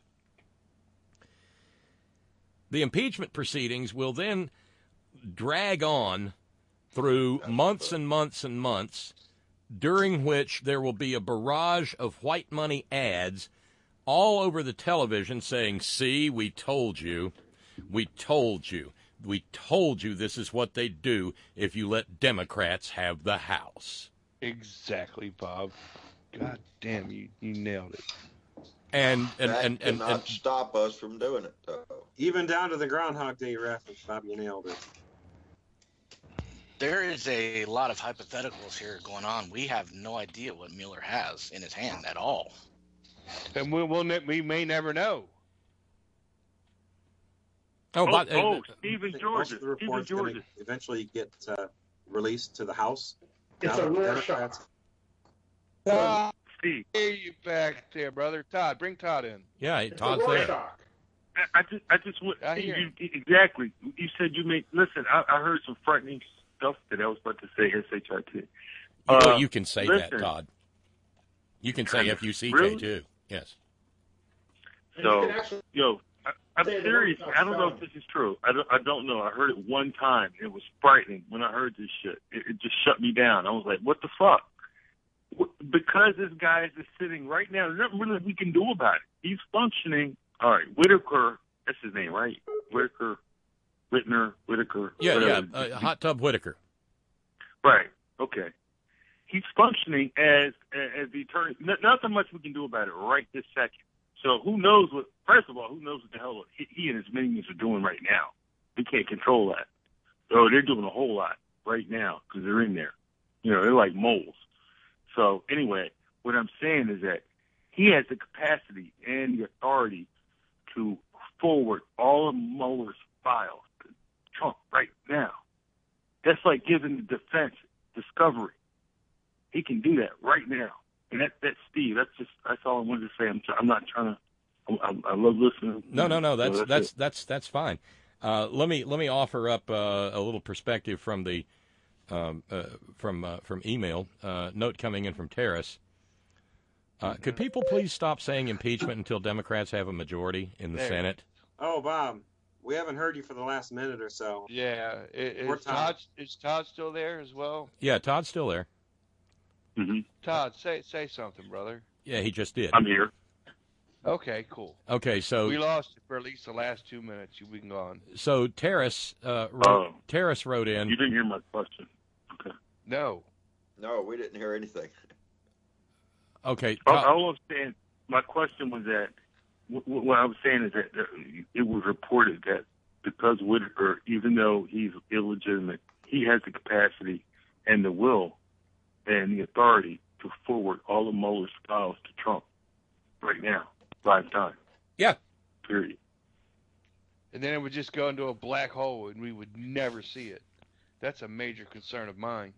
The impeachment proceedings will then drag on through months and months and months, during which there will be a barrage of white money ads all over the television saying, see, we told you, we told you. We told you this is what they do if you let Democrats have the House. Exactly, Bob. God damn, you, you nailed it. And and that and, and, cannot and stop us from doing it, though. Even down to the Groundhog Day reference, Bob, you nailed it. There is a lot of hypotheticals here going on. We have no idea what Mueller has in his hand at all. And we, we'll, ne- we may never know. oh, Oh, but, uh, oh, Stephen I think Georgia. most of the Stephen reports going Georgia. to eventually get uh, released to the House. It's Now a that rare Democrats- Todd, Steve, hear you back there, brother. Todd, bring Todd in. yeah, It's a Todd's there. Rorschach. I, I just, I just want I hear you, exactly. You said you made. Listen, I, I heard some frightening stuff that I was about to say. S H I T. You, Uh, know, you can say that, listen. Todd. You can say F U C K Really? too. Yes. And you So, can actually yo, I'm Say the serious. word I don't know touchdown. if this is true. I don't, I don't know. I heard it one time. It was frightening when I heard this shit. It, it just shut me down. I was like, what the fuck? Because this guy is just sitting right now, there's nothing really we can do about it. He's functioning. All right, Whitaker, that's his name, right? Whitaker, Whitner, Whitaker. Yeah, whatever. yeah, uh, Hot Tub Whitaker. Right. Okay. He's functioning as as the attorney. Not, not so much we can do about it right this second. So who knows what? First of all, who knows what the hell he, he and his minions are doing right now? We can't control that. So they're doing a whole lot right now because they're in there. You know, they're like moles. So anyway, what I'm saying is that he has the capacity and the authority to forward all of Mueller's files to Trump right now. That's like giving the defense discovery. He can do that right now. And that, that's Steve. That's just that's all I wanted to say. I'm, I'm not trying to. I, I love listening. No, no, no. That's So that's that's that's that's fine. Uh, let me let me offer up uh, a little perspective from the um, uh, from uh, from email uh, note coming in from Terrace. Uh, could people please stop saying impeachment until Democrats have a majority in the There. Senate? Oh, Bob, we haven't heard you for the last minute or so. Yeah, is, We're is Todd tired. is Todd still there as well? Yeah, Todd's still there. Mm-hmm. Todd, say say something, brother. Yeah, he just did. I'm here. Okay, cool. Okay, so We lost it for at least the last two minutes. You we can go on. so Terrace uh, wrote, Oh. Terrace wrote in. You didn't hear my question. Okay. No. No, we didn't hear anything. Okay, All, Todd- all I'm saying, my question was that wh- wh- what I was saying is that uh, it was reported that because Whitaker, even though he's illegitimate, he has the capacity and the will and the authority to forward all of Mueller's files to Trump right now, live time. Yeah. Period. And then it would just go into a black hole, and we would never see it. That's a major concern of mine.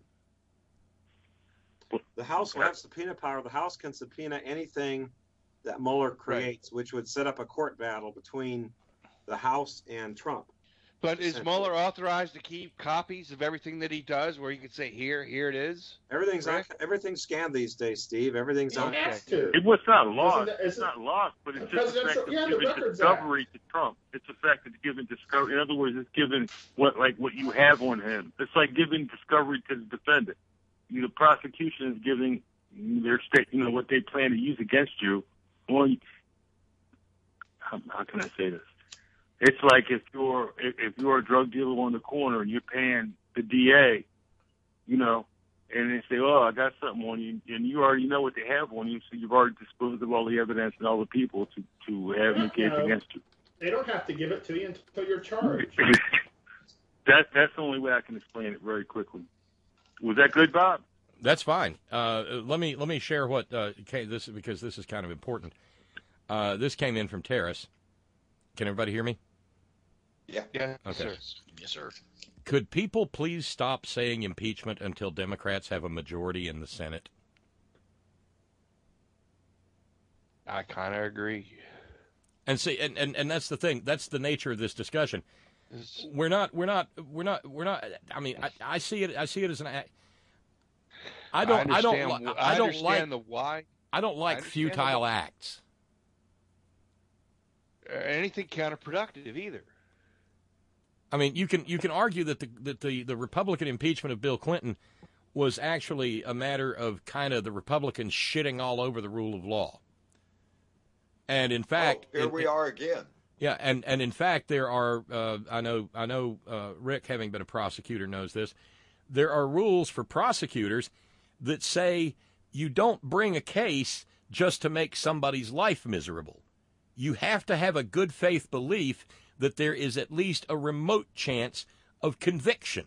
The House will have subpoena power. The House can subpoena anything that Mueller creates, which would set up a court battle between the House and Trump. But is Essentially. Mueller authorized to keep copies of everything that he does, where he could say, "Here, here it is"? Everything's on, Rick? everything's scanned these days, Steve. Everything's He on. has to. It was not lost. Isn't it- It's isn't- not lost, but it's The just the presidential- fact of yeah, the giving Records Act. discovery to Trump. It's the fact of giving discovery. In other words, it's giving what like what you have on him. It's like giving discovery to the defendant. You know, the prosecution is giving their state, you know, what they plan to use against you. Well, you- how, how can I say this? It's like if you're if, if you're a drug dealer on the corner and you're paying the D A, you know, and they say, "Oh, I got something on you," and you already know what they have on you, so you've already disposed of all the evidence and all the people to to have a case No. against you. They don't have to give it to you until you're charged. that that's the only way I can explain it very quickly. Was that good, Bob? That's fine. Uh, let me let me share what uh, came, this is because this is kind of important. Uh, this came in from Terrace. Can everybody hear me? Yeah. Yeah. Okay. Sir. Yes, sir. Could people please stop saying impeachment until Democrats have a majority in the Senate? I kind of agree. And see, and, and, and that's the thing. That's the nature of this discussion. It's- We're not. We're not. We're not. We're not. I mean, I, I see it. I see it as an. act- I don't. I, don't. understand li- wh- I don't understand like. the why. I don't like understand the futile why. acts. Or anything counterproductive either. I mean, you can you can argue that the that the, the Republican impeachment of Bill Clinton was actually a matter of kind of the Republicans shitting all over the rule of law. And in fact, Oh, here in- we are again. Yeah, and, and in fact, there are. Uh, I know. I know. Uh, Rick, having been a prosecutor, knows this. There are rules for prosecutors that say you don't bring a case just to make somebody's life miserable. You have to have a good faith belief that there is at least a remote chance of conviction.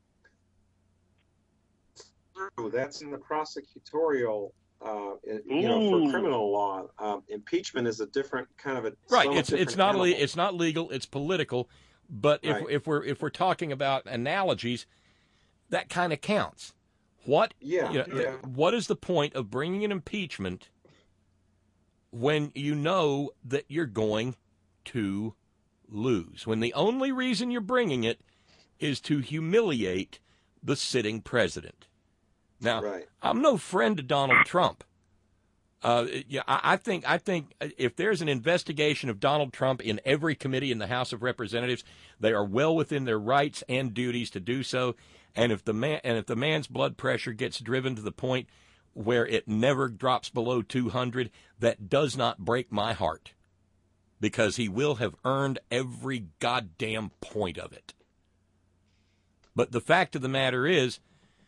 True. That's in the prosecutorial, uh, you know, for Ooh. criminal law. Um, impeachment is a different kind of a Right. somewhat It's it's different not le- animal. it's not legal. It's political. But if Right. if we're if we're talking about analogies, that kind of counts. What? Yeah, you know, yeah. What is the point of bringing an impeachment when you know that you're going to lose? When the only reason you're bringing it is to humiliate the sitting president. Now, Right. I'm no friend to Donald Trump, Uh, yeah, I, I think I think if there's an investigation of Donald Trump in every committee in the House of Representatives, they are well within their rights and duties to do so. And if the man and if the man's blood pressure gets driven to the point where it never drops below two hundred, that does not break my heart, because he will have earned every goddamn point of it. But the fact of the matter is,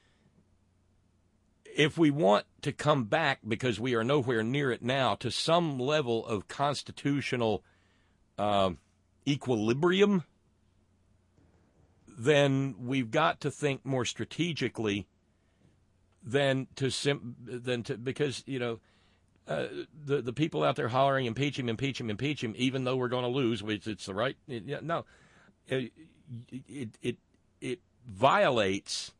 if we want to come back, because we are nowhere near it now, to some level of constitutional uh, equilibrium, then we've got to think more strategically than to sim- than to because you know uh, the the people out there hollering impeach him, impeach him, impeach him, even though we're going to lose, which it's the right. It, no, it it it, it violates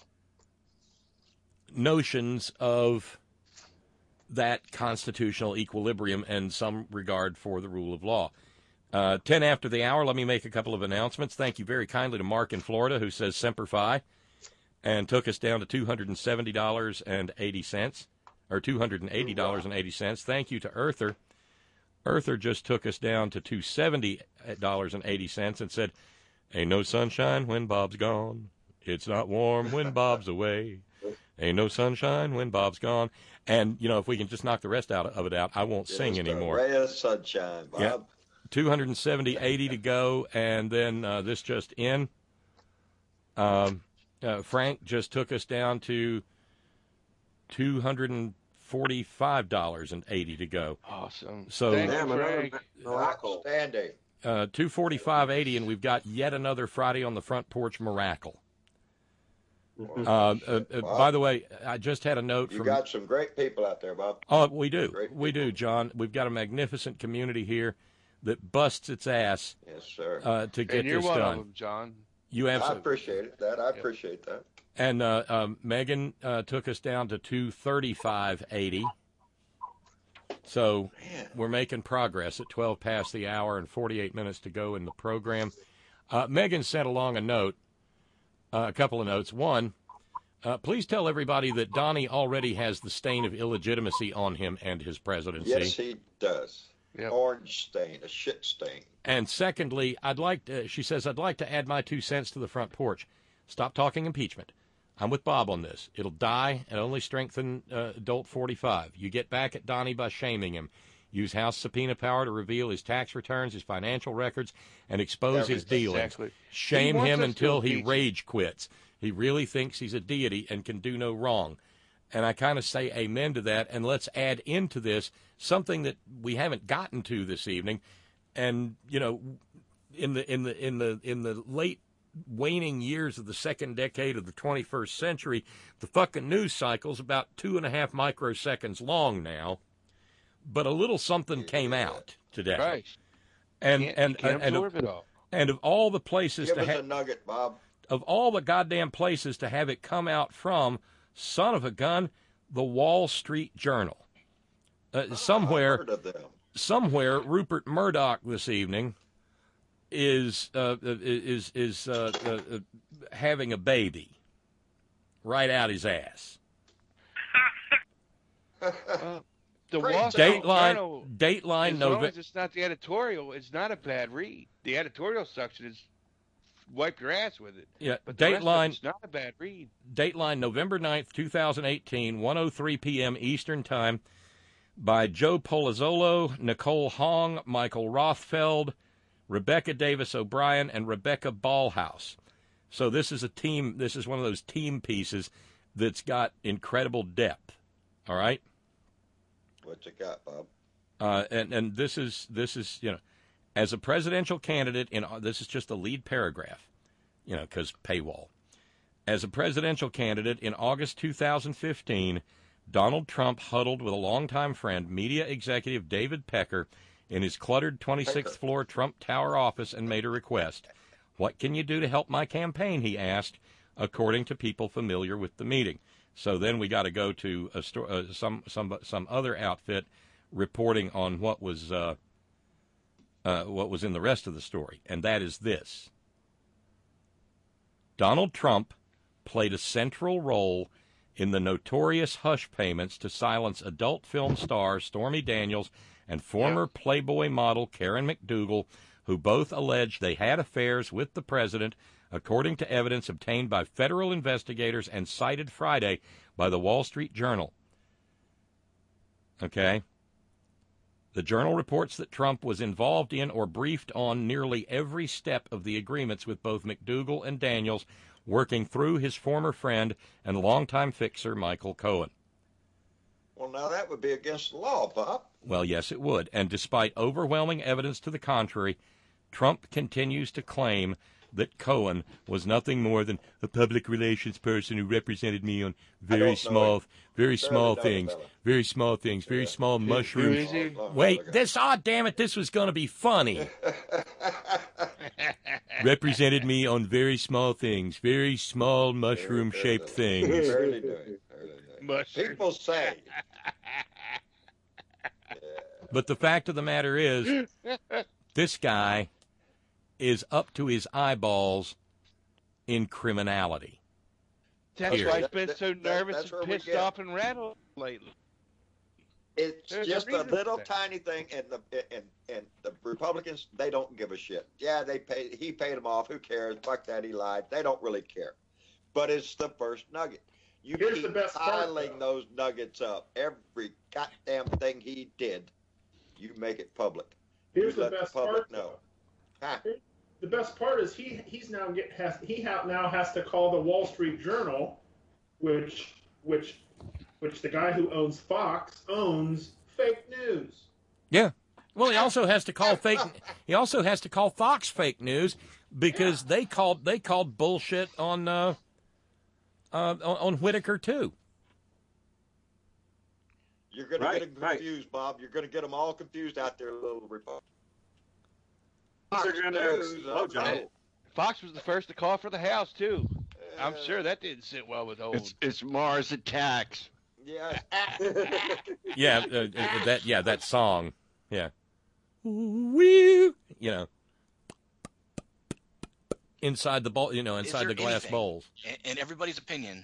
notions of that constitutional equilibrium and some regard for the rule of law. Uh, ten after the hour, let me make a couple of announcements. Thank you very kindly to Mark in Florida, who says Semper Fi, and took us down to two hundred seventy dollars and eighty cents, or two hundred eighty dollars and eighty cents. Thank you to Earther. Earther just took us down to two hundred seventy dollars and eighty cents and said, ain't no sunshine when Bob's gone. It's not warm when Bob's away. Ain't no sunshine when Bob's gone. And, you know, if we can just knock the rest out of it out, I won't Just sing a anymore. ray of sunshine, Bob. Yeah. two hundred seventy eighty to go, and then uh, this just in. Um, uh, Frank just took us down to two hundred forty-five dollars and eighty to go. Awesome. So, Thank Damn, you, another Frank. miracle. Outstanding. uh, two forty-five eighty, and we've got yet another Friday on the Front Porch miracle. Uh, uh, uh, by the way, I just had a note You from. got some great people out there, Bob. Oh, we do. Great We do, John. We've got a magnificent community here that busts its ass Yes, sir. uh, to get And you're this one done. of them, John. You I absolutely. appreciate it. That I appreciate that. And uh, um, Megan uh, took us down to two thirty-five eighty. So Man. we're making progress at twelve past the hour and forty-eight minutes to go in the program. Uh, Megan sent along a note, uh, a couple of notes. One, uh, please tell everybody that Donnie already has the stain of illegitimacy on him and his presidency. Yes, he does. Yep. Orange stain, a shit stain. And secondly, I'd like to, she says, I'd like to add my two cents to the front porch. Stop talking impeachment. I'm with Bob on this. It'll die and only strengthen uh, Adult forty-five. You get back at Donnie by shaming him. Use House subpoena power to reveal his tax returns, his financial records, and expose his Everything. dealings. Exactly. Shame He wants him us to until he impeach him. rage quits. He really thinks he's a deity and can do no wrong. And I kind of say amen to that. And let's add into this something that we haven't gotten to this evening. And, you know, in the in the in the in the late waning years of the second decade of the twenty-first century, the fucking news cycle's about two and a half microseconds long now. But a little something came out today. Right. And Can't- and you can't and, absorb of, it all. and of all the places Give to us have a nugget, Bob. of all the goddamn places to have it come out from, son of a gun, the Wall Street Journal. Uh, somewhere, I've heard of them. somewhere, Rupert Murdoch this evening is uh, is is uh, uh, uh, having a baby right out his ass. Uh, the Great Wall Street Dateline, Journal, Dateline, as long Nova. as it's not the editorial, it's not a bad read. The editorial section is wipe your ass with it. Yeah, But the rest of Dateline, it's not a bad read. Dateline, November ninth, twenty eighteen, one oh three p.m. Eastern Time, by Joe Polazzolo, Nicole Hong, Michael Rothfeld, Rebecca Davis O'Brien, and Rebecca Ballhaus. So this is a team. This is one of those team pieces that's got incredible depth. All right, What you got, Bob? uh, and and this is this is you know, as a presidential candidate in this is just the lead paragraph, you know, because paywall. As a presidential candidate in August two thousand fifteen, Donald Trump huddled with a longtime friend, media executive David Pecker, in his cluttered twenty-sixth floor Trump Tower office and made a request. What can you do to help my campaign, he asked, according to people familiar with the meeting. So then we got to go to a sto- uh, some some some other outfit reporting on what was uh, uh, what was in the rest of the story, and that is this: Donald Trump played a central role in the notorious hush payments to silence adult film stars Stormy Daniels and former yep. Playboy model Karen McDougal, who both alleged they had affairs with the president, according to evidence obtained by federal investigators and cited Friday by the Wall Street Journal. Okay? The Journal reports that Trump was involved in or briefed on nearly every step of the agreements with both McDougal and Daniels, working through his former friend and longtime fixer, Michael Cohen. Well, now that would be against the law, Bob. Well, yes, it would. And despite overwhelming evidence to the contrary, Trump continues to claim that Cohen was nothing more than a public relations person who represented me on very small, very small things, very small things, very small mushrooms. Wait, this, oh, damn it, this was going to be funny. Represented me on very small things, very small mushroom-shaped things. Barely doing. People say. But the fact of the matter is, this guy is up to his eyeballs in criminality. That's Here. why he's been so That- nervous that's where and we pissed get. off and rattled lately. It's There's a just a reason little for that. tiny thing, and the and and the Republicans, they don't give a shit. Yeah, they pay. He paid them off. Who cares? Fuck that. He lied. They don't really care. But it's the first nugget. You Here's keep the best part, piling those nuggets up. Every goddamn thing he did, you make it public. Here's you the let best the public part, know. though. Ha. The best part is he he's now get has he ha, now has to call the Wall Street Journal, which which which the guy who owns Fox owns fake news. Yeah. Well, he also has to call fake. He also has to call Fox fake news because yeah. they called they called bullshit on uh, uh, on, on Whitaker too. You're going Right, to get them right. confused, Bob. You're going to get them all confused out there, little Republicans. They're going to explode, John. Fox was the first to call for the House, too. I'm sure that didn't sit well with old. It's, it's Mars Attacks. Yeah. Yeah, uh, uh, that yeah that song. Yeah. Woo, you know. Inside the bowl, you know, Is inside there the glass anything, bowls. in- In everybody's opinion,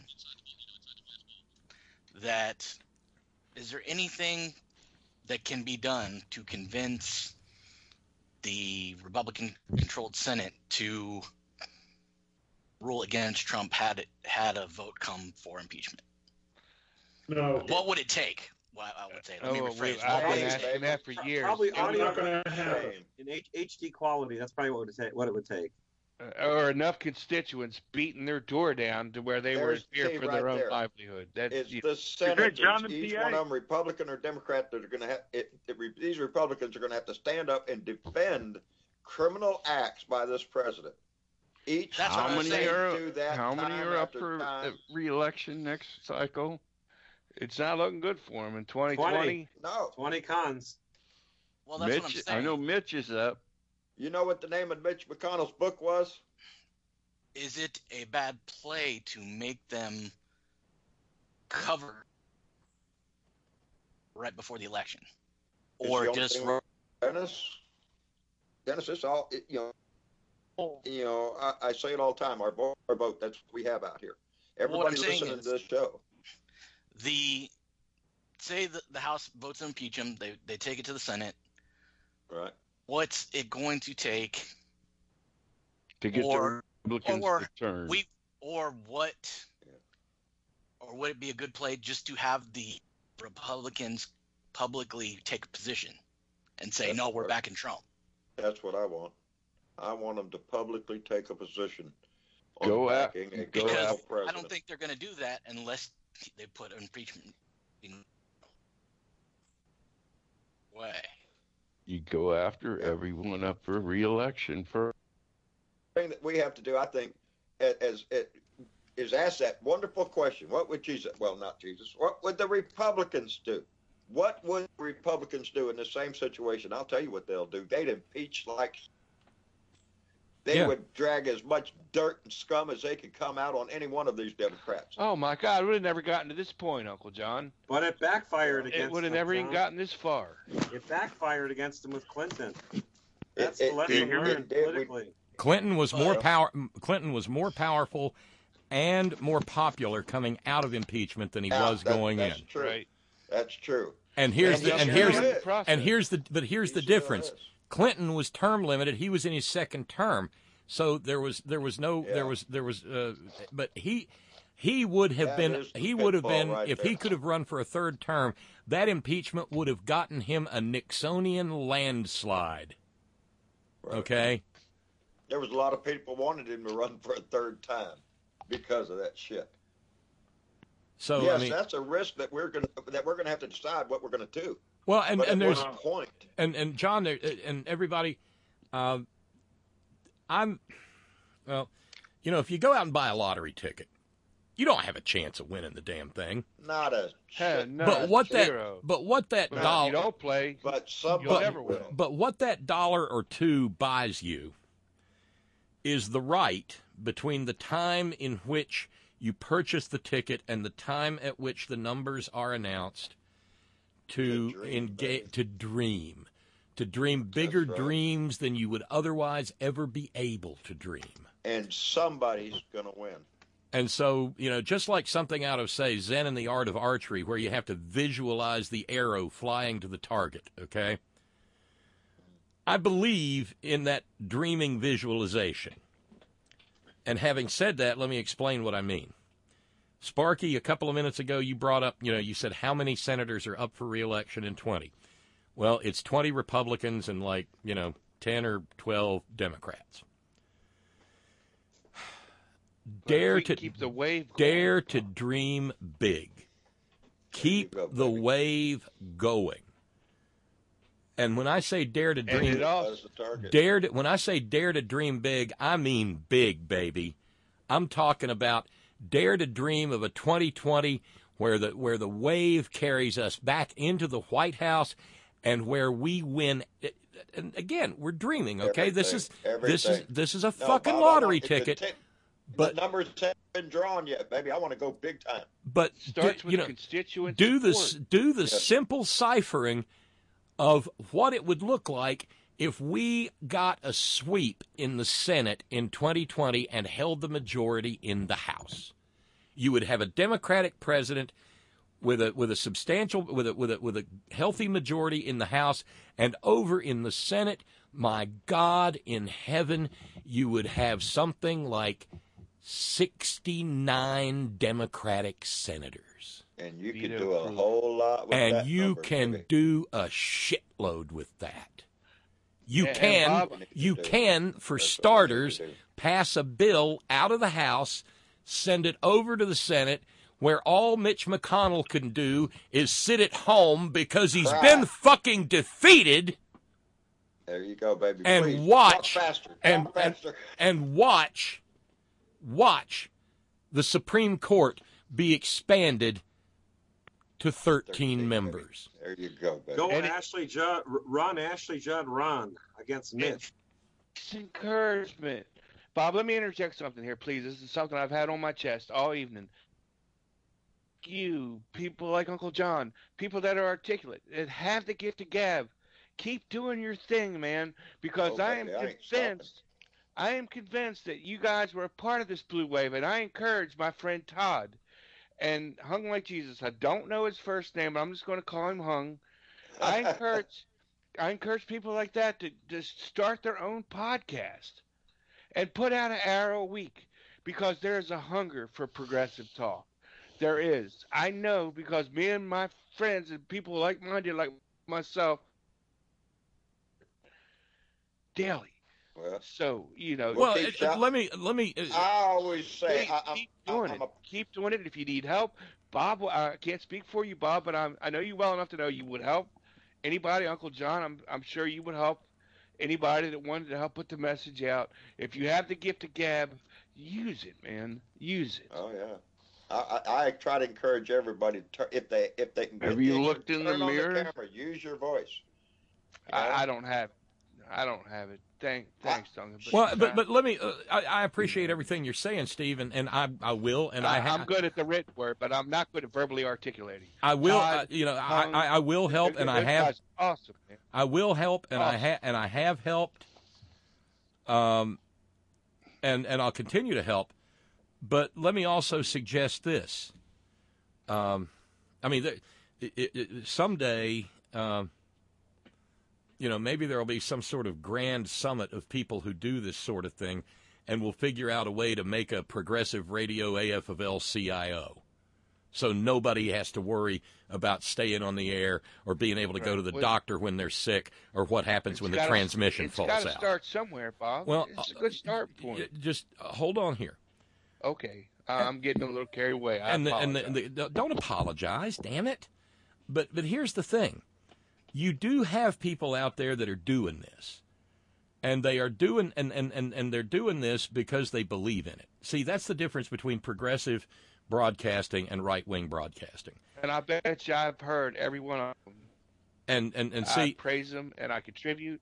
that is there anything that can be done to convince the Republican-controlled Senate to rule against Trump had it had a vote come for impeachment? No. What would it take? Well, I would say. Let me Oh, rephrase. we- What I've would been it take? asking that for years. Probably I'm audio not going to have. in H- HD quality. That's probably what it would take. What it would take. Uh, or enough constituents beating their door down to where they were in There's fear key for right their own there. livelihood. That's It's you- the senators, John and each P A? one of them, Republican or Democrat, that are going to have it, it, these Republicans are going to have to stand up and defend criminal acts by this president. Each That's How what I'm many saying. are do that how many time are up after for time. re-election next cycle? it's not looking good for him in twenty twenty. twenty. No, twenty cons. Well, that's what I'm Mitch, saying. I know Mitch is up. you know what the name of Mitch McConnell's book was? Is it a bad play to make them cover right before the election, It's or the only just thing we- Dennis. Dennis, it's all it, you know. You know, I, I say it all the time. Our vote, our vote. That's what we have out here. What I'm Everybody saying listening is- to this show. the say that the House votes to impeach him, they they take it to the Senate. Right. What's it going to take, To get Or- the Republicans or to turn. we or what, or would it be a good play just to have the Republicans publicly take a position and say, That's no, we're right. backing Trump? That's what I want. I want them to publicly take a position on Go at- backing a go criminal Because at- president. I don't think they're going to do that unless they put impeachment in way. You go after everyone up for re-election for. thing that we have to do, I think, as, as, as is ask that wonderful question: what would Jesus? Well, not Jesus. What would the Republicans do? What would Republicans do in the same situation? I'll tell you what they'll do. They'd impeach like they Yeah. would drag as much dirt and scum as they could come out on any one of these Democrats. Oh my God, we'd have never gotten to this point, Uncle John. But it backfired It against would have them, never even John. gotten this far. It backfired against him with Clinton. That's It- the it- lesson it- learned it did. We- politically. Clinton was more Well- power. Clinton was more powerful and more popular coming out of impeachment than he Yeah, was that- going that's in. True. Right. That's true. And here's And the he and sure here's is. and here's the but here's He the sure difference. is. Clinton was term limited. He was in his second term, so there was there was no Yeah. there was there was. Uh, but he he would have That been is the he would have pitfall been right if there. he could have run for a third term. That impeachment would have gotten him a Nixonian landslide. Right. Okay. There was a lot of people wanted him to run for a third time because of that shit. So yes, I mean, that's a risk that we're gonna that we're gonna have to decide what we're gonna do. well, and But and at there's what point. and and John there and everybody, um, I'm, well, you know, if you go out and buy a lottery ticket, you don't have a chance of winning the damn thing. Not a Hell, shit. no, but what zero. that but what that But if dollar you don't play, But somebody you'll never win. will. but what that dollar or two buys you is the right between the time in which you purchase the ticket and the time at which the numbers are announced to To dream, engage to dream to dream bigger That's right. dreams than you would otherwise ever be able to dream. And somebody's gonna win. And so, you know, just like something out of, say, Zen and the Art of Archery, where you have to visualize the arrow flying to the target, okay? I believe in that dreaming visualization. And having said that, let me explain what I mean. Sparky, a couple of minutes ago, you brought up, you know, you said how many senators are up for re-election in twenty? Well, it's twenty Republicans and like, you know, ten or twelve Democrats. Dare we to keep the wave going. dare to dream big. Keep go, the baby. wave going. And when I say dare to And dream, it all, That's the target. dare to, when I say dare to dream big, I mean big, baby. I'm talking about dare to dream of a twenty twenty where the where the wave carries us back into the White House and where we win. And again, we're dreaming, okay? This is Everything, this is everything. this is a No, fucking Bob, I lottery want- the ticket. ti- but- the numbers haven't been drawn yet, baby. I want to go big time. But starts do, with you know, constituent do the support. do the Yes. simple ciphering of what it would look like if we got a sweep in the Senate in twenty twenty and held the majority in the House. You would have a Democratic president with a with a substantial with a with a with a healthy majority in the House, and over in the Senate, my God in heaven, you would have something like sixty-nine Democratic senators. And you Veto could do a proof. whole lot with And that you number, can baby. do a shitload with that. You And- can, and Bob- you do. can, for That's what we starters, need to do. pass a bill out of the House, send it over to the Senate, where all Mitch McConnell can do is sit at home because he's Cry. been fucking defeated, There you go, baby. and Please, watch talk faster. Talk and, and faster. and watch watch the Supreme Court be expanded to thirteen thirteen, members. There you go, baby. Go And it- Ashley Judd, run Ashley Judd, run against Mitch. It's encouragement. Bob, let me interject something here, please. This is something I've had on my chest all evening. You, people like Uncle John, people that are articulate, that have the gift of gab, keep doing your thing, man, because Oh, I am baby, I ain't convinced, I am convinced that you guys were a part of this blue wave, and I encourage my friend Todd, and Hung Like Jesus. I don't know his first name, but I'm just going to call him Hung. I encourage, I encourage people like that to just start their own podcast and put out an hour a week, because there is a hunger for progressive talk. There is. I know, because me and my friends and people like-minded like myself daily. Well, So, you know, Well, keep it- shout- let me let me. uh, I always say, keep, I, I'm, keep doing I'm it. a, Keep doing it. If you need help, Bob, I can't speak for you, Bob, but I'm, I know you well enough to know you would help. Anybody, Uncle John, I'm, I'm sure you would help. Anybody that wanted to help put the message out. If you have the gift of gab, use it, man. Use it. oh yeah. I, I, I try to encourage everybody to turn, if they if they can get Have you in, looked in the turn on mirror? the camera, use your voice. You know? I, I don't have I don't have it. Thank, thanks, Duncan. Well, but but let me. Uh, I, I appreciate everything you're saying, Steve, and, and I I will, and I, I, ha- I'm good at the written word, but I'm not good at verbally articulating. I will. Todd, Uh, you know, I, Hung, I I will help, and I you have. guys are awesome, man. I will help, and I Awesome. ha- and I have helped. Um, and and I'll continue to help. But let me also suggest this. Um, I mean, it, it, it, someday, um, you know, maybe there will be some sort of grand summit of people who do this sort of thing, and we'll figure out a way to make a progressive radio A F of L C I O. So nobody has to worry about staying on the air or being able to right. go to the well, doctor when they're sick or what happens when the gotta, transmission it's falls gotta out. It's got to start somewhere, Bob. Well, it's a good start point. Just uh, hold on here. Okay. Uh, I'm getting a little carried away. I and the, apologize. And the, the, don't apologize, damn it. But but here's the thing. You do have people out there that are doing this. And they are doing and, and, and, and they're doing this because they believe in it. See, that's the difference between progressive broadcasting and right-wing broadcasting. And I bet you I've heard every one of them. And and, and I see, praise them and I contribute.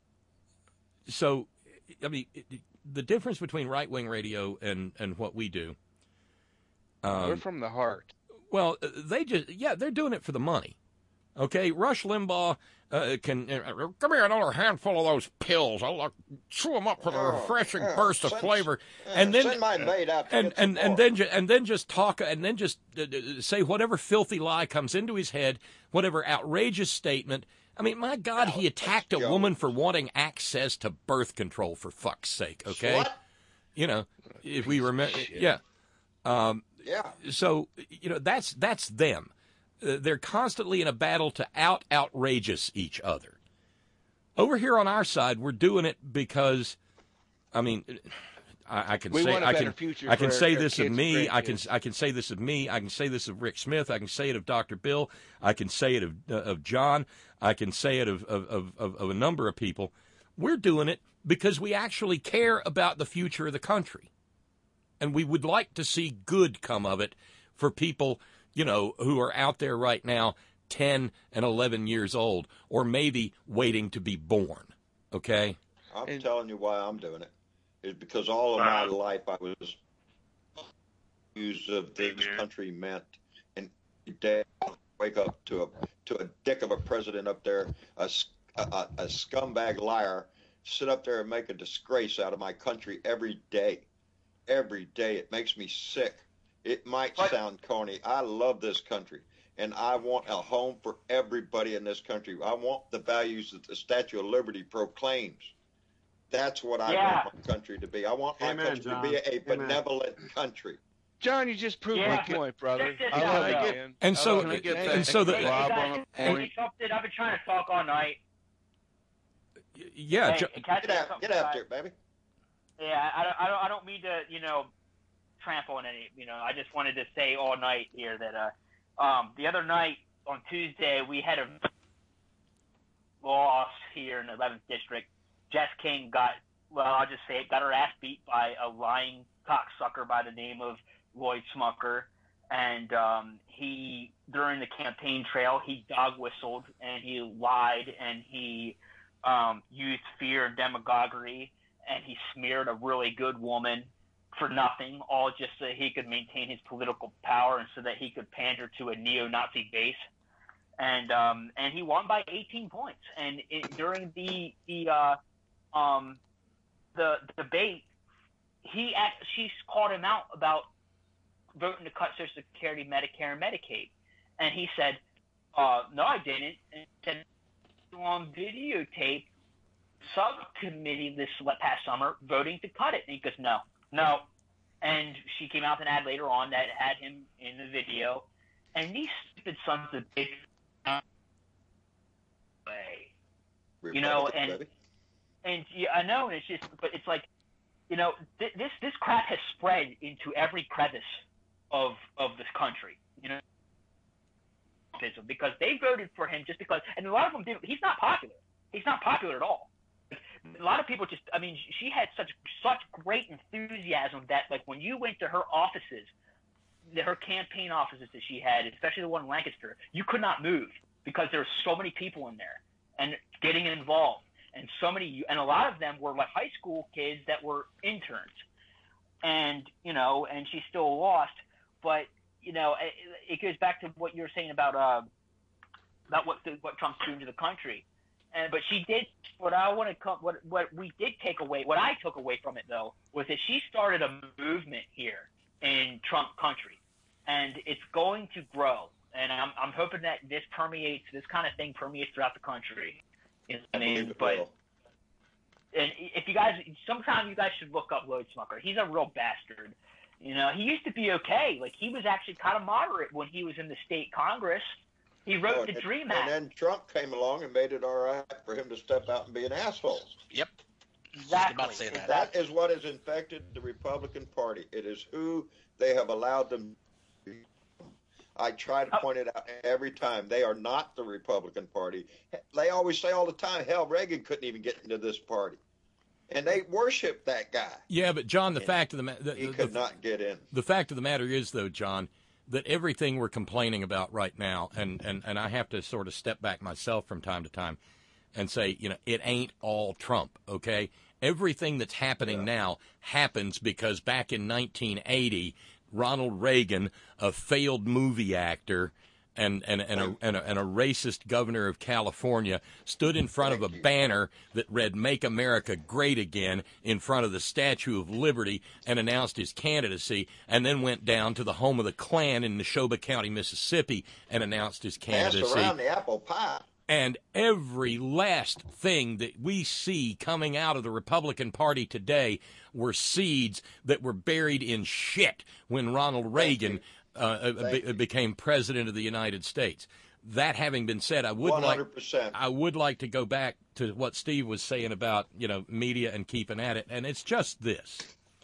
So, I mean, it, the difference between right-wing radio and, and what we do. Um, We're from the heart. Well, they just, yeah, they're doing it for the money. Okay, Rush Limbaugh uh, can, uh, give me another handful of those pills. I'll uh, chew them up with a refreshing oh, burst send, of flavor. Yeah, and then, send my maid out to and, get and, some and more. then, ju- and then just talk, and then just uh, say whatever filthy lie comes into his head, whatever outrageous statement. I mean, my God, he attacked a woman for wanting access to birth control, for fuck's sake, okay? What? You know, if we remember, yeah. Um, yeah. So, you know, that's that's them. Uh, they're constantly in a battle to out outrageous each other. Over here on our side, we're doing it because, I mean, I, I can we say want a I better can future I can for say our this of kids me. and I can grandkids. I can say this of me. I can say this of Rick Smith. I can say it of Doctor Bill. I can say it of uh, of John. I can say it of of, of of of a number of people. We're doing it because we actually care about the future of the country. And we would like to see good come of it for people, you know, who are out there right now, ten and eleven years old, or maybe waiting to be born. Okay? I'm and, telling you why I'm doing it. It's because all of my life I was accused of this country meant, and today I wake up to a to a dick of a president up there, a, a, a scumbag liar, sit up there and make a disgrace out of my country every day. Every day. It makes me sick. It might what? sound corny. I love this country, and I want a home for everybody in this country. I want the values that the Statue of Liberty proclaims. That's what I yeah. want my country to be. I want my Amen, country John. to be a Amen. benevolent country. John, you just proved yeah. my point, brother. This, this I love out, it, man. And so, I get that. and so the, hey, Rob guys, on a hey, point. something. I've been trying to talk all night. yeah, Hey, jo- can I Get say out, something, get out guys? there, baby. Yeah, I don't, I don't, I don't mean to, you know, trample on any, you know, I just wanted to say all night here that, uh, um, the other night on Tuesday we had a loss here in the eleventh district. Jess King got, well, I'll just say it, got her ass beat by a lying cocksucker by the name of Lloyd Smucker. And um, he, during the campaign trail, he dog whistled and he lied and he um, used fear and demagoguery, and he smeared a really good woman for nothing, all just so he could maintain his political power and so that he could pander to a neo-Nazi base. And um, and he won by eighteen points. And it, during the the uh, um, the debate, he act, she called him out about voting to cut Social Security, Medicare, and Medicaid, and he said, uh, "No, I didn't." And said on videotape, subcommittee this past summer voting to cut it, and he goes, "No, no." And she came out with an ad later on that had him in the video, and these stupid sons of bitches. You know, and and yeah, I know, and it's just, but it's like, you know, th- this this crap has spread into every crevice of of this country, you know, because they voted for him just because, and a lot of them did. He's not popular. He's not popular at all. A lot of people just, I mean, she had such such great enthusiasm that, like, when you went to her offices, her campaign offices that she had, especially the one in Lancaster, you could not move because there were so many people in there and getting involved, and so many, and a lot of them were like high school kids that were interns, and you know, and she still lost, but you know, it, it goes back to what you were saying about uh about what the, what Trump's doing to the country, and but she did what I want to come what what we did take away, what I took away from it though, was that she started a movement here in Trump country, and it's going to grow. And I'm I'm hoping that this permeates, this kind of thing permeates throughout the country. You know what I mean? But and if you guys, sometimes you guys should look up Lloyd Smucker. He's a real bastard. You know, he used to be okay. Like, he was actually kind of moderate when he was in the state Congress. He wrote Oh, the and, Dream and Act. then Trump came along and made it all right for him to step out and be an asshole. Yep. Exactly. About to say that. That is what has infected the Republican Party. It is who they have allowed them to be. I try to point it out every time. They are not the Republican Party. They always say all the time, hell, Reagan couldn't even get into this party. And they worship that guy. Yeah, but John, the And fact of the matter, he the, could the, not get in. the fact of the matter is, though, John, that everything we're complaining about right now, and, and, and I have to sort of step back myself from time to time and say, you know, it ain't all Trump, okay? Everything that's happening yeah. now happens because back in nineteen eighty, Ronald Reagan, a failed movie actor and, and, and, a, and, a, and a racist governor of California, stood in front of a banner that read "Make America Great Again" in front of the Statue of Liberty and announced his candidacy, and then went down to the home of the Klan in Neshoba County, Mississippi, and announced his candidacy. Passed around the apple pie. And every last thing that we see coming out of the Republican Party today were seeds that were buried in shit when Ronald Reagan uh, be, became president of the United States. That having been said, I would one hundred percent. like I would like to go back to what Steve was saying about, you know, media and keeping at it, and it's just this.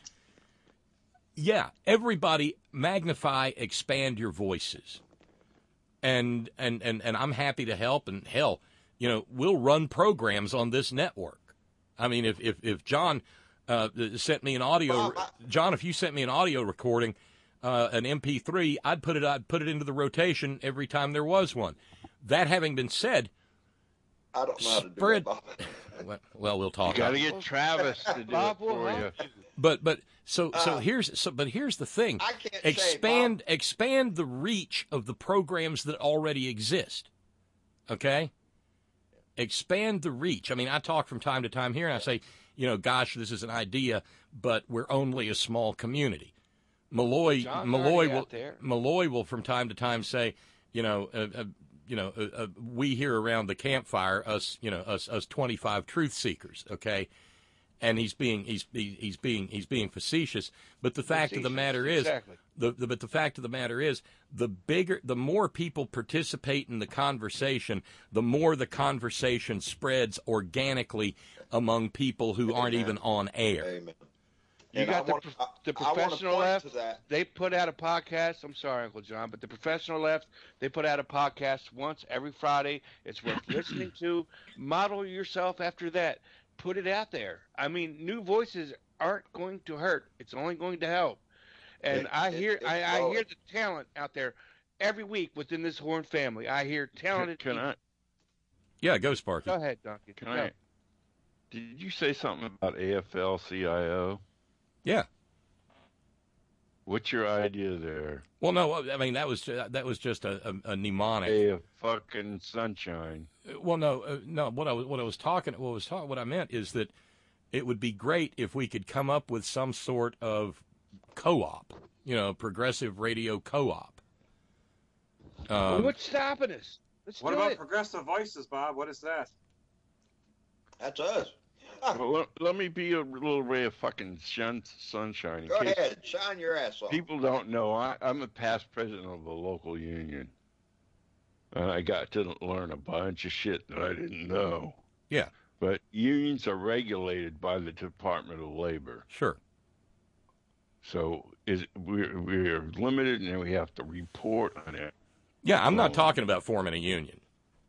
Yeah, everybody magnify, expand your voices. And, and, and, and I'm happy to help, and hell, you know, we'll run programs on this network. I mean, if, if, if John uh, sent me an audio, John, if you sent me an audio recording, uh, an M P three, I'd put it, I'd put it into the rotation every time there was one. That having been said, I don't know how to spread, do that. well, we'll talk. You got to get Travis to do it for you. But, but, so, so Uh, here's, so, but here's the thing. I can't expand, say, Bob. expand the reach of the programs that already exist. Okay? Expand the reach. I mean, I talk from time to time here and I say, you know, gosh, this is an idea, but we're only a small community. Malloy, John's Malloy already will, out there. Malloy will from time to time say, you know, uh, uh, you know, uh, uh, we here around the campfire, us, you know, us, us twenty-five truth seekers, okay? And he's being he's he's being he's being facetious, but the fact of the matter is, exactly. the, the but the fact of the matter is, the bigger, the more people participate in the conversation, the more the conversation spreads organically among people who aren't Amen. even on air. Amen. You And got I the, want- pro- I- the I wanna professional point left. to that. They put out a podcast. I'm sorry, Uncle John, but the professional left. They put out a podcast once every Friday. It's worth listening to. Model yourself after that. Put it out there. I mean, new voices aren't going to hurt. It's only going to help. And It- I it- hear, it's I, I growing. hear the talent out there every week within this Horn family. I hear talented. Can I? Yeah, go Sparky. Go ahead, Duncan. Can Go. I? Did you say something about A F L C I O? Yeah. What's your idea there? Well, no, I mean that was that was just a, a, a mnemonic. Hey, a fucking sunshine. Well, no, uh, no. What I was what I was talking what I was talking what I meant is that it would be great if we could come up with some sort of co-op, you know, progressive radio co-op. Well, Um, what's stopping us? Let's What do about it. progressive voices, Bob? What is that? That's us. Well, let, let me be a little ray of fucking shun, sunshine. In Go case ahead, shine your ass off. people don't know, I, I'm a past president of a local union. And I got to learn a bunch of shit that I didn't know. yeah, But unions are regulated by the Department of Labor. sure. So is we're, we're limited and we have to report on it. Yeah, I'm not Oh. talking about forming a union.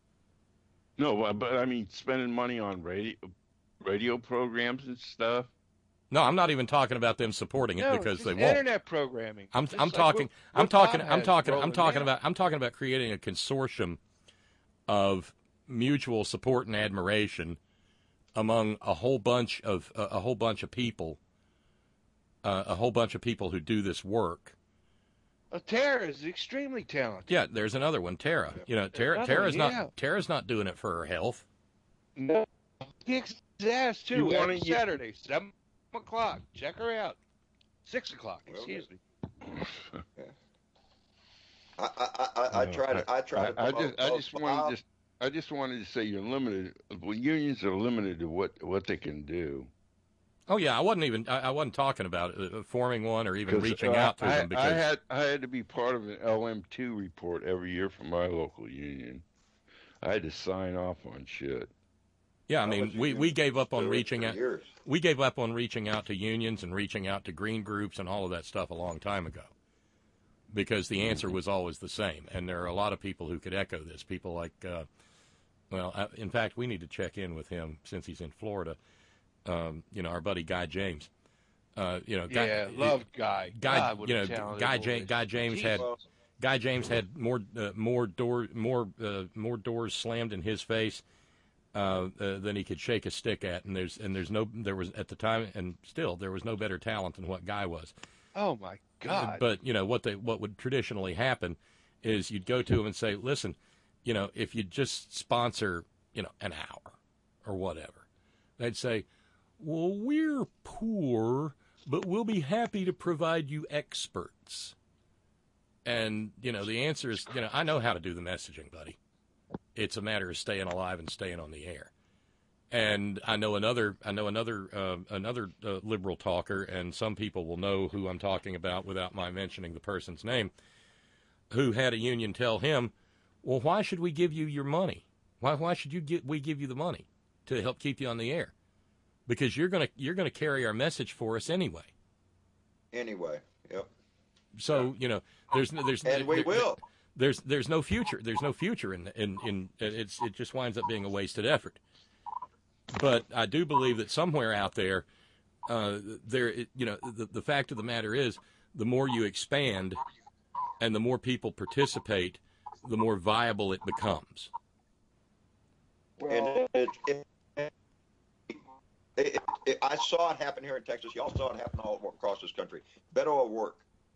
No, but, but I mean spending money on radio radio programs and stuff. No, I'm not even talking about them supporting it No, because just they won't. internet programming. I'm Just I'm like talking what- I'm what talking Bob I'm has talking I'm rolling talking now. about I'm talking about creating a consortium of mutual support and admiration among a whole bunch of uh, a whole bunch of people uh, a whole bunch of people who do this work. Uh, Tara is extremely talented. Yeah, there's another one, Tara. You know, Tara Another Tara's one, not yeah. Tara's not doing it for her health. No, kicks his ass You too wanna every hear- Saturday, seven o'clock. Check her out. Six o'clock. Excuse me. I, I, I, I try to. I try to. I, I just, I just both wanted Bob- to, I just wanted to say you're limited. Well, unions are limited to what what they can do. Oh yeah, I wasn't even. I, I wasn't talking about uh, forming one or even 'Cause, reaching uh, out to I, them because I had I had to be part of an L M two report every year for my local union. I had to sign off on shit. yeah, I mean we, we gave up on do it reaching for out. years. We gave up on reaching out to unions and reaching out to green groups and all of that stuff a long time ago because the answer was always the same. And there are a lot of people who could echo this. People like, uh, well, uh, in fact, we need to check in with him since he's in Florida. Um, you know, our buddy Guy James. Uh, you know, Guy, Yeah, love Guy. Guy, God, what you a know, talented Guy, boy. ja- Guy James had Jesus. Guy James had more uh, more door more uh, more doors slammed in his face uh, uh, than he could shake a stick at, and there's and there's no there was at the time and still there was no better talent than what Guy was. Oh my God! But you know what they what would traditionally happen is you'd go to him and say, listen, you know, if you just sponsor you know an hour or whatever, they'd say, well, we're poor, but we'll be happy to provide you experts. And, you know, the answer is, you know, I know how to do the messaging, buddy. It's a matter of staying alive and staying on the air. And I know another, I know another, uh, another uh, liberal talker, and some people will know who I'm talking about without my mentioning the person's name, who had a union tell him, well, why should we give you your money? Why, why should you get, we give you the money to help keep you on the air? Because you're going to, you're going to carry our message for us anyway. Anyway, yep. So, you know, there's no, there's And we there- will. There's there's no future. There's no future in in in it's it just winds up being a wasted effort. But I do believe that somewhere out there, uh, there you know the the fact of the matter is, the more you expand, and the more people participate, the more viable it becomes. And it, it, it, it, it, I saw it happen here in Texas. Y'all saw it happen all across this country. Beto O'Rourke,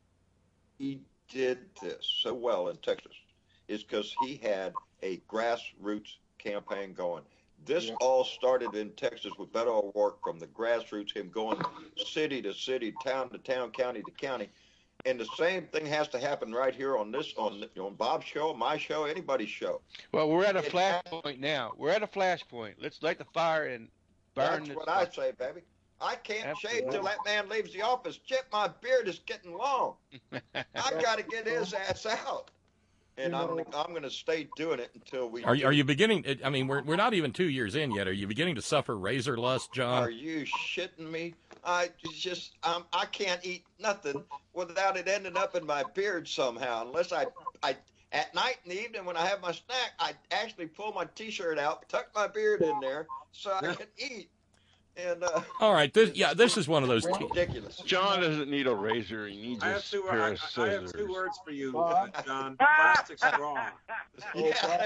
he did this so well in Texas is because he had a grassroots campaign going. This Yeah. all started in Texas with Beto O'Rourke from the grassroots, him going city to city, town to town, county to county. And the same thing has to happen right here on this, on on Bob's show, my show, anybody's show. Well, we're at a It- flashpoint now. We're at a flashpoint. Let's light the fire and burn That's this. what I say, baby. I can't Absolutely. shave till that man leaves the office. Chip, my beard is getting long. I got to get his ass out. And I'm I'm going to stay doing it until we. Are you, are you beginning? I mean, we're we're not even two years in yet. Are you beginning to suffer razor lust, John? Are you shitting me? I just um, I can't eat nothing without it ending up in my beard somehow. Unless I I at night in the evening when I have my snack, I actually pull my T-shirt out, tuck my beard in there so I can eat. And uh, All right, this yeah, this is one of those. it's T- ridiculous. John doesn't need a razor. He needs I a have two. pair I, of I have scissors. two words for you, uh, John. Plastic straw. Yeah.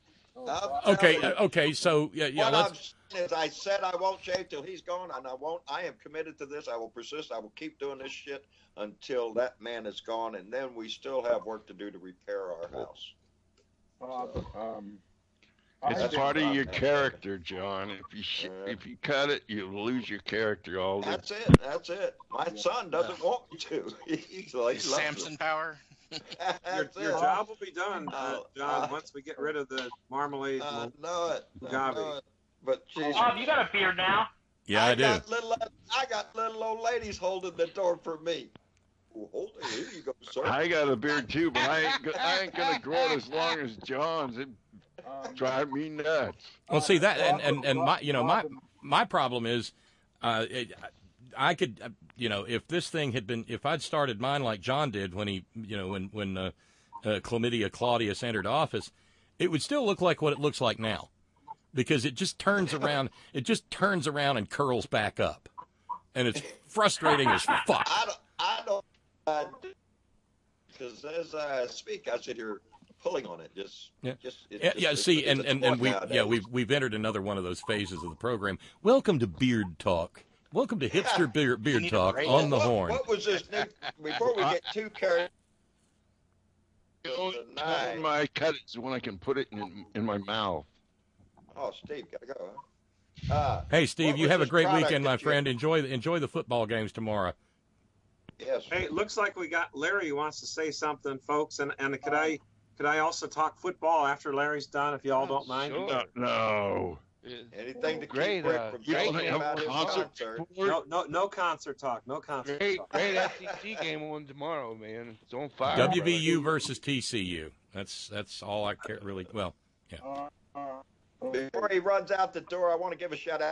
I'm okay, telling you. uh, okay, so yeah, yeah. What Let's. I'm saying is, I said I won't shave till he's gone, and I won't. I am committed to this. I will persist. I will keep doing this shit until that man is gone, and then we still have work to do to repair our house. Uh, um, It's That's part what of I'm your saying. character, John. If you sh- Uh, if you cut it, you lose your character all the That's it. That's it. My son doesn't want me to. He's like he loves Samson it. power. Your, That's your it. job will be done, uh, Uh, John, uh, once we get rid of the marmalade. I and know it. I Gavi. know it. But Jesus. Bob, you got a beard now. Yeah, I do. Got little, I got little old ladies holding the door for me. Oh, hold it. Here you go, sir. I got a beard too, but I ain't, go- I ain't gonna grow it as long as John's. It drive me nuts. Well, see that, and, and, and my, you know, my my problem is, uh, it, I could, uh, you know, if this thing had been, if I'd started mine like John did when he, you know, when when uh, uh, Chlamydia Claudius entered office, it would still look like what it looks like now, because it just turns around, it just turns around and curls back up, and it's frustrating as fuck. I don't, I don't, because as I speak, I sit here pulling on it. Just, Yeah. just, it's Yeah, just yeah. it's, See, it's and a and, toy and we nowadays. yeah we've we've entered another one of those phases of the program. Welcome to Beard Talk. Welcome to Hipster Beard, beard need a Talk break. on the what, horn. What was this new? Before we get too carried. The only Tonight. time I cut it is when I can put it in in my mouth. Oh, Steve, gotta go. Huh? Uh, Hey, Steve, what you was have a this great product weekend, my that you- friend. Enjoy the enjoy the football games tomorrow. Yes. Hey, it looks like we got Larry wants to say something, folks. And and could I could I also talk football after Larry's done, if y'all don't mind? No, no. Anything to Great, keep Rick uh, from great talking about his concert concert. No, no, no concert talk. No concert Great, talk. great S E C game on tomorrow, man. It's on fire. W V U brother. versus T C U. That's that's all I care really. Well, yeah. Before he runs out the door, I want to give a shout out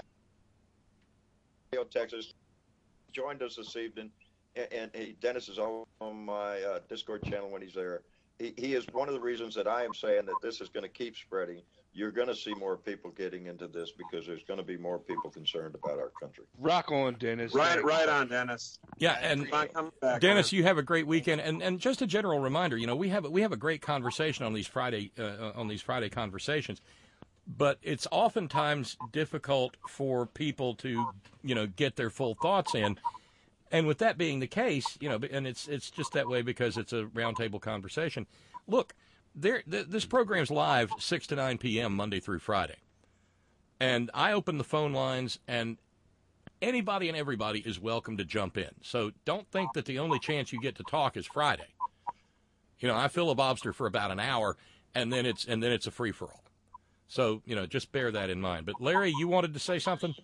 to Texas. Joined us this evening, and, and he, Dennis is on my uh, Discord channel when he's there. He, he is one of the reasons that I am saying that this is going to keep spreading. You're going to see more people getting into this because there's going to be more people concerned about our country. Rock on, Dennis. Right, right on, Dennis. Yeah, and Come on, come back, Dennis, man. you have a great weekend, and, and just a general reminder, you know, we have we have a great conversation on these Friday uh, on these Friday conversations, but it's oftentimes difficult for people to, you know, get their full thoughts in, and with that being the case, you know, and it's it's just that way because it's a roundtable conversation. Look, there th- this program's live six to nine p.m. Monday through Friday, and I open the phone lines and. Anybody and everybody is welcome to jump in. So don't think that the only chance you get to talk is Friday. You know, I filibobster for about an hour, and then it's and then it's a free for all. So you know, just bear that in mind. But Larry, you wanted to say something?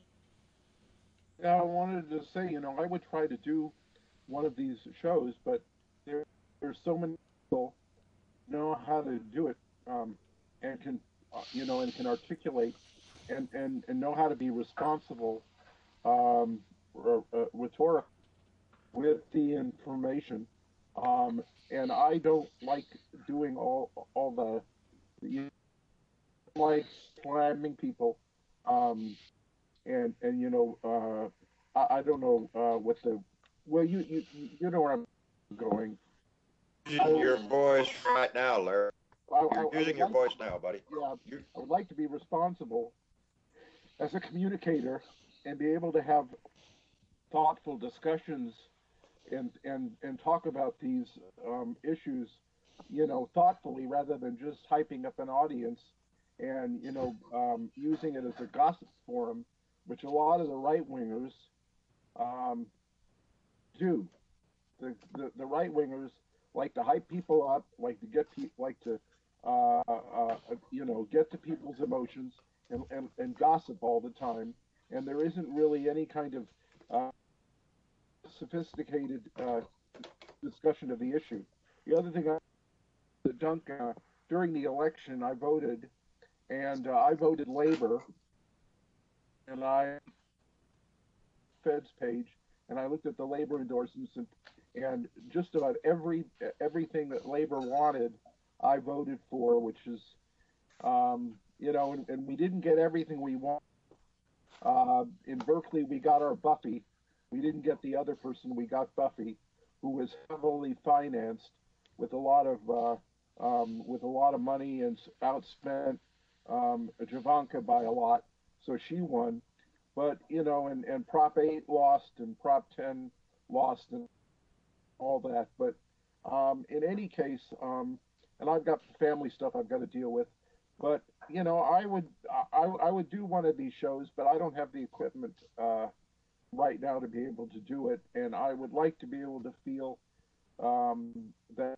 Yeah, I wanted to say, you know, I would try to do one of these shows, but there there's so many people know how to do it, um, and can uh, you know and can articulate and, and, and know how to be responsible. Um, r- uh, rhetoric with the information, um, and I don't like doing all all the, you know, like slamming people, um, and and you know uh, I, I don't know uh, what the well you you you know where I'm going. Using your voice right now, Larry. I, You're I, using I your like, voice now, buddy. Yeah, I would like to be responsible as a communicator and be able to have thoughtful discussions and and and talk about these um, issues, you know, thoughtfully rather than just hyping up an audience and you know um, using it as a gossip forum, which a lot of the right wingers um, do. The, the the right wingers like to hype people up, like to get people, like to uh, uh, you know get to people's emotions and, and, and gossip all the time. And there isn't really any kind of uh, sophisticated uh, discussion of the issue. The other thing, I, the dunk uh, during the election, I voted, and uh, I voted Labor, and I Fed's page, and I looked at the Labor endorsements, and, and just about every everything that Labor wanted, I voted for, which is, um, you know, and, and we didn't get everything we wanted. Uh, in Berkeley, we got our Buffy. We didn't get the other person. We got Buffy, who was heavily financed with a lot of uh, um, with a lot of money and outspent um, Javanka by a lot. So she won. But you know, and, and Prop eight lost, and Prop ten lost, and all that. But um, in any case, um, and I've got family stuff I've got to deal with. But you know, I would I, I would do one of these shows, but I don't have the equipment uh, right now to be able to do it, and I would like to be able to feel um, that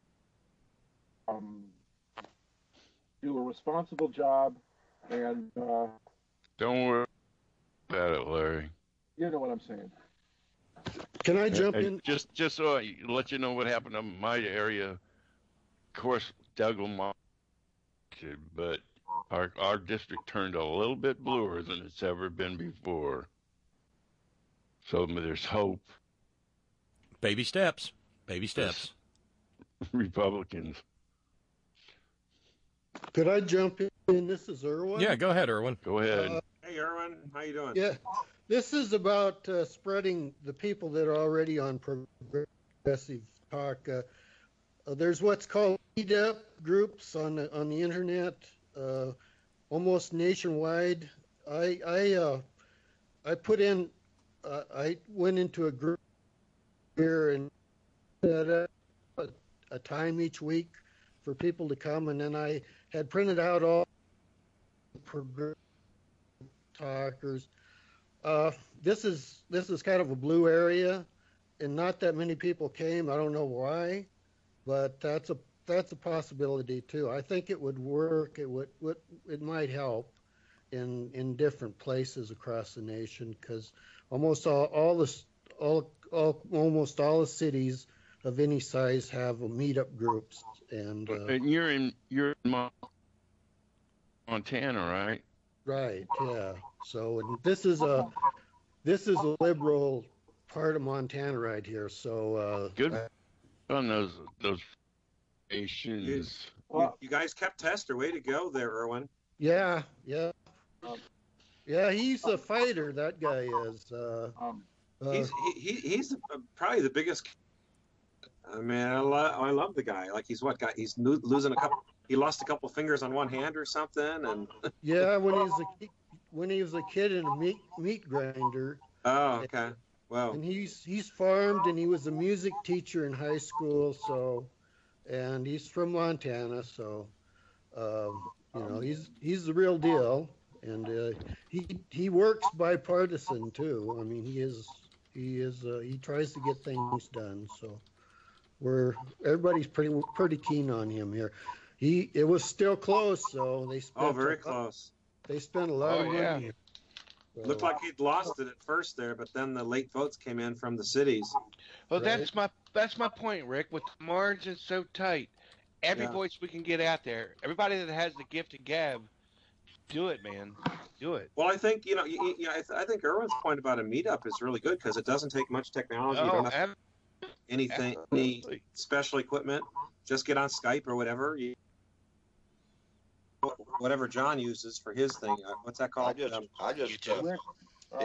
um, do a responsible job, and uh, Don't worry about it, Larry. you know what I'm saying. Can I jump Hey, in? Just, just so I let you know what happened in my area. Of course, Doug Lamont, but our our district turned a little bit bluer than it's ever been before. So there's hope. Baby steps. Baby steps. Republicans. Could I jump in? This is Irwin. Yeah, go ahead, Erwin. Go ahead. Uh, Hey, Erwin, how you doing? Yeah, this is about uh, spreading the people that are already on progressive talk. Uh, uh, there's what's called E D E P groups on the, on the internet, uh, almost nationwide. I I uh, I put in, uh, I went into a group here and set up a, a time each week for people to come, and then I had printed out all the progressive talkers. Uh, this is this is kind of a blue area, and not that many people came. I don't know why, but that's a that's a possibility too. I think it would work. It would, would it might help in in different places across the nation, because almost all all the all, all almost all the cities of any size have a meetup groups. And, uh, and you're in you're in Montana, right? Right. Yeah. So and this is a this is a liberal part of Montana right here. So uh, good I, on those those nations. You, you guys kept Tester. Way to go there, Erwin. Yeah. Yeah. Yeah. He's a fighter. That guy is. Uh, uh, he's he, he he's probably the biggest. I mean, I, lo- I love the guy. Like, he's what guy? He's lo- losing a couple. He lost a couple fingers on one hand or something. And yeah, when he was a when he was a kid in a meat meat grinder. Oh, okay. Wow. And he's he's farmed, and he was a music teacher in high school. So, and he's from Montana. So, um, you know, he's he's the real deal. And uh, he he works bipartisan too. I mean, he is he is uh, he tries to get things done. So. We're everybody's pretty pretty keen on him here. He it was still close, so they spent oh, very a, close. They spent a lot oh, of money. Yeah. So, Looked like he'd lost it at first there, but then the late votes came in from the cities. Well, Right. that's my that's my point, Rick. With the margins so tight, every Yeah. voice we can get out there, everybody that has the gift of gab, do it, man, do it. Well, I think you know, you, you, I, th- I think Erwin's point about a meetup is really good because it doesn't take much technology. You Oh, don't have ab- anything, any absolutely. special equipment. Just get on Skype or whatever. You, whatever John uses for his thing. Uh, What's that called? I just, Um, I just, uh, Rick, uh,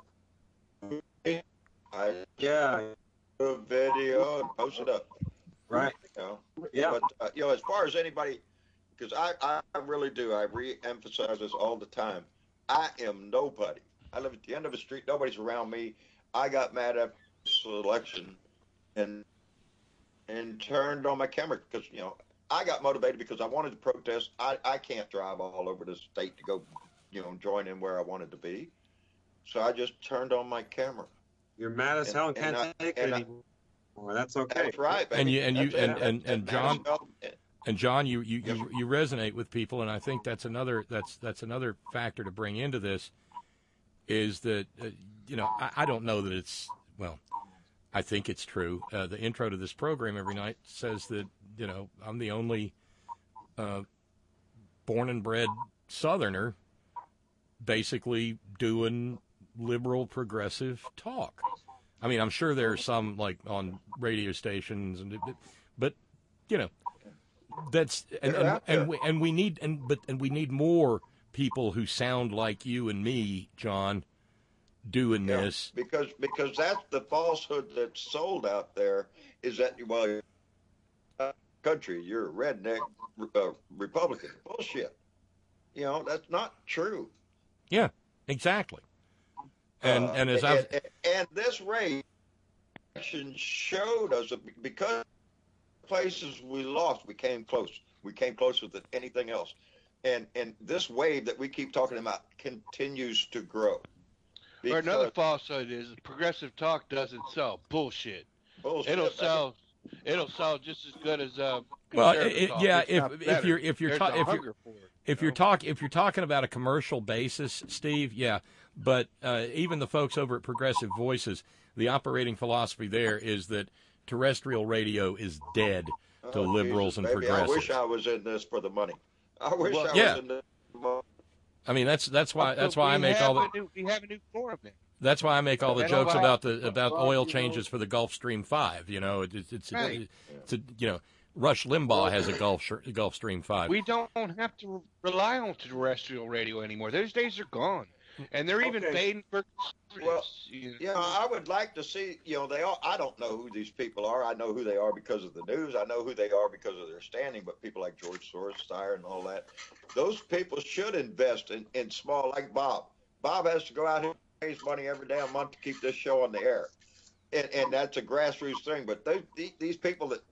yeah. I yeah, do a video and post it up. right. You know, Yeah. but uh, you know, as far as anybody, because I, I really do, I re-emphasize this all the time. I am nobody. I live at the end of the street. Nobody's around me. I got mad after the election, and and turned on my camera because you know I got motivated because I wanted to protest. I, I can't drive all over the state to go, you know, join in where I wanted to be. So I just turned on my camera. You're mad as And- hell and and can't I- take it and I- anymore. Well, that's okay. That's right, baby. And you and you That's it. and, and, and That- John that's- and John, you you, you you resonate with people, and I think that's another that's that's another factor to bring into this. Is that uh, you know I, I don't know that it's well, I think it's true. Uh, the intro to this program every night says that you know I'm the only uh, born and bred Southerner, basically doing liberal progressive talk. I mean, I'm sure there's some like on radio stations, and but you know, that's and and, and we and we need and but and we need more people who sound like you and me, John, doing Yeah, this. because because that's the falsehood that's sold out there is that well, uh, country, you're a redneck uh, Republican. Bullshit. You know that's not true. Yeah, exactly. And Uh, and as and, I've and, and this race showed us that because places we lost, we came close. We came closer than anything else. And and this wave that we keep talking about continues to grow. Or another Because- falsehood is progressive talk doesn't sell. Bullshit. Bullshit, It'll baby. sell. It'll sell just as good as uh. well, conservative it, talk, yeah, if if not if better. you're if you're There's ta- a if hunger you're for it. if you're talk if you're talking about a commercial basis, Steve, yeah. But uh, even the folks over at Progressive Voices, the operating philosophy there is that terrestrial radio is dead to Oh, liberals Jesus, and baby, I progressives. wish I was in this for the money. I wish Well, I yeah. was in this. For the money. I mean, that's that's why Oh, that's but why I we make all have the a new, we have a new forum now. that's why I make all the That's jokes why- about the about well, oil you changes know- for the Gulf Stream Five. You know, it, it's it's Right. it's a, you know Rush Limbaugh has a Gulf sh- Gulf Stream Five. We don't have to rely on terrestrial radio anymore. Those days are gone, and they're even Okay. paying for. Well, you know. yeah, I would like to see. You know, they all. I don't know who these people are. I know who they are because of the news. I know who they are because of their standing. But people like George Soros, Steyer, and all that, those people should invest in, in small, like Bob. Bob has to go out here and raise money every damn month to keep this show on the air, and and that's a grassroots thing. But they, these, these people that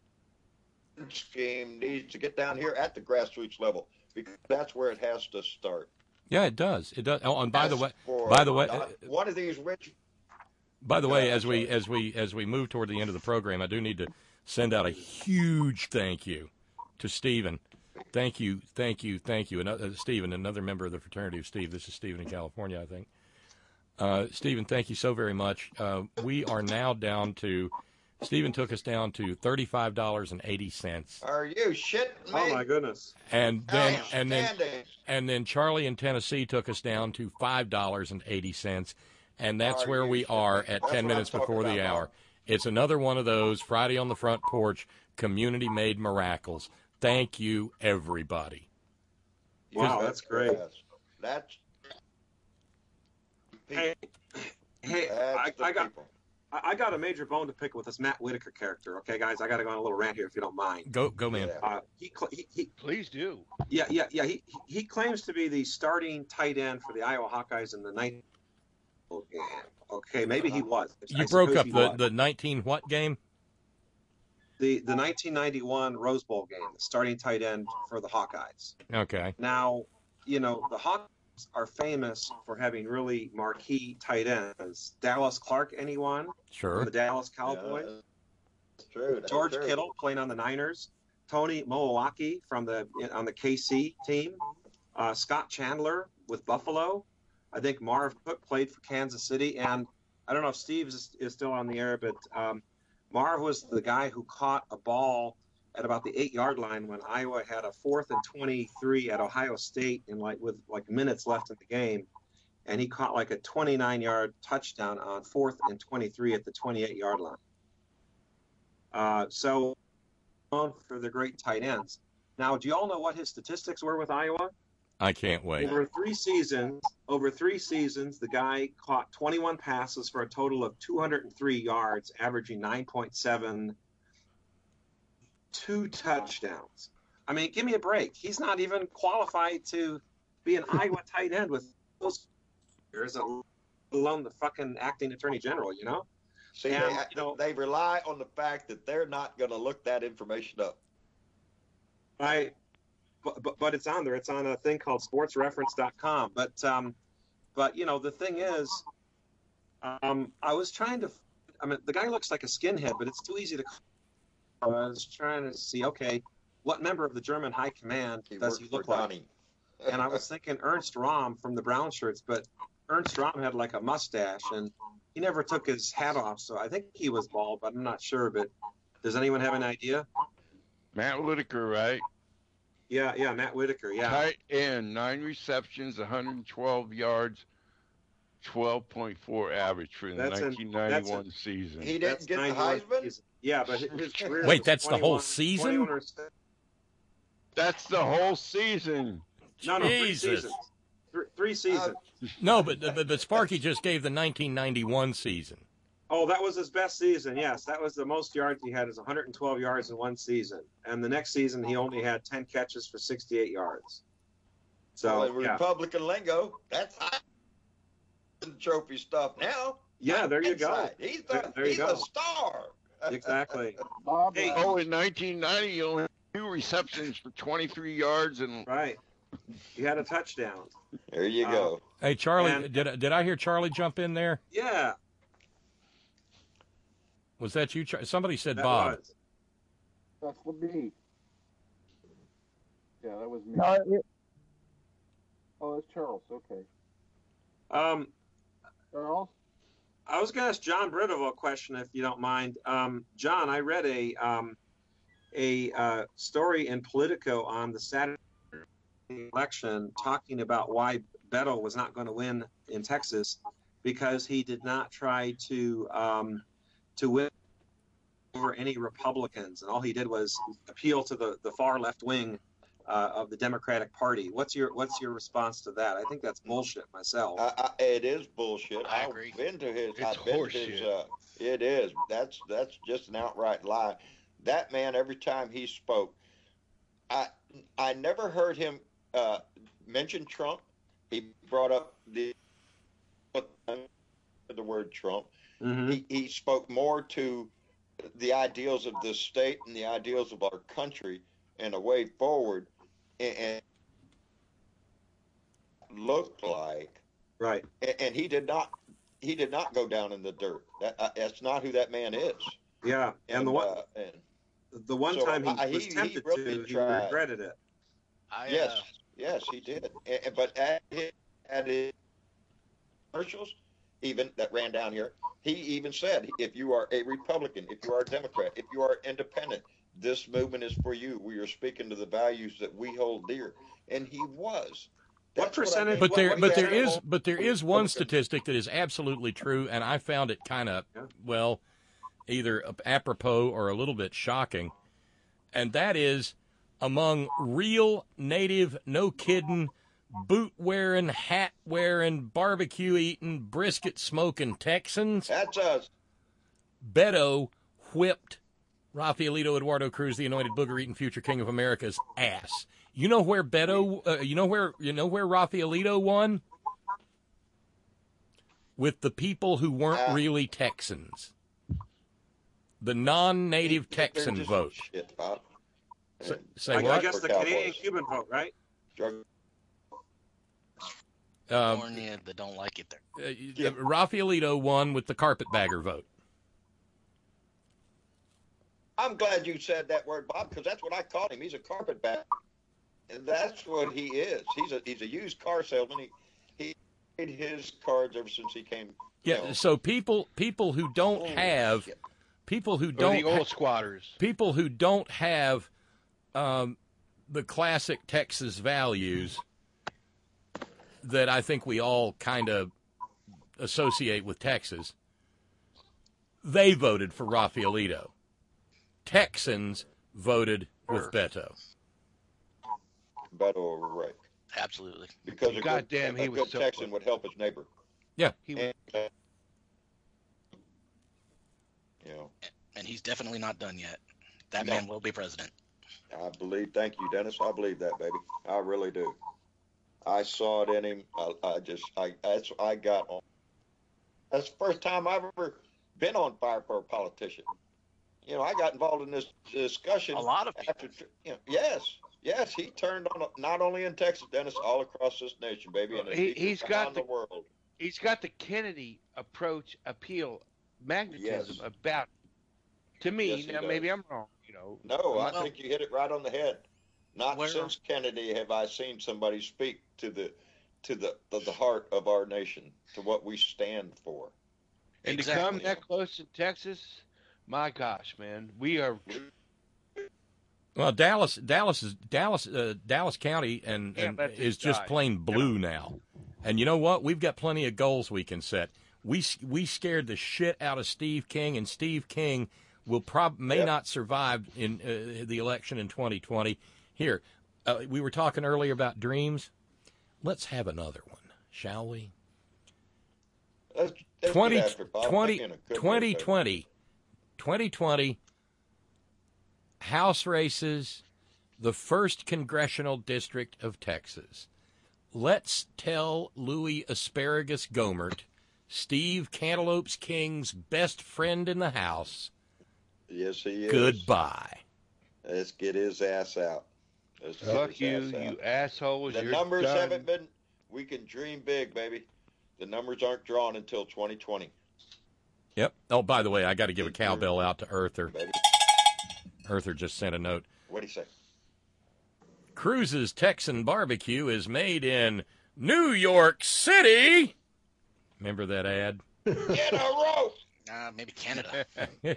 scheme needs to get down here at the grassroots level because that's where it has to start. Yeah, it does. It does. Oh, and by the As way, for by the way, not- one of these rich By the way, as we as we as we move toward the end of the program, I do need to send out a huge thank you to Stephen. Thank you, thank you, thank you. Another, Stephen, another member of the fraternity of Steve. This is Stephen in California, I think. Uh, Stephen, thank you so very much. Uh, we are now down to, Stephen took us down to thirty-five dollars and eighty cents. Are you shitting me? Oh my goodness! And then and then Outstanding. and then Charlie in Tennessee took us down to five dollars and eighty cents, and that's Are where you we are at That's ten what I'm minutes talking before the about, hour. Mark. It's another one of those Friday on the Front Porch community-made miracles. Thank you, everybody. Wow, that's great. Yes. That's Hey, hey, That's I, the I got people. I I got a major bone to pick with this Matt Whitaker character. Okay, guys, I got to go on a little rant here if you don't mind. Go, go, man. Yeah. Uh, he, cl- he, he, Please do. yeah, yeah, yeah. He he claims to be the starting tight end for the Iowa Hawkeyes in the nineteen game. Okay, maybe he was. You I broke suppose up he the, was. the nineteen what game? the the nineteen ninety-one Rose Bowl game, the starting tight end for the Hawkeyes. Okay. Now, you know, the Hawkeyes are famous for having really marquee tight ends. Dallas Clark, anyone? Sure. From the Dallas Cowboys. Yeah, that's true. That's George true. Kittle playing on the Niners. Tony Moawaki from the on the K C team. Uh, Scott Chandler with Buffalo. I think Marv Cook played for Kansas City. And I don't know if Steve is, is still on the air, but um, Marv was the guy who caught a ball at about the eight-yard line when Iowa had a fourth and twenty-three at Ohio State in like with like minutes left in the game, and he caught like a twenty-nine-yard touchdown on fourth and twenty-three at the twenty-eight-yard line. Uh, so, known for the great tight ends. Now, do you all know what his statistics were with Iowa? I can't wait. Over three seasons, over three seasons, the guy caught twenty-one passes for a total of two hundred three yards, averaging nine point seven. Two touchdowns. I mean, give me a break. He's not even qualified to be an Iowa tight end with those years, alone the fucking acting attorney general, you know? See, And, they, you know, they rely on the fact that they're not going to look that information up. I, but, but, but it's on there. It's on a thing called sports reference dot com. But, um, but you know, the thing is, um, I was trying to, I mean, the guy looks like a skinhead, but it's too easy to I was trying to see, okay, what member of the German High Command He does worked he look for like? Donnie. And I was thinking Ernst Rahm from the Brown Shirts, but Ernst Rahm had like a mustache, and he never took his hat off, so I think he was bald, but I'm not sure. But does anyone have an idea? Matt Whitaker, right? Yeah, yeah, Matt Whitaker, yeah. Tight end, nine receptions, one hundred twelve yards, twelve point four average for the That's an- nineteen ninety-one that's season. He didn't That's get the ninety-one Heisman? season. Yeah, but his his career Wait, was that's the whole twenty-one season? twenty-one or- That's the whole season. No, no, three Jesus. seasons. Three, three seasons. No, but, but but Sparky just gave the nineteen ninety-one season. Oh, that was his best season. Yes, that was the most yards he had. Is one hundred twelve yards in one season, and the next season he only had ten catches for sixty-eight yards. So well, in yeah, Republican lingo, that's the trophy stuff now. yeah, there you go. Inside. He's the, There- there you he's go. a star. Exactly. Bob, Hey, uh, Oh, in nineteen ninety, you only had two receptions for twenty-three yards, and Right. He had a touchdown. There you Uh, go. Hey, Charlie, And- did I- did I hear Charlie jump in there? Yeah, Was that you? Char- Somebody said that Bob. was. that's for me. Yeah, that was me. No, it, Oh, that's Charles. Okay. Um, Charles? I was going to ask John Brittle a question, if you don't mind. Um, John, I read a um, a uh, story in Politico on the Saturday election talking about why Beto was not going to win in Texas because he did not try to um, to win over any Republicans, and all he did was appeal to the, the far left wing uh, of the Democratic Party. What's your what's your response to that? I think that's bullshit myself. I, I, it is bullshit. I I've agree. been to his. It's I've been to his. horseshit. Uh, it is. That's that's just an outright lie. That man, every time he spoke, I I never heard him uh, mention Trump. He brought up the the word Trump. Mhm. He he spoke more to the ideals of this state and the ideals of our country and a way forward, and, and looked like Right. and, and he did not he did not go down in the dirt. That, uh, that's not who that man is. Yeah, and, And, the one uh, and the one so time he I- was he- he tempted really to, he tried. regretted it. I, yes, uh, yes, he did. A- But at his, at his commercials, even that ran down here, he even said, if you are a Republican, if you are a Democrat, if you are independent, this movement is for you. We are speaking to the values that we hold dear, and he was. What That's what I percentage- mean. But What- there, what but he there had is, all- but there is one statistic that is absolutely true, and I found it kind of, well, either apropos or a little bit shocking, and that is among real native, no kidding, boot wearing, hat wearing, barbecue eating, brisket smoking Texans. That's us. Beto whipped Rafaelito Eduardo Cruz, the anointed booger eating future king of America's ass. You know where Beto, uh, you know where, you know where Rafaelito won? With the people who weren't really Texans. The non-native Texan just vote. Shit, Bob. Say, say I, what? I guess the Canadian-Cuban vote, right? Um, California that don't like it there. uh, Rafaelito won with the carpetbagger vote. I'm glad you said that word, Bob, because that's what I called him. He's a carpetbagger. And that's what he is. He's a he's a used car salesman. He he made his cards ever since he came. Yeah. You know, So people people who don't have people who Or don't the old ha- squatters. people who don't have um, the classic Texas values that I think we all kind of associate with Texas, they voted for Rafaelito. Texans voted with Beto. Beto, right? Absolutely. Because a good, Goddamn, a he was good so Texan would help his neighbor. Yeah. He, And, uh, you know, And he's definitely not done yet. That No. man will be president. I believe. Thank you, Dennis. I believe that, baby. I really do. I saw it in him. I, I just, I that's I got on. That's the first time I've ever been on fire for a politician. You know, I got involved in this discussion. A lot of people. After, you know, yes, yes, he turned on not only in Texas, Dennis, all across this nation, baby, and He- it's he's got the the- world. he's got the Kennedy approach, appeal, magnetism Yes. about. To me, Yes, he now does. maybe I'm wrong. You know. No, I Well- think you hit it right on the head. Not Where- since Kennedy have I seen somebody speak to the to the the, the heart of our nation, to what we stand for. And Exactly. to come that close in Texas, my gosh, man, we are. Well, Dallas, Dallas is Dallas, uh, Dallas County, and, Can't and let this is just die. plain blue now. And you know what? We've got plenty of goals we can set. We we scared the shit out of Steve King, and Steve King will prob may Yep. not survive in uh, the election in twenty twenty. Here, uh, we were talking earlier about dreams. Let's have another one, shall we? Let's, let's twenty, get after it, Bob. twenty, In a good way, twenty baby. twenty, twenty twenty, House races, the first congressional district of Texas. Let's tell Louis Asparagus Gomert, Steve Cantaloupe's King's best friend in the House, Yes, he is. goodbye. Let's get his ass out. Let's get Fuck his you, ass out. you assholes. The You're numbers done. haven't been. We can dream big, baby. The numbers aren't drawn until twenty twenty, Yep. Oh, by the way, I got to give a cowbell out to Earther. baby. Earther just sent a note. What do you say? Cruz's Texan barbecue is made in New York City. Remember that ad? Get a rope. Uh, maybe Canada.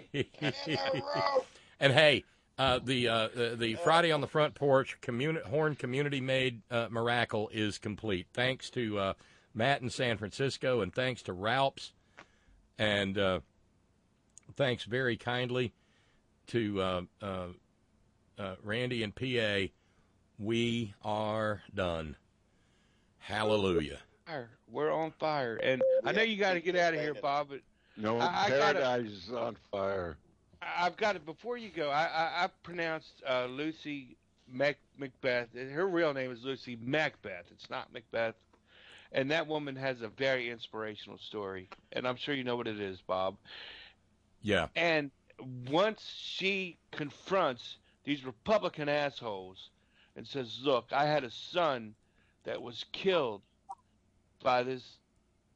And hey, uh, the uh, the the Friday on the Front Porch communi- Horn Community Made uh, Miracle is complete. Thanks to uh, Matt in San Francisco, and thanks to Ralphs, and uh, thanks very kindly to uh, uh, uh, Randy and P A. We are done. Hallelujah. Fire. We're on fire, and I know you got to get out of here, Bob. But No, I- I gotta- paradise is on fire. I- I've got it. Before you go, I I, I pronounced uh, Lucy Mac, Macbeth. Her real name is Lucy Macbeth. It's not Macbeth. And that woman has a very inspirational story, and I'm sure you know what it is, Bob. Yeah. And once she confronts these Republican assholes and says, "Look, I had a son that was killed by this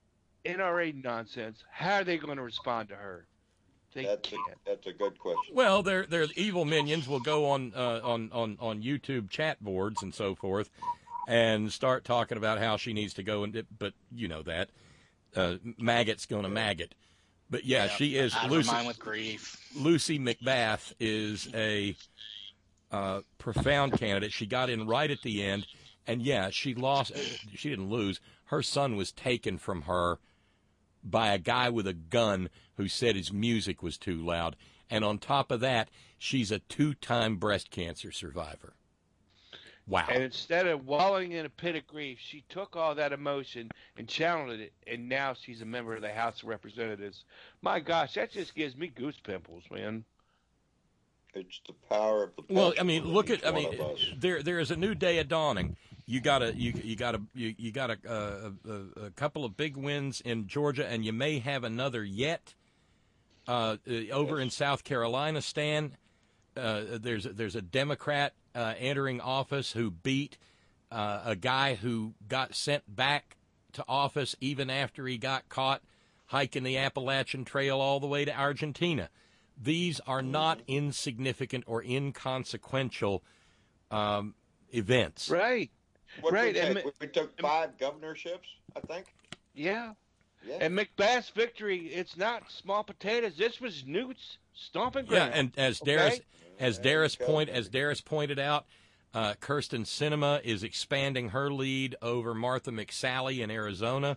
N R A nonsense, how are they going to respond to her? They that's can't. A, that's a good question. Well, their their evil minions will go on uh, on on on YouTube chat boards and so forth, and start talking about how she needs to go and. But you know that uh, maggot's going to maggot. But yeah, Yeah, she is out of her Lucy. mind with grief. Lucy McBath is a uh, profound candidate. She got in right at the end, and yeah, she lost. She didn't lose. Her son was taken from her by a guy with a gun who said his music was too loud. And on top of that, she's a two-time breast cancer survivor. Wow. And instead of wallowing in a pit of grief, she took all that emotion and channeled it, and now she's a member of the House of Representatives. My gosh, that just gives me goose pimples, man. It's the power of the. Well, I mean, look each at. I one mean, of us. there there is a new day of dawning. You got a you you got a you, you got a, a, a, a couple of big wins in Georgia, and you may have another yet. Uh, over in South Carolina, Stan, uh, there's there's a Democrat uh, entering office who beat uh, a guy who got sent back to office even after he got caught hiking the Appalachian Trail all the way to Argentina. These are not insignificant or inconsequential um, events. Right. What right. We, And take? we took five governorships, I think. Yeah. Yeah. And McBath's victory, it's not small potatoes. This was Newt's stomping Yeah, ground. and as okay? Darius as Darius point as Darius pointed out, uh, Kirsten Sinema is expanding her lead over Martha McSally in Arizona.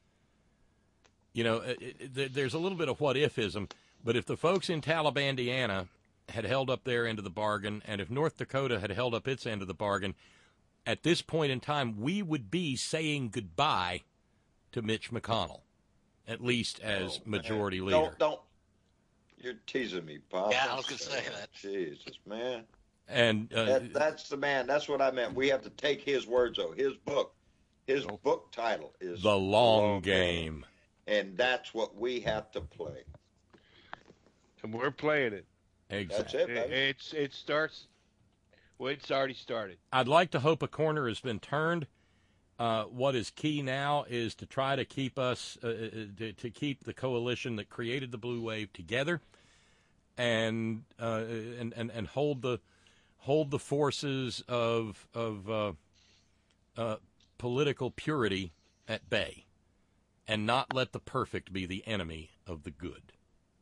You know, it, it, there's a little bit of what ifism, but if the folks in Talibandiana had held up their end of the bargain, and if North Dakota had held up its end of the bargain, at this point in time, we would be saying goodbye to Mitch McConnell, at least as Oh, majority man. leader. Don't, don't. You're teasing me, Bob. Yeah, I was gonna say that. Jesus, man. And uh, That, that's the man. That's what I meant. We have to take his words, though. His book. His book title is The Long Game. And that's what we have to play. And we're playing it. Exactly. That's it, baby. It, it's, it starts, well, it's already started. I'd like to hope a corner has been turned. Uh, what is key now is to try to keep us, uh, to, to keep the coalition that created the blue wave together, and uh, and, and and hold the hold the forces of of uh, uh, political purity at bay, and not let the perfect be the enemy of the good.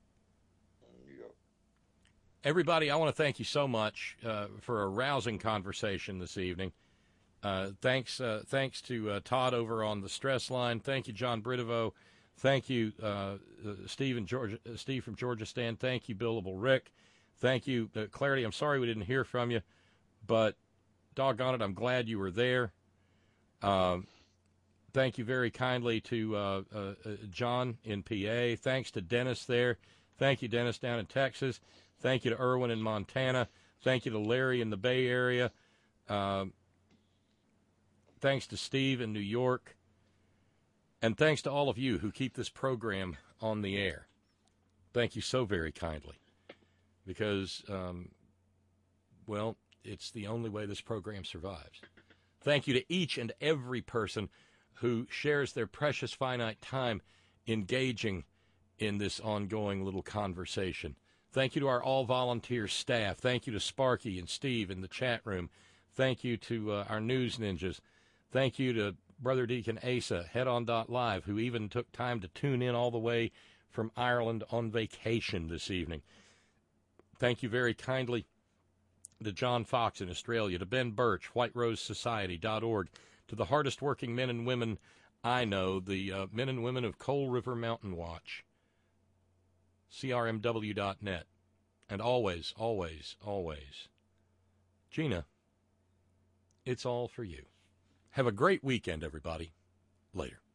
Everybody, I want to thank you so much uh, for a rousing conversation this evening. Uh, thanks, uh, thanks to uh, Todd over on the stress line. Thank you, John Bridevo. Thank you, uh, uh, Steve, and Georgia, uh, Steve from Georgia Stan. Thank you, Billable Rick. Thank you, uh, Clarity. I'm sorry we didn't hear from you, but doggone it, I'm glad you were there. Um, thank you very kindly to uh, uh, uh, John in P A. Thanks to Dennis there. Thank you, Dennis, down in Texas. Thank you to Irwin in Montana. Thank you to Larry in the Bay Area. Um, Thanks to Steve in New York. And thanks to all of you who keep this program on the air. Thank you so very kindly. Because, um, well, it's the only way this program survives. Thank you to each and every person who shares their precious finite time engaging in this ongoing little conversation. Thank you to our all-volunteer staff. Thank you to Sparky and Steve in the chat room. Thank you to uh, our news ninjas. Thank you to Brother Deacon Asa, Head On dot Live, who even took time to tune in all the way from Ireland on vacation this evening. Thank you very kindly to John Fox in Australia, to Ben Birch, white rose society dot org, to the hardest working men and women I know, the uh, men and women of Coal River Mountain Watch, C R M W dot net, and always, always, always, Gina, it's all for you. Have a great weekend, everybody. Later.